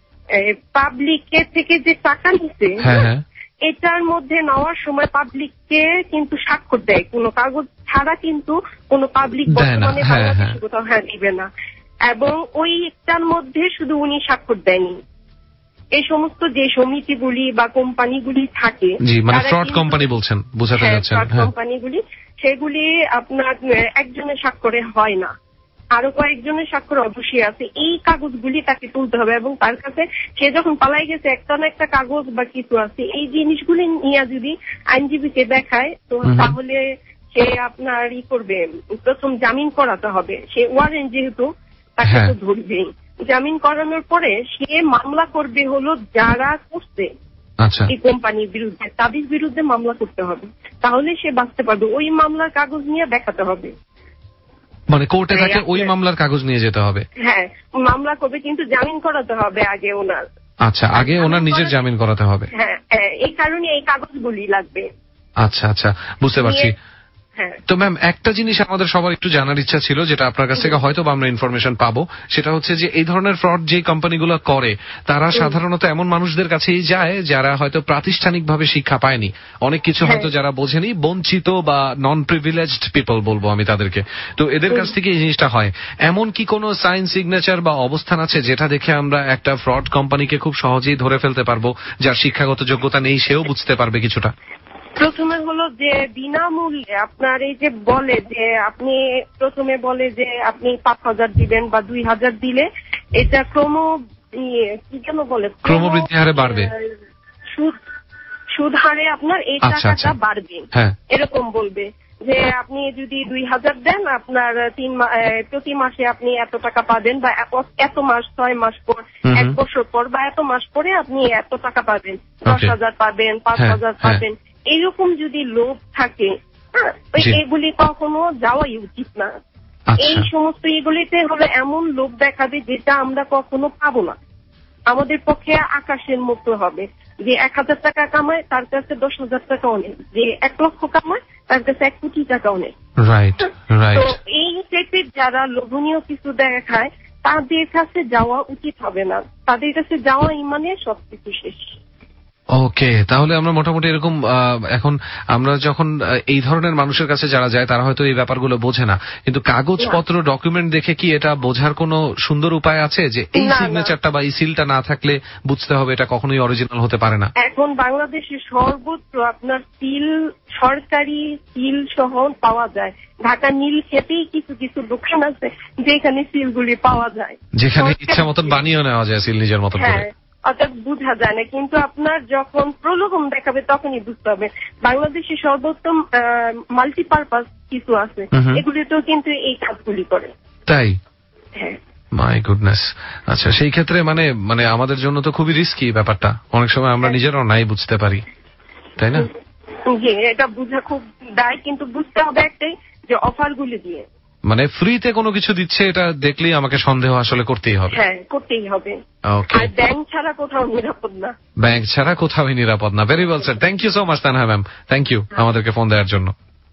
পাবলিকের থেকে যে টাকা নিছে, এটার মধ্যে নেওয়ার সময় পাবলিককে কিন্তু স্বাক্ষর দেয়, কোনো কাগজ ছাড়া কিন্তু কোনো পাবলিক বর্তমানে বাংলাদেশে কোথাও দিবে না। এবং ওই একটার মধ্যে শুধু উনি স্বাক্ষর দেয়নি। এই সমস্ত যে সমিতিগুলি বা কোম্পানিগুলি থাকে, ফ্রড কোম্পানি বলছেন, বোঝাতে যাচ্ছেন, ফ্রড কোম্পানিগুলি, সেগুলি আপনার একজনের স্বাক্ষরে হয় না, আরো কয়েকজনের স্বাক্ষর অবশ্যই আছে। এই কাগজগুলি তাকে তুলতে হবে এবং তার কাছে সে যখন পালাই গেছে একটা না একটা কাগজ বা কিছু আছে, এই জিনিসগুলি নিয়ে যদি আইনজীবীকে দেখায়, তো তাহলে সে আপনার করবে, প্রথম জামিন করাতে হবে। সে ওয়ারেন্ট যেহেতু, তাকে তো ধরবেই। জামিন করানোর পরে সে মামলা করবে হলো যারা করছে এই কোম্পানির বিরুদ্ধে, তাদের বিরুদ্ধে মামলা করতে হবে, তাহলে সে বাঁচতে পারবে। ওই মামলার কাগজ নিয়ে দেখাতে হবে, মানে কোর্টে তাকে ওই মামলার কাগজ নিয়ে যেতে হবে। হ্যাঁ, মামলা করবে, কিন্তু জামিন করাতে হবে আগে ওনার। আচ্ছা, আগে ওনার নিজের জামিন করাতে হবে। হ্যাঁ, এই কারণে এই কাগজগুলি লাগবে। আচ্ছা, বুঝতে পারছি। তো ম্যাম, একটা জিনিস আমাদের সবার একটু জানার ইচ্ছা ছিল, যেটা আপনার কাছ থেকে হয়তো আমরা ইনফরমেশন পাবো, সেটা হচ্ছে যে এই ধরনের ফ্রড যে কোম্পানিগুলো করে, তারা সাধারণত এমন মানুষদের কাছেই যায় যারা হয়তো প্রাতিষ্ঠানিকভাবে শিক্ষা পায়নি, অনেক কিছু হয়তো যারা বোঝেনি, বঞ্চিত বা নন প্রিভিলেজড পিপল বলবো আমি তাদেরকে। তো এদের কাছ থেকে এই জিনিসটা হয়। এমন কি কোনো সাইন সিগনেচার বা অবস্থান আছে যেটা দেখে আমরা একটা ফ্রড কোম্পানিকে খুব সহজেই ধরে ফেলতে পারবো, যার শিক্ষাগত যোগ্যতা নেই, সেও বুঝতে পারবে কিছুটা? প্রথমে হলো যে বিনামূল্যে আপনার এই যে বলে যে আপনি প্রথমে বলে যে আপনি 5,000 দিবেন বা 2,000 দিলে এটা ক্রমবৃদ্ধি হারে বাড়বে, সুদ হারে আপনার এই টাকাটা বাড়বে, এরকম বলবে। যে আপনি যদি 2000 দেন আপনার প্রতি মাসে আপনি এত টাকা পাবেন, বা এত মাস 6 মাস পর 1 বছর পর বা এত মাস পরে আপনি এত টাকা পাবেন, 10,000 পাবেন, 5,000 পাবেন। এইরকম যদি লোভ থাকে এগুলি কখনো যাওয়াই উচিত না। এই সমস্ত এগুলিতে হলো এমন লোভ দেখাবে যেটা আমরা কখনো পাবো না। আমাদের পক্ষে আকাশের মতো হবে যে 1000 টাকা কামায় তার কাছে 10,000 টাকা অনেক, যে 1 লক্ষ কামায় তার কাছে 1 কোটি টাকা অনেক। তো এই টাইপের যারা লোভনীয় কিছু দেখায় তাদের কাছে যাওয়া উচিত হবে না। তাদের কাছে যাওয়া মানে সবকিছু শেষ। ওকে, তাহলে আমরা মোটামুটি এরকম এখন আমরা যখন এই ধরনের মানুষের কাছে যারা যায় তারা হয়তো এই ব্যাপারগুলো বোঝে না, কিন্তু কাগজপত্র ডকুমেন্ট দেখে কি এটা বোঝার কোনো সুন্দর উপায় আছে যে এই সিগনেচারটা বা এই সিলটা না থাকলে বুঝতে হবে এটা কখনোই অরিজিনাল হতে পারে না? এখন বাংলাদেশে সর্বত্র আপনার সিল, সরকারি সিল সহ পাওয়া যায়। ঢাকা নীলক্ষেতেই কিছু কিছু দোকান আছে যেখানে সিলগুলি পাওয়া যায়, যেখানে ইচ্ছা মতন বানিয়ে নেওয়া যায় সিল নিজের মতন করে। অর্থাৎ বোঝা যায় না, কিন্তু আপনার যখন প্রলোভন দেখাবে তখনই বুঝতে হবে। বাংলাদেশে সর্বোত্তম মাল্টিপারপাস কিছু আছে, এগুলিতেও কিন্তু এই কাজগুলি করে। তাই? হ্যাঁ। My goodness. আচ্ছা, সেই ক্ষেত্রে মানে আমাদের জন্য তো খুবই রিস্কি ব্যাপারটা। অনেক সময় আমরা নিজেরাও নাই বুঝতে পারি, তাই না? জি, এটা বোঝা খুব দায়, কিন্তু বুঝতে হবে একটাই যে অফারগুলি দিয়ে মানে ফ্রিতে কোনো কিছু দিচ্ছে এটা দেখলেই আমাকে সন্দেহ আসলে করতেই হবে। হ্যাঁ, করতেই হবে। আর ব্যাংক ছাড়া কোথাও নিরাপদ না। ব্যাংক ছাড়া কোথাও নিরাপদ না। Very well sir, thank you so much Tanha ma'am, thank you আমাদেরকে ফোন দেওয়ার জন্য।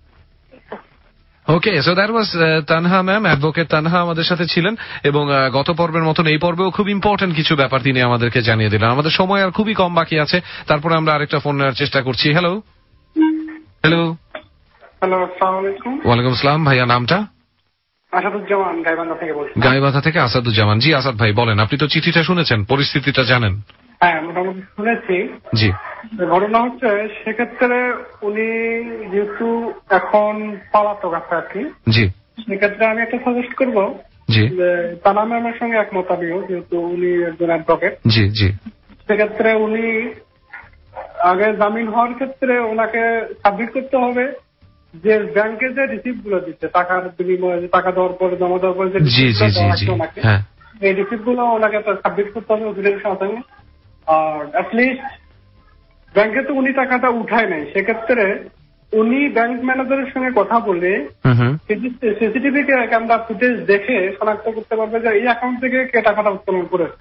Okay, so that was Tanha ma'am, advocate Tanha আমাদের সাথে ছিলেন, এবং গত পর্বের মতন এই পর্বেও খুব ইম্পর্টেন্ট কিছু ব্যাপার তিনি আমাদেরকে জানিয়ে দিলেন। আমাদের সময় আর খুবই কম বাকি আছে, তারপরে আমরা আরেকটা ফোন নেওয়ার চেষ্টা করছি। হ্যালো হ্যালো হ্যালো, আসসালামু আলাইকুম। ওয়ালাইকুম আসসালাম। ভাইয়া নামটা? আসাদুজ্জামান, গাইবান্ধা থেকে বলছি। গাইবান্ধা থেকে আসাদুজ্জামান। জি আসাদ ভাই বলেন, আপনি তো চিঠিটা শুনেছেন, পরিস্থিতিটা জানেন? হ্যাঁ, মোটামুটি শুনেছি। জি, ঘটনা হচ্ছে সেক্ষেত্রে উনি যেহেতু এখন পলাতক আছে আর কি, জি, সেক্ষেত্রে আমি একটা সাজেস্ট করবো যে তানহা ম্যামের সঙ্গে একমত আমিও, যেহেতু উনি একজন অ্যাডভোকেট। জি জি, সেক্ষেত্রে উনি আগে জামিন হওয়ার ক্ষেত্রে ওনাকে সাবমিট করতে হবে যে ব্যাংকে যে রিসিপ্ট গুলো দিচ্ছে টাকার বিনিময়ে, টাকা দেওয়ার পরে জমা দেওয়ার পরে যে ওনাকে এই রিসিপ্ট গুলো ওনাকে সাবমিট করতে হবে ওদের সাথে। আর অ্যাটলিস্ট ব্যাংকে তো উনি টাকাটা উঠায় নাই, সেক্ষেত্রে উনি ব্যাংক ম্যানেজারের সঙ্গে কথা বলে সিসিটিভি ক্যামেরা ফুটেজ দেখে শনাক্ত করতে পারবে যে এই অ্যাকাউন্ট থেকে কে টাকাটা উত্তোলন করেছে।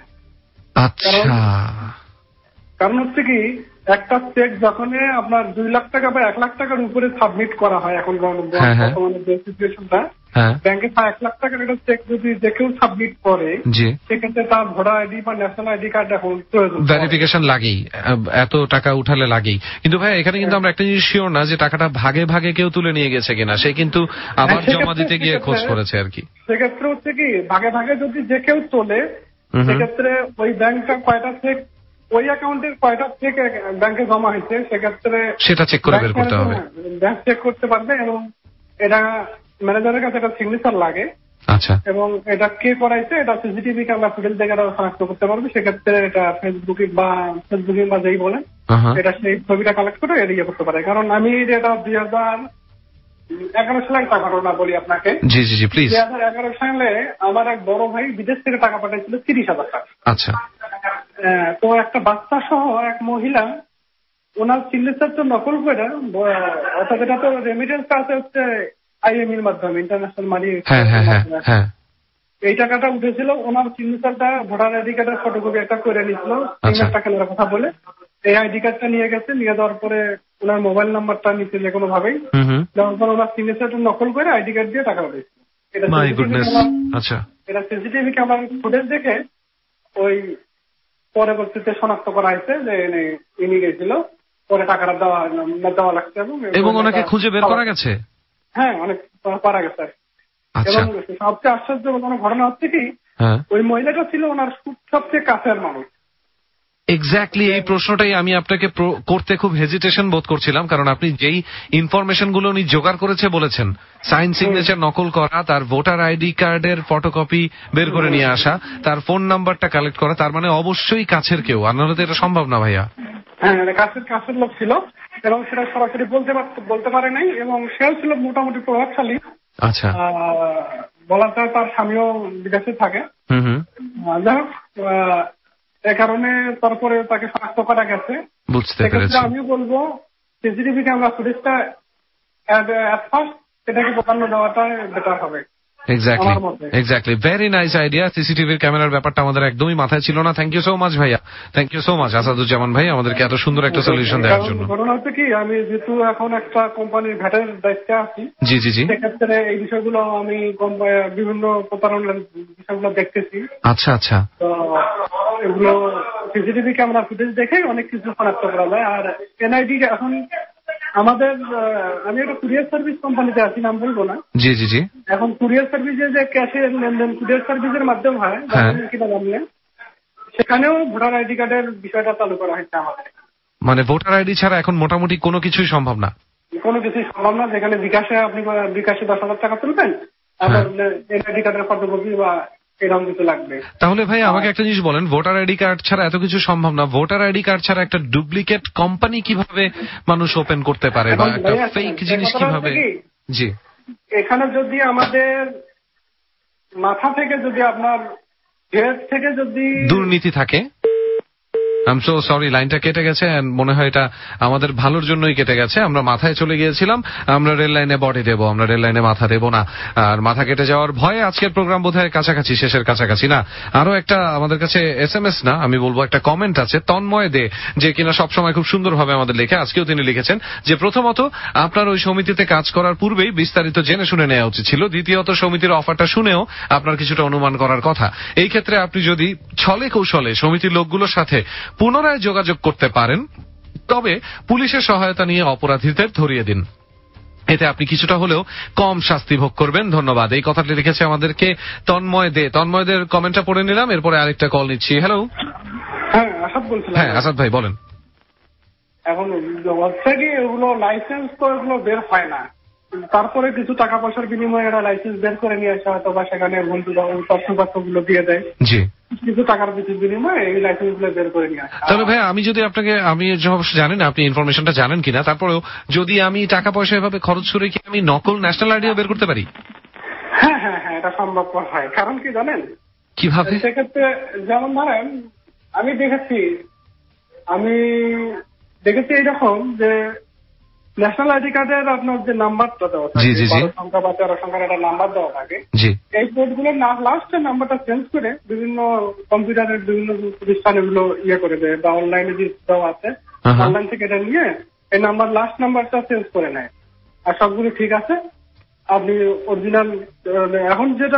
কারণ হচ্ছে কি, একটা চেক যখন আপনার 2 লাখ টাকা বা 1 লাখ টাকার উপরে সাবমিট করা হয় এখন বর্তমানে যে সিচুয়েশনটা, ব্যাংকে 1 লাখ টাকার একটা চেক যদি যে কেউ সাবমিট করে সেক্ষেত্রে তার ভোটার আইডি বা ন্যাশনাল আইডি কার্ড এখন প্রয়োজন, ভেরিফিকেশন লাগেই, এত টাকা উঠালে লাগেই। কিন্তু ভাই এখানে কিন্তু আমরা একটা জিনিস শিওর না যে টাকাটা ভাগে ভাগে কেউ তুলে নিয়ে গেছে কিনা, সে কিন্তু আবার জমা দিতে গিয়ে খোঁজ করেছে আর কি। সেক্ষেত্রে হচ্ছে কি, ভাগে ভাগে যদি যে কেউ তোলে সেক্ষেত্রে ওই ব্যাংকটা কয়টা চেক, ওই অ্যাকাউন্টের কয়টা চেক ব্যাংকে জমা হয়েছে সেক্ষেত্রে সেটা চেক করে বের করতে হবে, ব্যাংক চেক করতে পারবে, এবং এটা ম্যানেজারের কাছে একটা সিগনেচার লাগে। আচ্ছা, এবং এটা কে করাইছে এটা সিসিটিভি ক্যামেরা ফুটেজ দেখে শনাক্ত করতে পারবে। সেক্ষেত্রে এটা ফেসবুকে বা যেই বলেন এটা সেই ছবিটা কালেক্ট করে এটা ইয়ে করতে পারে। কারণ আমি এটা 2011 সালে একটা ঘটনা বলি আপনাকে। জি জি জি, প্লিজ। 2011 সালে আমার এক বড় ভাই বিদেশ থেকে টাকা পাঠাইছিল 30,000 টাকা। আচ্ছা, তো একটা বাচ্চা সহ এক মহিলা ওনার সিগনেচার তো নকল করে, অর্থাৎ এটা তো রেমিটেন্স আছে হচ্ছে IMEর মাধ্যমে, ইন্টারন্যাশনাল মানি। এই টাকাটা উঠেছিল, ওনার সিগনেচারটা ভোটার আইডি কার্ডের ফটোকপি একটা করে নিয়েছিল সিগনেচারটা কেনার কথা বলে। এই আইডি কার্ডটা নিয়ে গেছে, নিয়ে যাওয়ার পরে ওনার মোবাইল নাম্বারটা নিতে যে কোনো ভাবেই যাওয়ার পর ওনার সিগনেচারটা নকল করে আইডি কার্ড দিয়ে টাকা উঠেছিল। এটা সিসিটিভি ক্যামেরা ফুটেজ দেখে ওই পরবর্তীতে শনাক্ত করা হয়েছে যে ইনি গেছিল, পরে টাকাটা দেওয়া লাগছে এবং ওনাকে খুঁজে বের করা গেছে। হ্যাঁ, অনেক পারা গেছে। এবং সবচেয়ে আশ্চর্যজনক কোনো ঘটনা হচ্ছে কি, ওই মহিলাটা ছিল ওনার সবচেয়ে কাছের মানুষ। এক্স্যাক্টলি এই প্রশ্নটাই আমি আপনাকে করতে খুব হেজিটেশন বোধ করছিলাম, কারণ আপনি যেই ইনফরমেশন গুলো উনি জোগাড় করেছে বলেছেন, সাইন সিগনেচার নকল করা, তার ভোটার আইডি কার্ডের ফটোকপি বের করে নিয়ে আসা, তার ফোন নাম্বারটা কালেক্ট করা, তার মানে অবশ্যই কাছের কেউ, আর নাহলে তো এটা সম্ভব না ভাইয়া। হ্যাঁ, কাছের লোক ছিল, এবং সেটা সরাসরি বলতে পারে নাই, এবং সেও ছিল মোটামুটি প্রভাবশালী। আচ্ছা, বলা যায় তার স্বামীও বিদেশে থাকে। যাই হোক, এ কারণে তারপরে তাকে শনাক্ত করা গেছে। বুঝতে পেরেছি। আমি বলবো সিসিটিভি ক্যামেরা ফুটেজটা এটাকে প্রাধান্য দেওয়াটা বেটার হবে। Exactly, very nice idea. সিসিটিভির ক্যামেরার ব্যাপারটা আমাদের একদমই মাথায় ছিল না। থ্যাংক ইউ সো মাচ ভাইয়া, thank you so much Asaduzzaman ভাই আমাদেরকে এত সুন্দর একটা সলিউশন দেওয়ার জন্য। ঘটনা হচ্ছে কি, আমি যেহেতু এখন একটা কোম্পানির ভ্যাটের দায়িত্বে আছি, জি জি জি, সেক্ষেত্রে এই বিষয়গুলো আমি বিভিন্ন প্রতারণার বিষয়গুলো দেখতেছি। আচ্ছা আচ্ছা, তো এগুলো সিসিটিভি ক্যামেরা ফুটেজ দেখে অনেক কিছু শনাক্ত করা যায়। আর এনআইডি এখন আমাদের, আমি একটা কুরিয়ার সার্ভিস কোম্পানিতে আছি, নাম বলবো না। জি জি জি, এখন কুরিয়ার সার্ভিসে যে ক্যাশের লেনদেন কুরিয়ার সার্ভিসের মাধ্যমে হয় কিনা জানলে, সেখানেও ভোটার আইডি কার্ডের বিষয়টা চালু করা হয়েছে আমাদের। মানে ভোটার আইডি ছাড়া এখন মোটামুটি কোনো কিছুই সম্ভব না? কোনো কিছুই সম্ভব না। যেখানে বিকাশে আপনি 10,000 টাকা তুলবেন, আপনার এনআইডি কার্ডের ফটোকপি বা এরকম কিছু লাগবে। তাহলে ভাই আমাকে একটা জিনিস বলেন, ভোটার আইডি কার্ড ছাড়া এত কিছু সম্ভব না, ভোটার আইডি কার্ড ছাড়া একটা ডুপ্লিকেট কোম্পানি কিভাবে মানুষ ওপেন করতে পারে, বা একটা ফেক জিনিস কিভাবে? জি, এখানে যদি আমাদের মাথা থেকে যদি আপনার হেড থেকে যদি দুর্নীতি থাকে, আই এম সো সরি, লাইনটা কেটে গেছে, মনে হয় এটা আমাদের ভালোর জন্যই কেটে গেছে। আমরা মাথায় চলে গিয়েছিলাম, আমরা রেল লাইনে বডি দেবো, আমরা রেল লাইনে মাথা দেবো না। আর মাথা কেটে যাওয়ার ভয়ে আজকের প্রোগ্রাম বোধহয় কাছাকাছি, শেষের কাছাকাছি না। আরো একটা আমাদের কাছে SMS না, আমি বলবো একটা কমেন্ট আছে তন্ময় দে, যে কিনা সবসময় খুব সুন্দরভাবে আমাদের লেখে। আজকেও তিনি লিখেছেন যে প্রথমত আপনার ওই সমিতিতে কাজ করার পূর্বেই বিস্তারিত জেনে শুনে নেওয়া উচিত ছিল। দ্বিতীয়ত সমিতির অফারটা শুনেও আপনার কিছুটা অনুমান করার কথা। এই ক্ষেত্রে আপনি যদি ছলে কৌশলে সমিতির লোকগুলোর সাথে পুনরায় যোগাযোগ করতে পারেন, তবে পুলিশের সহায়তা নিয়ে অপরাধীদের ধরিয়ে দিন, এতে আপনি কিছুটা হলেও কম শাস্তি ভোগ করবেন। ধন্যবাদ। এই কথাটি লিখেছে আমাদেরকে তন্ময় দে। তন্ময়দের কমেন্টটা পড়ে নিলাম, এরপরে আরেকটা কল নিচ্ছি। হ্যালো। হ্যাঁ, আসাদ বলছিলাম। হ্যাঁ আসাদ ভাই বলেন। এখন হচ্ছে কি, এগুলো লাইসেন্স তো এগুলো বের হয় না, তারপরে কিছু টাকা পয়সার বিনিময়ে এরা লাইসেন্স বের করে নিয়ে আসে, হয়তো বা সেখানে তথ্যপত্রগুলো দিয়ে দেয়। জি, কিছু টাকার বিনিময়ে এই লাইসেন্স গুলো বের করে নিয়ে আসে। তাহলে ভাই আমি যদি আপনাকে, আমি জানি না আপনি ইনফরমেশনটা জানেন কিনা, তারপরেও যদি আমি টাকা পয়সা এভাবে খরচ করে কি আমি নকল ন্যাশনাল আইডিও বের করতে পারি? হ্যাঁ হ্যাঁ হ্যাঁ, এটা সম্ভবপর হয়। কারণ কি জানেন কিভাবে? সেক্ষেত্রে যেমন ধরেন আমি দেখেছি এইরকম যে ন্যাশনাল আইডি কার্ডের আপনার যে নাম্বারটা দেওয়া থাকে, 12 সংখ্যা বা 13 সংখ্যার একটা নাম্বার দেওয়া থাকে, এই কোডগুলোর লাস্টের নাম্বারটা চেঞ্জ করে বিভিন্ন কম্পিউটারের বিভিন্ন প্রতিষ্ঠান এগুলো করে দেয়, বা অনলাইনে যে দেওয়া আছে অনলাইন থেকে এটা নিয়ে এই লাস্ট নাম্বারটা চেঞ্জ করে নেয়। আর সবগুলো ঠিক আছে, আপনি অরিজিনাল এখন যেটা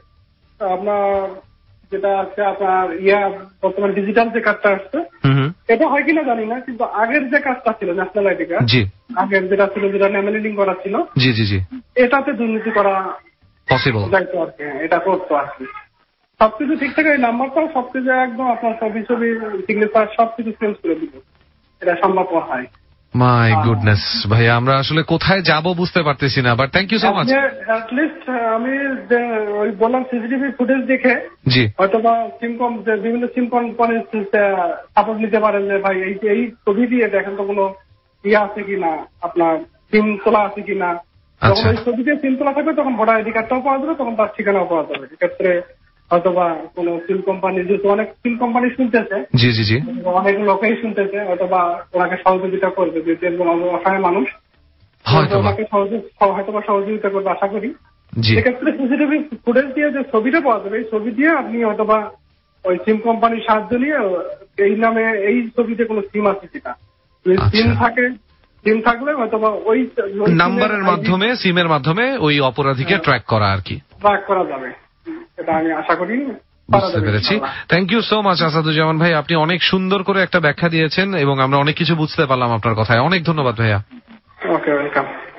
আছে আপনার বর্তমান ডিজিটাল যে কার্ডটা আসছে, এটা হয় কিনা জানি না, কিন্তু আগের যে কার্ডটা ছিল ন্যাশনাল আইডি কার্ড, আগের যেটা ছিল, যেটা ন্যামেলিং করা ছিল, এটাতে দুর্নীতি করা পসিবল যাইতো আর কি, এটা করতো আর কি। সবকিছু ঠিক থাকে, এই নাম্বারটাও সবকিছু একদম আপনার ছবি সিগনেচার সবকিছু চেঞ্জ করে দিল, এটা সম্ভব হয়। মাই গুডনেস ভাইয়া, আমরা আসলে কোথায় যাব বুঝতে পারতেছি না, but thank you so much. At least আমি ওই বললাম সিসিটিভি ফুটেজ দেখে হয়তোবা বিভিন্ন সিম কোম্পানির সাপোর্ট নিতে পারেন, যে ভাই এই ছবি দিয়ে দেখেন তো কোনো আছে কিনা, আপনার সিম তোলা আছে কিনা। যখন ওই ছবি দিয়ে সিম তোলা থাকবে তখন ভোটার আইডি কার্ডটাও পাওয়া যাবে, তখন তার ঠিকানাও পাওয়া যাবে। এক্ষেত্রে হয়তোবা কোন সিম কোম্পানি, যেহেতু অনেক সিম কোম্পানি শুনতেছে, অনেক লোকেই শুনতেছে, হয়তোবা ওনাকে সহযোগিতা করবে, যেহেতু একজন অসহায় মানুষ, ওনাকে হয়তোবা সহযোগিতা করবে আশা করি। সেক্ষেত্রে সিসিটিভি ফুটেজ দিয়ে যে ছবিটা পাওয়া যাবে, এই ছবি দিয়ে আপনি হয়তোবা ওই সিম কোম্পানির সাহায্য নিয়ে এই নামে এই ছবিতে কোনো সিম আছে কিনা, সিম থাকলে হয়তোবা ওই নাম্বারের মাধ্যমে, সিমের মাধ্যমে ওই অপরাধীকে ট্র্যাক করা আর কি, ট্র্যাক করা যাবে, এটা আমি আশা করি। বুঝতে পেরেছি। Thank you so much Asaduzzaman ভাই, আপনি অনেক সুন্দর করে একটা ব্যাখ্যা দিয়েছেন এবং আমরা অনেক কিছু বুঝতে পারলাম আপনার কথায়। অনেক ধন্যবাদ ভাইয়া। ওকে, ওয়েলকাম।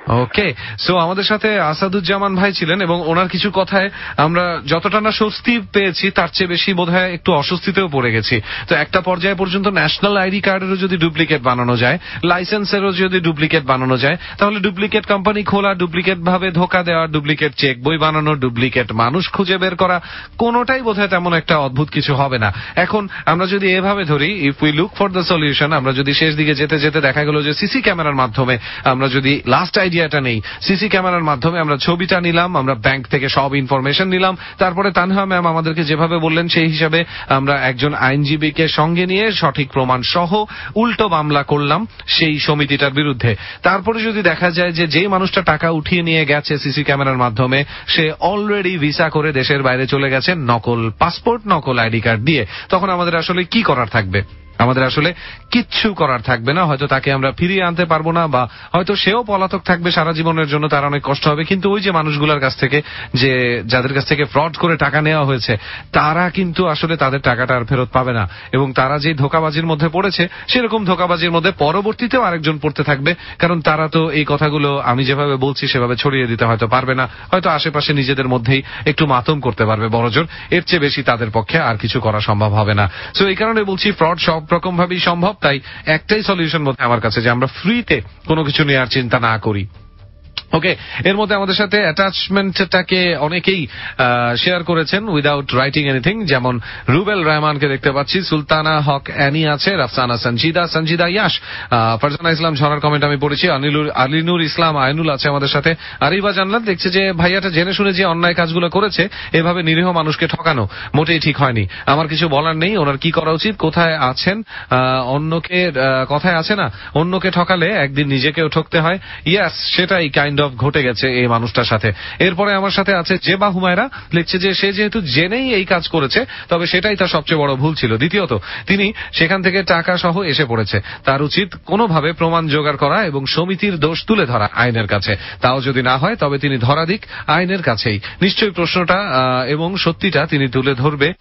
ওকে, সো আমাদের সাথে আসাদুজ্জামান ভাই ছিলেন এবং ওনার কিছু কথায় আমরা যতটা না স্বস্তি পেয়েছি তার চেয়ে বেশি বোধহয় একটু অস্বস্তিতেও পড়ে গেছি। তো একটা পর্যায়ে পর্যন্ত ন্যাশনাল আইডি কার্ডেরও যদি ডুপ্লিকেট বানানো যায়, লাইসেন্সেরও যদি ডুপ্লিকেট বানানো যায়, তাহলে ডুপ্লিকেট কোম্পানি খোলা, ডুপ্লিকেট ভাবে ধোকা দেওয়া, ডুপ্লিকেট চেক বই বানানো, ডুপ্লিকেট মানুষ খুঁজে বের করা, কোনোটাই বোধহয় তেমন একটা অদ্ভুত কিছু হবে না। এখন আমরা যদি এভাবে ধরি, if we look for the solution, আমরা যদি শেষ দিকে যেতে যেতে দেখা গেল যে সিসি ক্যামেরার মাধ্যমে আমরা যদি লাস্ট আইডিয়াটা নেই, সিসি ক্যামেরার মাধ্যমে আমরা ছবিটা নিলাম, আমরা ব্যাংক থেকে সব ইনফরমেশন নিলাম, তারপরে তানহা ম্যাম আমাদেরকে যেভাবে বললেন সেই হিসাবে আমরা একজন আইনজীবীকে সঙ্গে নিয়ে সঠিক প্রমাণ সহ উল্টো মামলা করলাম সেই সমিতিটার বিরুদ্ধে। তারপরে যদি দেখা যায় যে যেই মানুষটা টাকা উঠিয়ে নিয়ে গেছে সিসি ক্যামেরার মাধ্যমে, সে অলরেডি ভিসা করে দেশের বাইরে চলে গেছে নকল পাসপোর্ট, নকল আইডি কার্ড দিয়ে, তখন আমাদের আসলে কি করার থাকবে? আমাদের আসলে কিচ্ছু করার থাকবে না। হয়তো তাকে আমরা ফিরিয়ে আনতে পারবো না, বা হয়তো সেও পলাতক থাকবে সারা জীবনের জন্য, তার অনেক কষ্ট হবে। কিন্তু ওই যে মানুষগুলোর কাছ থেকে, যে যাদের কাছ থেকে ফ্রড করে টাকা নেওয়া হয়েছে, তারা কিন্তু আসলে তাদের টাকাটা আর ফেরত পাবে না, এবং তারা যে ধোঁকাবাজির মধ্যে পড়েছে সেরকম ধোঁকাবাজির মধ্যে পরবর্তীতেও আরেকজন পড়তে থাকবে। কারণ তারা তো এই কথাগুলো আমি যেভাবে বলছি সেভাবে ছড়িয়ে দিতে হয়তো পারবে না, হয়তো আশেপাশে নিজেদের মধ্যেই একটু মাতম করতে পারবে বড়জোর, এর চেয়ে বেশি তাদের পক্ষে আর কিছু করা সম্ভব হবে না। সো এই কারণে বলছি ফ্রড সব রকম ভাবেই সম্ভব। তাই একটাই সলিউশন মধ্যে আমার কাছে, যে আমরা ফ্রিতে কোনো কিছু নেওয়ার চিন্তা না করি। ওকে, এর মধ্যে আমাদের সাথে অ্যাটাচমেন্টটাকে অনেকেই শেয়ার করেছেন উইদাউট রাইটিং এনিথিং, যেমন রুবেল রহমানকে দেখতে পাচ্ছি, সুলতানা হক অ্যানি আছে, রাফসানা সঞ্জিদা ইয়াশ, ফারজানা ইসলাম ঝরার কমেন্ট আমি পড়েছি, আলিনুর ইসলাম আইনুল আছে আমাদের সাথে, আরিবা জান্নাত দেখছে যে ভাইয়াটা জেনে শুনে যে অন্যায় কাজগুলো করেছে, এভাবে নিরীহ মানুষকে ঠকানো মোটেই ঠিক হয়নি। আমার কিছু বলার নেই, ওনার কি করা উচিত, কোথায় আছেন অন্যকে, কথায় আছে না, অন্যকে ঠকালে একদিন নিজেকেও ঠকতে হয়। ইয়াস, সেটাই কাইন্ড অফ ঘটে গেছে এই মানুষটার সাথে। এরপরে আমার সাথে আছে জেবা হুমায়রা, লিখছে যে সে যেহেতু জেনেই এই কাজ করেছে, তবে সেটাই তার সবচেয়ে বড় ভুল ছিল। দ্বিতীয়ত, তিনি সেখান থেকে টাকা সহ এসে পড়েছে, তার উচিত কোনোভাবে প্রমাণ জোগাড় করা এবং সমিতির দোষ তুলে ধরা আইনের কাছে। তাও যদি না হয় তবে তিনি ধরা দিক আইনের কাছেই। নিশ্চয়ই প্রশ্নটা এবং সত্যিটা তিনি তুলে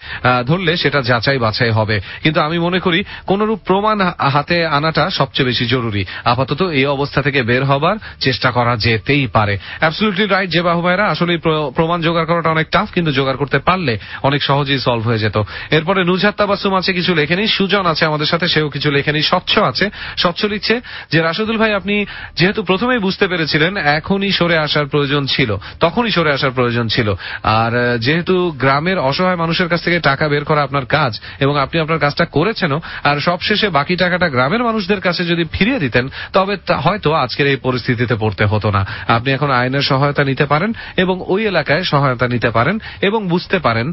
ধরলে সেটা যাচাই বাছাই হবে। কিন্তু আমি মনে করি কোনরূপ প্রমাণ হাতে আনাটা সবচেয়ে বেশি জরুরি। আপাতত এই অবস্থা থেকে বের হবার চেষ্টা করা যেতেই পারে। অ্যাবসলিউটলি রাইট জেবা হুমায়রা, আসলে প্রমাণ জোগাড় করাটা অনেক টাফ, কিন্তু জোগাড় করতে পারলে অনেক সহজেই সলভ হয়ে যেত। এরপরে নুজহাত তাবাসসুম আছে, কিছু লেখেনি। সুজন আছে আমাদের সাথে, সেও কিছু লেখেনি। স্বচ্ছ আছে, স্বচ্ছ লিখছে যে রাশেদুল ভাই, আপনি যেহেতু প্রথমেই বুঝতে পেরেছিলেন তখনই সরে আসার প্রয়োজন ছিল, আর যেহেতু গ্রামের অসহায় মানুষের কাছ থেকে টাকা বের করা আপনার কাজ এবং আপনি আপনার কাজটা করেছেনও, আর সবশেষে বাকি টাকাটা গ্রামের মানুষদের কাছে যদি ফিরিয়ে দিতেন তবে হয়তো আজকের এই পরিস্থিতিতে পড়তে হতো না। আপনি এখন আইনের সহায়তা নিতে পারেন এবং ওই এলাকায় সহায়তা নিতে পারেন এবং বুঝতে পারেন,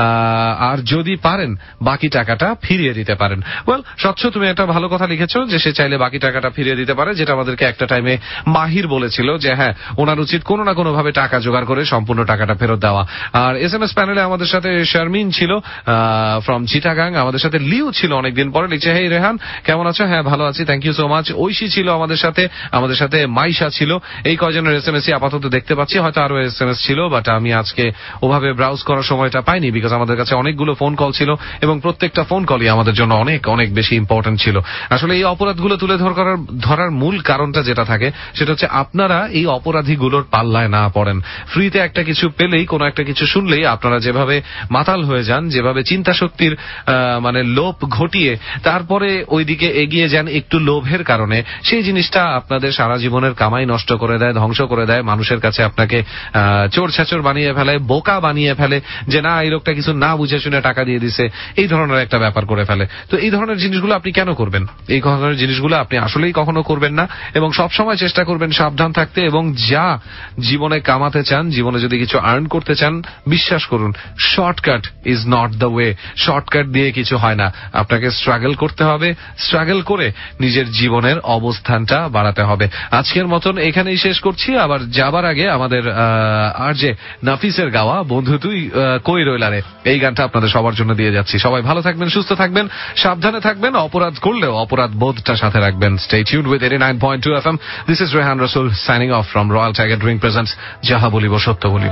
আর যদি পারেন বাকি টাকাটা ফিরিয়ে দিতে পারেন। ওয়েল, স্বচ্ছ, তুমি একটা ভালো কথা লিখেছো যে সে চাইলে বাকি টাকাটা ফিরিয়ে দিতে পারে, যেটা আমাদেরকে একটা টাইমে মাহির বলেছিল যে হ্যাঁ, ওনার উচিত কোনো না কোনো ভাবে টাকা জোগাড় করে সম্পূর্ণ টাকাটা ফেরত দেওয়া। আর SMS প্যানেলে আমাদের সাথে শারমিন ছিল ফ্রম চিটাগাং, আমাদের সাথে লিউ ছিল অনেকদিন পরে, লিখছে হেই রেহান কেমন আছো? হ্যাঁ ভালো আছি, thank you so much. Aishi ছিল আমাদের সাথে মাইশা ছিল। এই কয়জনের SMS আপাতত দেখতে পাচ্ছি, হয়তো আরো SMS ছিল, বাট আমি আজকে ওভাবে ব্রাউজ করার সময়টা পাইনি, বিকজ আমাদের কাছে অনেকগুলো ফোন কল ছিল এবং প্রত্যেকটা ফোন কলই আমাদের জন্য অনেক অনেক বেশি ইম্পর্টেন্ট ছিল। আসলে এই অপরাধগুলো তুলে ধরার মূল কারণটা যেটা থাকে সেটা হচ্ছে আপনারা এই অপরাধীগুলোর পাল্লায় না পড়েন। ফ্রিতে একটা কিছু পেলেই, কোনো একটা কিছু শুনলেই আপনারা যেভাবে মাতাল হয়ে যান, যেভাবে চিন্তা শক্তির মানে লোভ ঘটিয়ে তারপরে ওইদিকে এগিয়ে যান একটু লোভের কারণে, সেই জিনিসটা আপনাদের সারা জীবনের কামাই নষ্ট করে দেয়, ধ্বংস করে দেয়। মানুষের কাছে আপনাকে চোর ছাচর বানিয়ে ফেলে, বোকা বানিয়ে ফেলে, যে না এই লোকটা কিছু না বুঝে শুনে টাকা দিয়ে দিছে, এই ধরনের একটা ব্যাপার করে ফেলে। তো এই ধরনের জিনিসগুলো আপনি কেন করবেন? এই ধরনের জিনিসগুলো আপনি আসলেই কখনো করবেন না, এবং সবসময় চেষ্টা করবেন সাবধান থাকতে। এবং যা জীবনে কামাতে চান, জীবনে যদি কিছু আর্ন করতে চান, বিশ্বাস করুন shortcut is not the way. Shortcut দিয়ে কিছু হয় না, আপনাকে স্ট্রাগল করতে হবে, স্ট্রাগল করে নিজের জীবনের অবস্থানটা বাড়াতে হবে। আজকের মতন এখানেই শেষ করছি। আবার যাবার আগে আমাদের আরজে নাফিসের গাওয়া বন্ধু তুই কই রইলা রে, এই গানটা আপনাদের সবার জন্য দিয়ে যাচ্ছি। সবাই ভালো থাকবেন, সুস্থ থাকবেন, সাবধানে থাকবেন, অপরাধ করলেও অপরাধ বোধটা সাথে রাখবেন। Stay tuned with 89.2 FM. This is Rehan Rasool signing off from Royal Tiger Drink presents যাহা বলিব সত্য বলিব।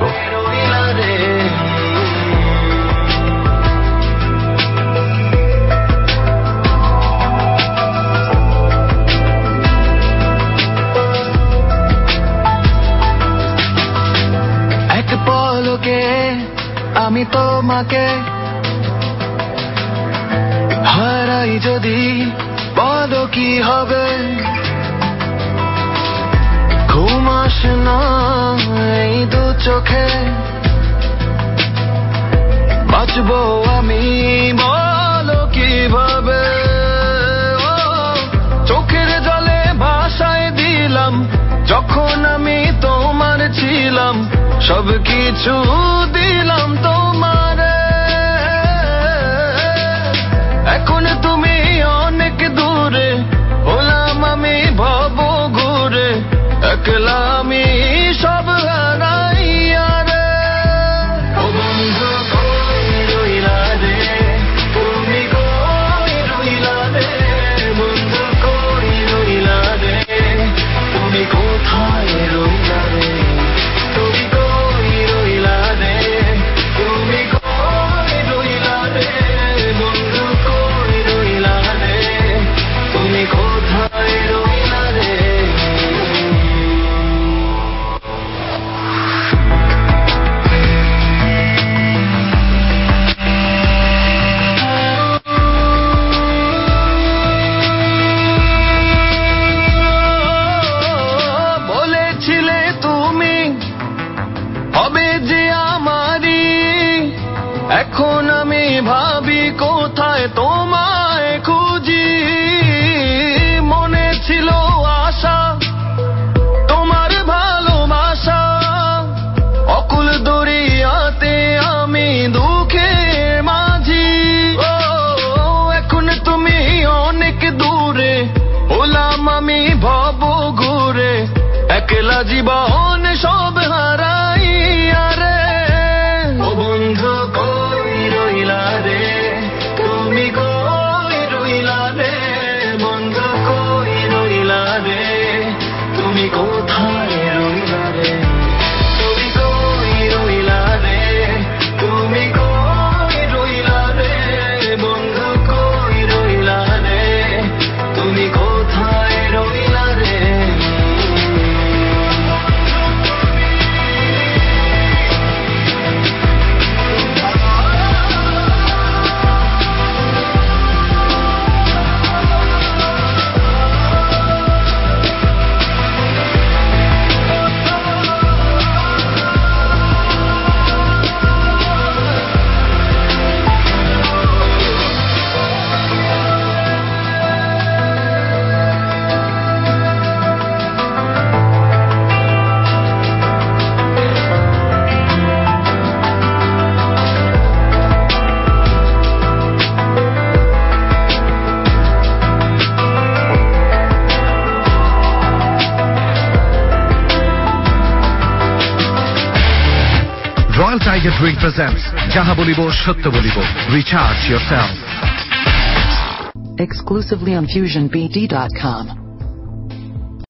কে আমি তোমাকে হারাই যদি বলো কি হবে ঘুম আসে না এই দু চোখে বাঁচবো আমি বলো কিভাবে চোখের জলে ভাষায় দিলাম যখন আমি তোমার ছিলাম সবকিছু দিলাম তোমারে এখন তুমি অনেক দূরে হলাম আমি ভব ঘুরে একলা আমি সব হারাইয়া রে ও বন্ধু কই রইলা রে তুমি কই রইলা রে বন্ধু কই রইলা রে তুমি কোথায় রইলা রে তুমি কই রইলা রে তুমি কই রইলা রে বন্ধু কই রইলা রে তুমি কোথায় রইলা রে বলেছিলে তুমি হবে যে আমারই এখন আমি ভাবি কোথায় তোমায় খুঁজি মনে ছিল আশা তোমার ভালোবাসা অকুল দরিয়াতে আমি দুঃখের মাঝি এখন তুমি অনেক দূরে হলাম আমি ভব ঘুরে একলা জীবন সব হারাইয়া রে ও বন্ধু কই রইলা রে তুমি কই রইলা রে বন্ধু কই রইলা রে তুমি কোথায় রইলা রে তুমি কই রইলা রে তুমি কই রইলা রে বন্ধু কই রইলা রে তুমি কোথায় রইলা রে Royal Tiger Drink presents Jaha Bolibo Shatya Bolibo. Recharge yourself. Exclusively on FusionBD.com.